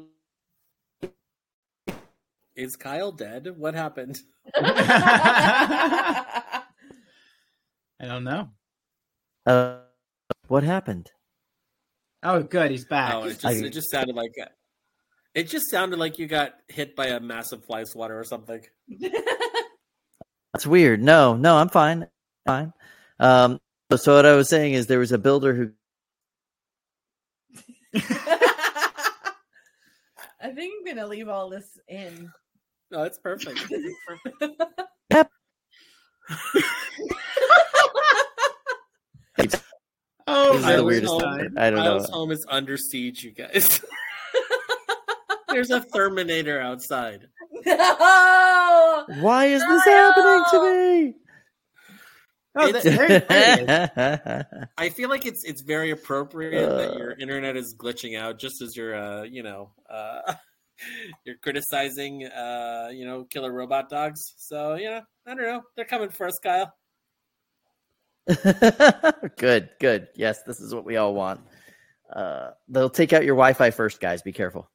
Speaker 3: Is Kyle dead? What happened?
Speaker 2: I don't know.
Speaker 9: uh, what happened?
Speaker 2: Oh, good. He's back.
Speaker 3: Oh, it just
Speaker 9: I-
Speaker 3: it just sounded like it just sounded like you got hit by a massive fly swatter or something.
Speaker 9: That's weird. No, no, I'm fine. Fine. Um, so what I was saying is there was a builder who
Speaker 4: I think I'm gonna leave all this in.
Speaker 3: No, it's perfect. It's perfect.
Speaker 9: Yep.
Speaker 2: Oh,
Speaker 9: This is
Speaker 2: I
Speaker 9: the
Speaker 2: was
Speaker 9: weirdest
Speaker 2: home.
Speaker 9: thing. I don't
Speaker 3: Kyle's
Speaker 9: know.
Speaker 3: home is under siege, you guys. There's a Terminator outside.
Speaker 4: No!
Speaker 9: Why is this
Speaker 4: Kyle!
Speaker 9: happening to me?
Speaker 2: Oh,
Speaker 3: It's-
Speaker 2: there, there it is.
Speaker 3: I feel like it's it's very appropriate that
Speaker 9: Uh.
Speaker 3: your internet is glitching out just as you're uh you know uh you're criticizing uh you know killer robot dogs. So you know I don't know, they're coming for us, Kyle.
Speaker 9: Good, good. Yes, this is what we all want. Uh, they'll take out your Wi-Fi first, guys. Be careful.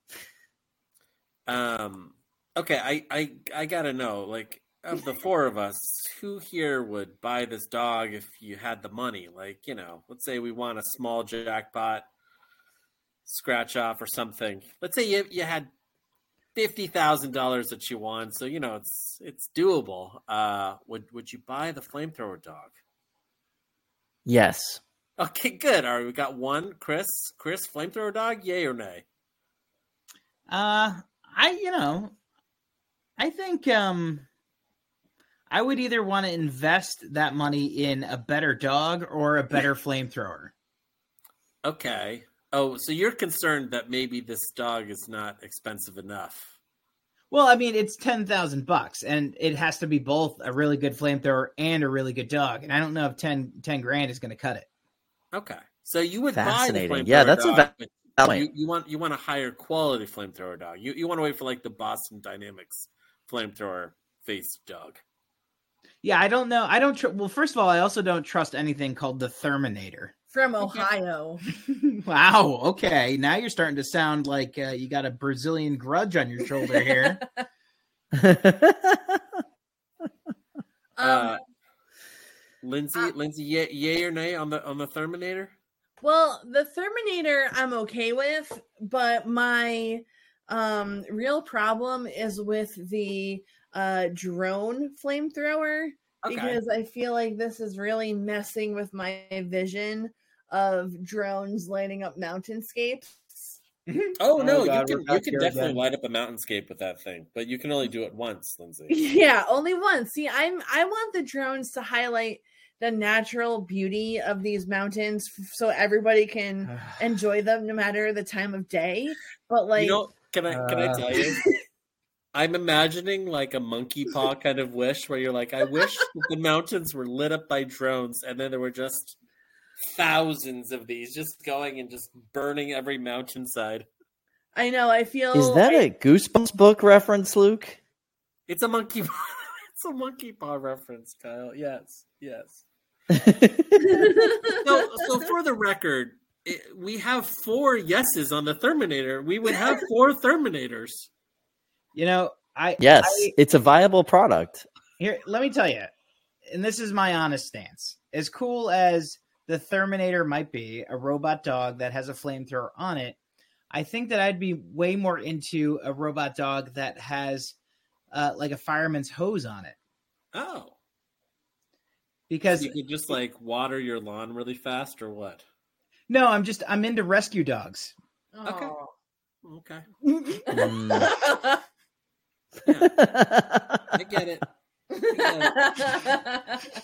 Speaker 3: Um. Okay, I I I gotta know, like, of the four of us, who here would buy this dog if you had the money? Like, you know, let's say we want a small jackpot scratch off or something. Let's say you you had fifty thousand dollars that you won, so you know it's it's doable. Uh, would would you buy the flamethrower dog?
Speaker 9: Yes.
Speaker 3: Okay, good. All right, we got one. Chris, Chris, flamethrower dog, yay or nay?
Speaker 2: Uh, I, you know, I think um, I would either want to invest that money in a better dog or a better flamethrower.
Speaker 3: Okay. Oh, so you're concerned that maybe this dog is not expensive enough.
Speaker 2: Well, I mean, it's ten thousand bucks, and it has to be both a really good flamethrower and a really good dog. And I don't know if ten, ten grand is going to cut it.
Speaker 3: Okay, so you would buy the
Speaker 9: Fascinating.
Speaker 3: flamethrower
Speaker 9: Yeah, that's a
Speaker 3: dog,
Speaker 9: va-
Speaker 3: but you, you want you want a higher quality flamethrower dog. You you want to wait for like the Boston Dynamics flamethrower face dog.
Speaker 2: Yeah, I don't know. I don't. Tr- well, first of all, I also don't trust anything called the Terminator.
Speaker 4: From Ohio.
Speaker 2: Wow. Okay, now you're starting to sound like uh, you got a Brazilian grudge on your shoulder here.
Speaker 4: Um,
Speaker 3: uh, Lindsay,
Speaker 4: uh,
Speaker 3: Lindsay, yay, yay or nay on the on the Terminator?
Speaker 4: Well, the Terminator I'm okay with, but my um real problem is with the uh drone flamethrower
Speaker 3: Okay.
Speaker 4: because I feel like this is really messing with my vision of drones lighting up mountainscapes.
Speaker 3: Oh no,
Speaker 2: Oh, God,
Speaker 3: you
Speaker 2: we're
Speaker 3: can you
Speaker 2: back
Speaker 3: can
Speaker 2: here
Speaker 3: definitely
Speaker 2: again.
Speaker 3: light up a mountainscape with that thing, but you can only do it once, Lindsay.
Speaker 4: Yeah, only once. See, I'm I want the drones to highlight the natural beauty of these mountains f- so everybody can enjoy them no matter the time of day. But like
Speaker 3: you know, can I can I
Speaker 2: Uh,
Speaker 3: tell you? I'm imagining like a monkey paw kind of wish where you're like, I wish that the mountains were lit up by drones and then there were just thousands of these just going and just burning every mountainside.
Speaker 4: I know, I feel
Speaker 9: Is that
Speaker 4: I-
Speaker 9: a Goosebumps book reference, Luke?
Speaker 3: It's a monkey paw. It's a monkey paw reference, Kyle. Yes, yes. So, so for the record, it, we have four yeses on the Terminator. We would have four Terminators.
Speaker 2: You know, I
Speaker 9: Yes,
Speaker 2: I,
Speaker 9: it's a viable product.
Speaker 2: here. Let me tell you, and this is my honest stance. As cool as the Terminator might be, a robot dog that has a flamethrower on it, I think that I'd be way more into a robot dog that has uh, like a fireman's hose on it.
Speaker 3: Oh.
Speaker 2: Because
Speaker 3: so you could just like water your lawn really fast or what?
Speaker 2: No, I'm just I'm into rescue dogs.
Speaker 3: Okay.
Speaker 4: Aw.
Speaker 3: Okay.
Speaker 9: Mm.
Speaker 3: Yeah. I get it. I get it.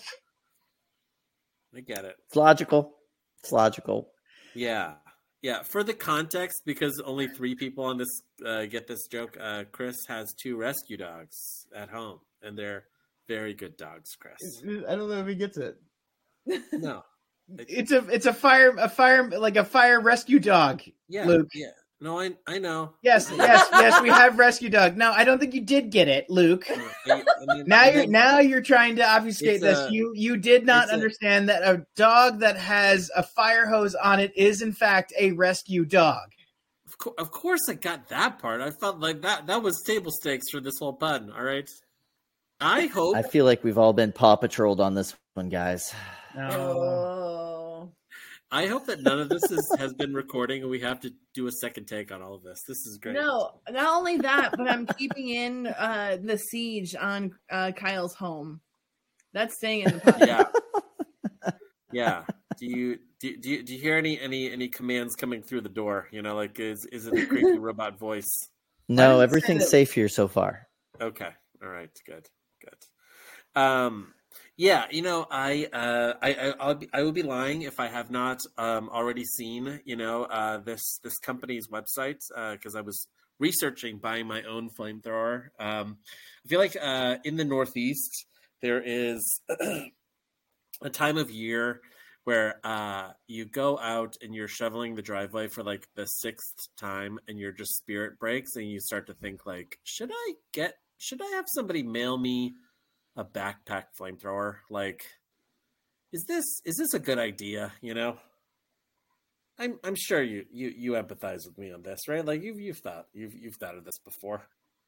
Speaker 3: I get it.
Speaker 9: It's logical. It's logical.
Speaker 3: Yeah. Yeah. For the context, because only three people on this uh, get this joke, uh, Chris has two rescue dogs at home, and they're very good dogs, Chris.
Speaker 2: I don't know if he gets it.
Speaker 3: No.
Speaker 2: It's a it's a fire a fire like a fire rescue dog.
Speaker 3: Yeah.
Speaker 2: Luke.
Speaker 3: Yeah. No, I I know.
Speaker 2: Yes, yes, yes. We have rescue dog. No, I don't think you did get it, Luke.
Speaker 3: I, I mean,
Speaker 2: Now
Speaker 3: I
Speaker 2: you're
Speaker 3: mean,
Speaker 2: now you're trying to obfuscate
Speaker 3: It's
Speaker 2: this.
Speaker 3: a-
Speaker 2: you you did not
Speaker 3: it's a-
Speaker 2: understand that a dog that has a fire hose on it is in fact a rescue dog.
Speaker 3: Of, co- of course, I got that part. I felt like that that was table stakes for this whole pun. All right. I hope.
Speaker 9: I feel like we've all been Paw Patrolled on this one, guys.
Speaker 2: No.
Speaker 4: Oh.
Speaker 3: I hope that none of this is, has been recording, and we have to do a second take on all of this. This is great.
Speaker 4: No, not only that, but I'm keeping in uh, the siege on uh, Kyle's home. That's staying in the podcast.
Speaker 3: Yeah. Yeah. Do you do, do you do you hear any any any commands coming through the door? You know, like is is it a creepy robot voice?
Speaker 9: No,
Speaker 2: say
Speaker 9: everything's
Speaker 2: that-
Speaker 9: safe here so far.
Speaker 3: Okay. All right. Good. Good. Um. Yeah. You know, I uh I I I'll be, I will be lying if I have not um already seen you know uh this this company's website uh because I was researching buying my own flamethrower. Um, I feel like uh in the Northeast there is a time of year where uh, you go out and you're shoveling the driveway for like the sixth time and your just spirit breaks and you start to think like, should I get, should I have somebody mail me a backpack flamethrower? Like, is this, is this a good idea? You know, I'm, I'm sure you, you, you empathize with me on this, right? Like you've, you've thought, you've, you've thought of this before.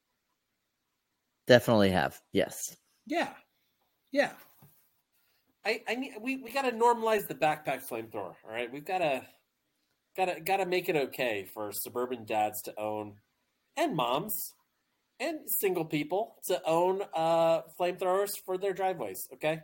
Speaker 9: Definitely have. Yes.
Speaker 3: Yeah. Yeah. I, I need, we, we got to normalize the backpack flamethrower. All right. We've got to, got to, got to make it okay for suburban dads to own and moms and single people to own uh, flamethrowers for their driveways. Okay.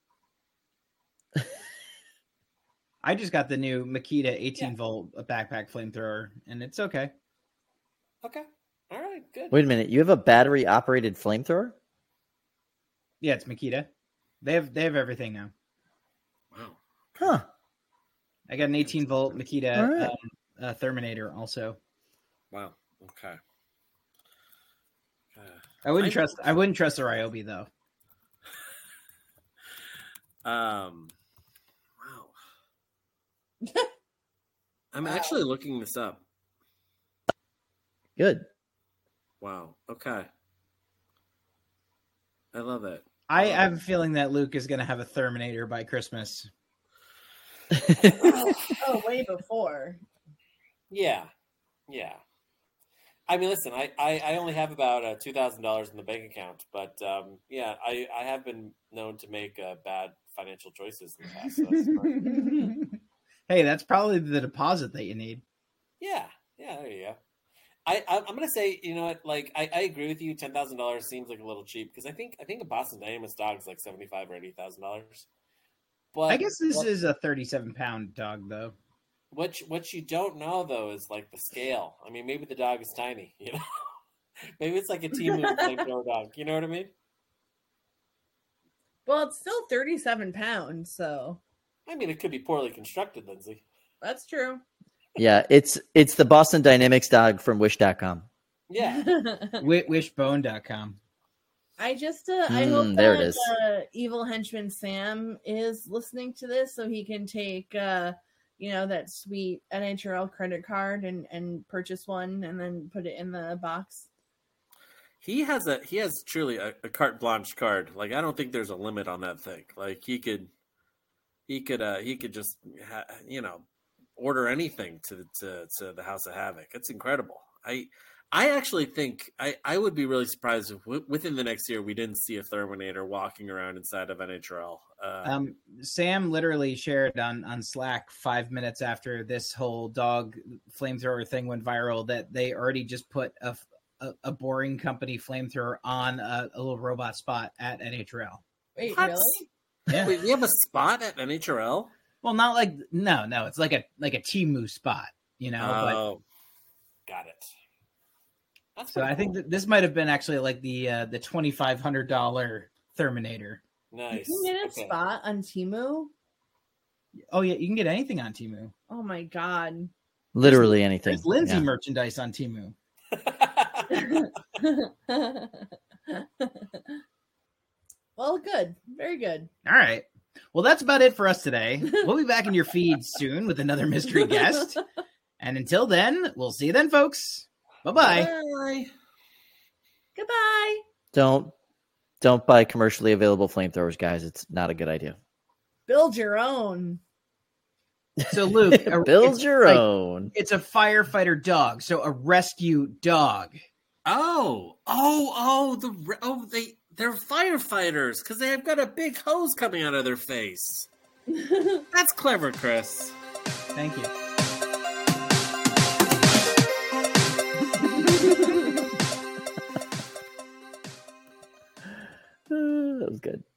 Speaker 2: I just got the new Makita eighteen volt backpack flamethrower, and it's okay.
Speaker 3: Okay. All right. Good.
Speaker 9: Wait a minute. You have a battery operated flamethrower?
Speaker 2: Yeah, it's Makita. They have they have everything now.
Speaker 3: Wow.
Speaker 9: Huh.
Speaker 2: I got an eighteen volt Makita
Speaker 9: All right.
Speaker 2: um, uh, Terminator also.
Speaker 3: Wow. Okay. Uh,
Speaker 2: I wouldn't
Speaker 3: I-
Speaker 2: trust I wouldn't trust a Ryobi though.
Speaker 3: Um. Wow. I'm actually looking this up.
Speaker 9: Good.
Speaker 3: Wow. Okay. I love it.
Speaker 2: I have a feeling that Luke is going to have a Terminator by Christmas.
Speaker 4: oh, oh, way before.
Speaker 3: Yeah, yeah. I mean, listen, I, I, I only have about uh, two thousand dollars in the bank account, but um, yeah, I, I have been known to make uh, bad financial choices in the past. So that's fine.
Speaker 2: Hey, that's probably the deposit that you need.
Speaker 3: Yeah, yeah, there you go. I, I I'm gonna say, you know what, like I, I agree with you. Ten thousand dollars seems like a little cheap because I think I think a Boston Dynamics dog is like seventy five or eighty thousand dollars. But
Speaker 2: I guess this
Speaker 3: what,
Speaker 2: is a thirty-seven pound dog, though.
Speaker 3: what you, what you don't know though is like the scale. I mean, maybe the dog is tiny. You know, maybe it's like a Timu flamethrower dog. You know what I mean?
Speaker 4: Well, it's still thirty-seven pounds, so
Speaker 3: I mean, it could be poorly constructed, Lindsay.
Speaker 4: that's true.
Speaker 9: Yeah, it's it's the Boston Dynamics dog from wish dot com.
Speaker 3: Yeah.
Speaker 2: Wi- wishbone dot com.
Speaker 4: I just, uh, I
Speaker 9: Mm,
Speaker 4: hope
Speaker 9: there it
Speaker 4: that
Speaker 9: is.
Speaker 4: uh, evil henchman Sam is listening to this so he can take, uh, you know, that sweet N H R L credit card and, and purchase one and then put it in the box.
Speaker 3: He has a he has truly a, a carte blanche card. Like I don't think there's a limit on that thing. Like he could he could uh he could just ha, you know order anything to to to the House of Havoc. It's incredible. I I actually think I, I would be really surprised if w- within the next year we didn't see a Therminator walking around inside of N H R L. Uh,
Speaker 2: Um, Sam literally shared on, on Slack five minutes after this whole dog flamethrower thing went viral that they already just put a, a, a boring company flamethrower on a, a little robot spot at N H R L.
Speaker 4: Wait,
Speaker 3: What?
Speaker 4: really?
Speaker 2: Yeah.
Speaker 3: Wait, we have a spot at N H R L?
Speaker 2: Well, not like no, no. It's like a like a Temu spot, you know.
Speaker 3: Oh, got it.
Speaker 2: But
Speaker 3: That's
Speaker 2: so
Speaker 3: pretty
Speaker 2: I think
Speaker 3: cool.
Speaker 2: that this might have been actually like the uh, the twenty five hundred dollar Terminator.
Speaker 3: Nice.
Speaker 4: You can get a
Speaker 3: Okay.
Speaker 4: spot on Temu.
Speaker 2: Oh yeah, you can get anything on Temu.
Speaker 4: Oh my god.
Speaker 9: Literally anything.
Speaker 2: There's Lindsay
Speaker 9: Yeah.
Speaker 2: merchandise on Temu.
Speaker 4: Well, good. Very good.
Speaker 2: All right. Well, that's about it for us today. We'll be back in your feed soon with another mystery guest. And until then, we'll see you then, folks. Bye-bye.
Speaker 3: Bye.
Speaker 4: Goodbye.
Speaker 9: Don't don't buy commercially available flamethrowers, guys. It's not a good idea.
Speaker 4: Build your own.
Speaker 2: So, Luke, a-
Speaker 9: Build
Speaker 2: it's
Speaker 9: your
Speaker 2: like-
Speaker 9: own.
Speaker 2: It's a firefighter dog, so a rescue dog.
Speaker 3: Oh, oh, oh, the re- oh they they're firefighters because they have got a big hose coming out of their face. That's clever, Chris.
Speaker 2: Thank you.
Speaker 9: Uh, that was good.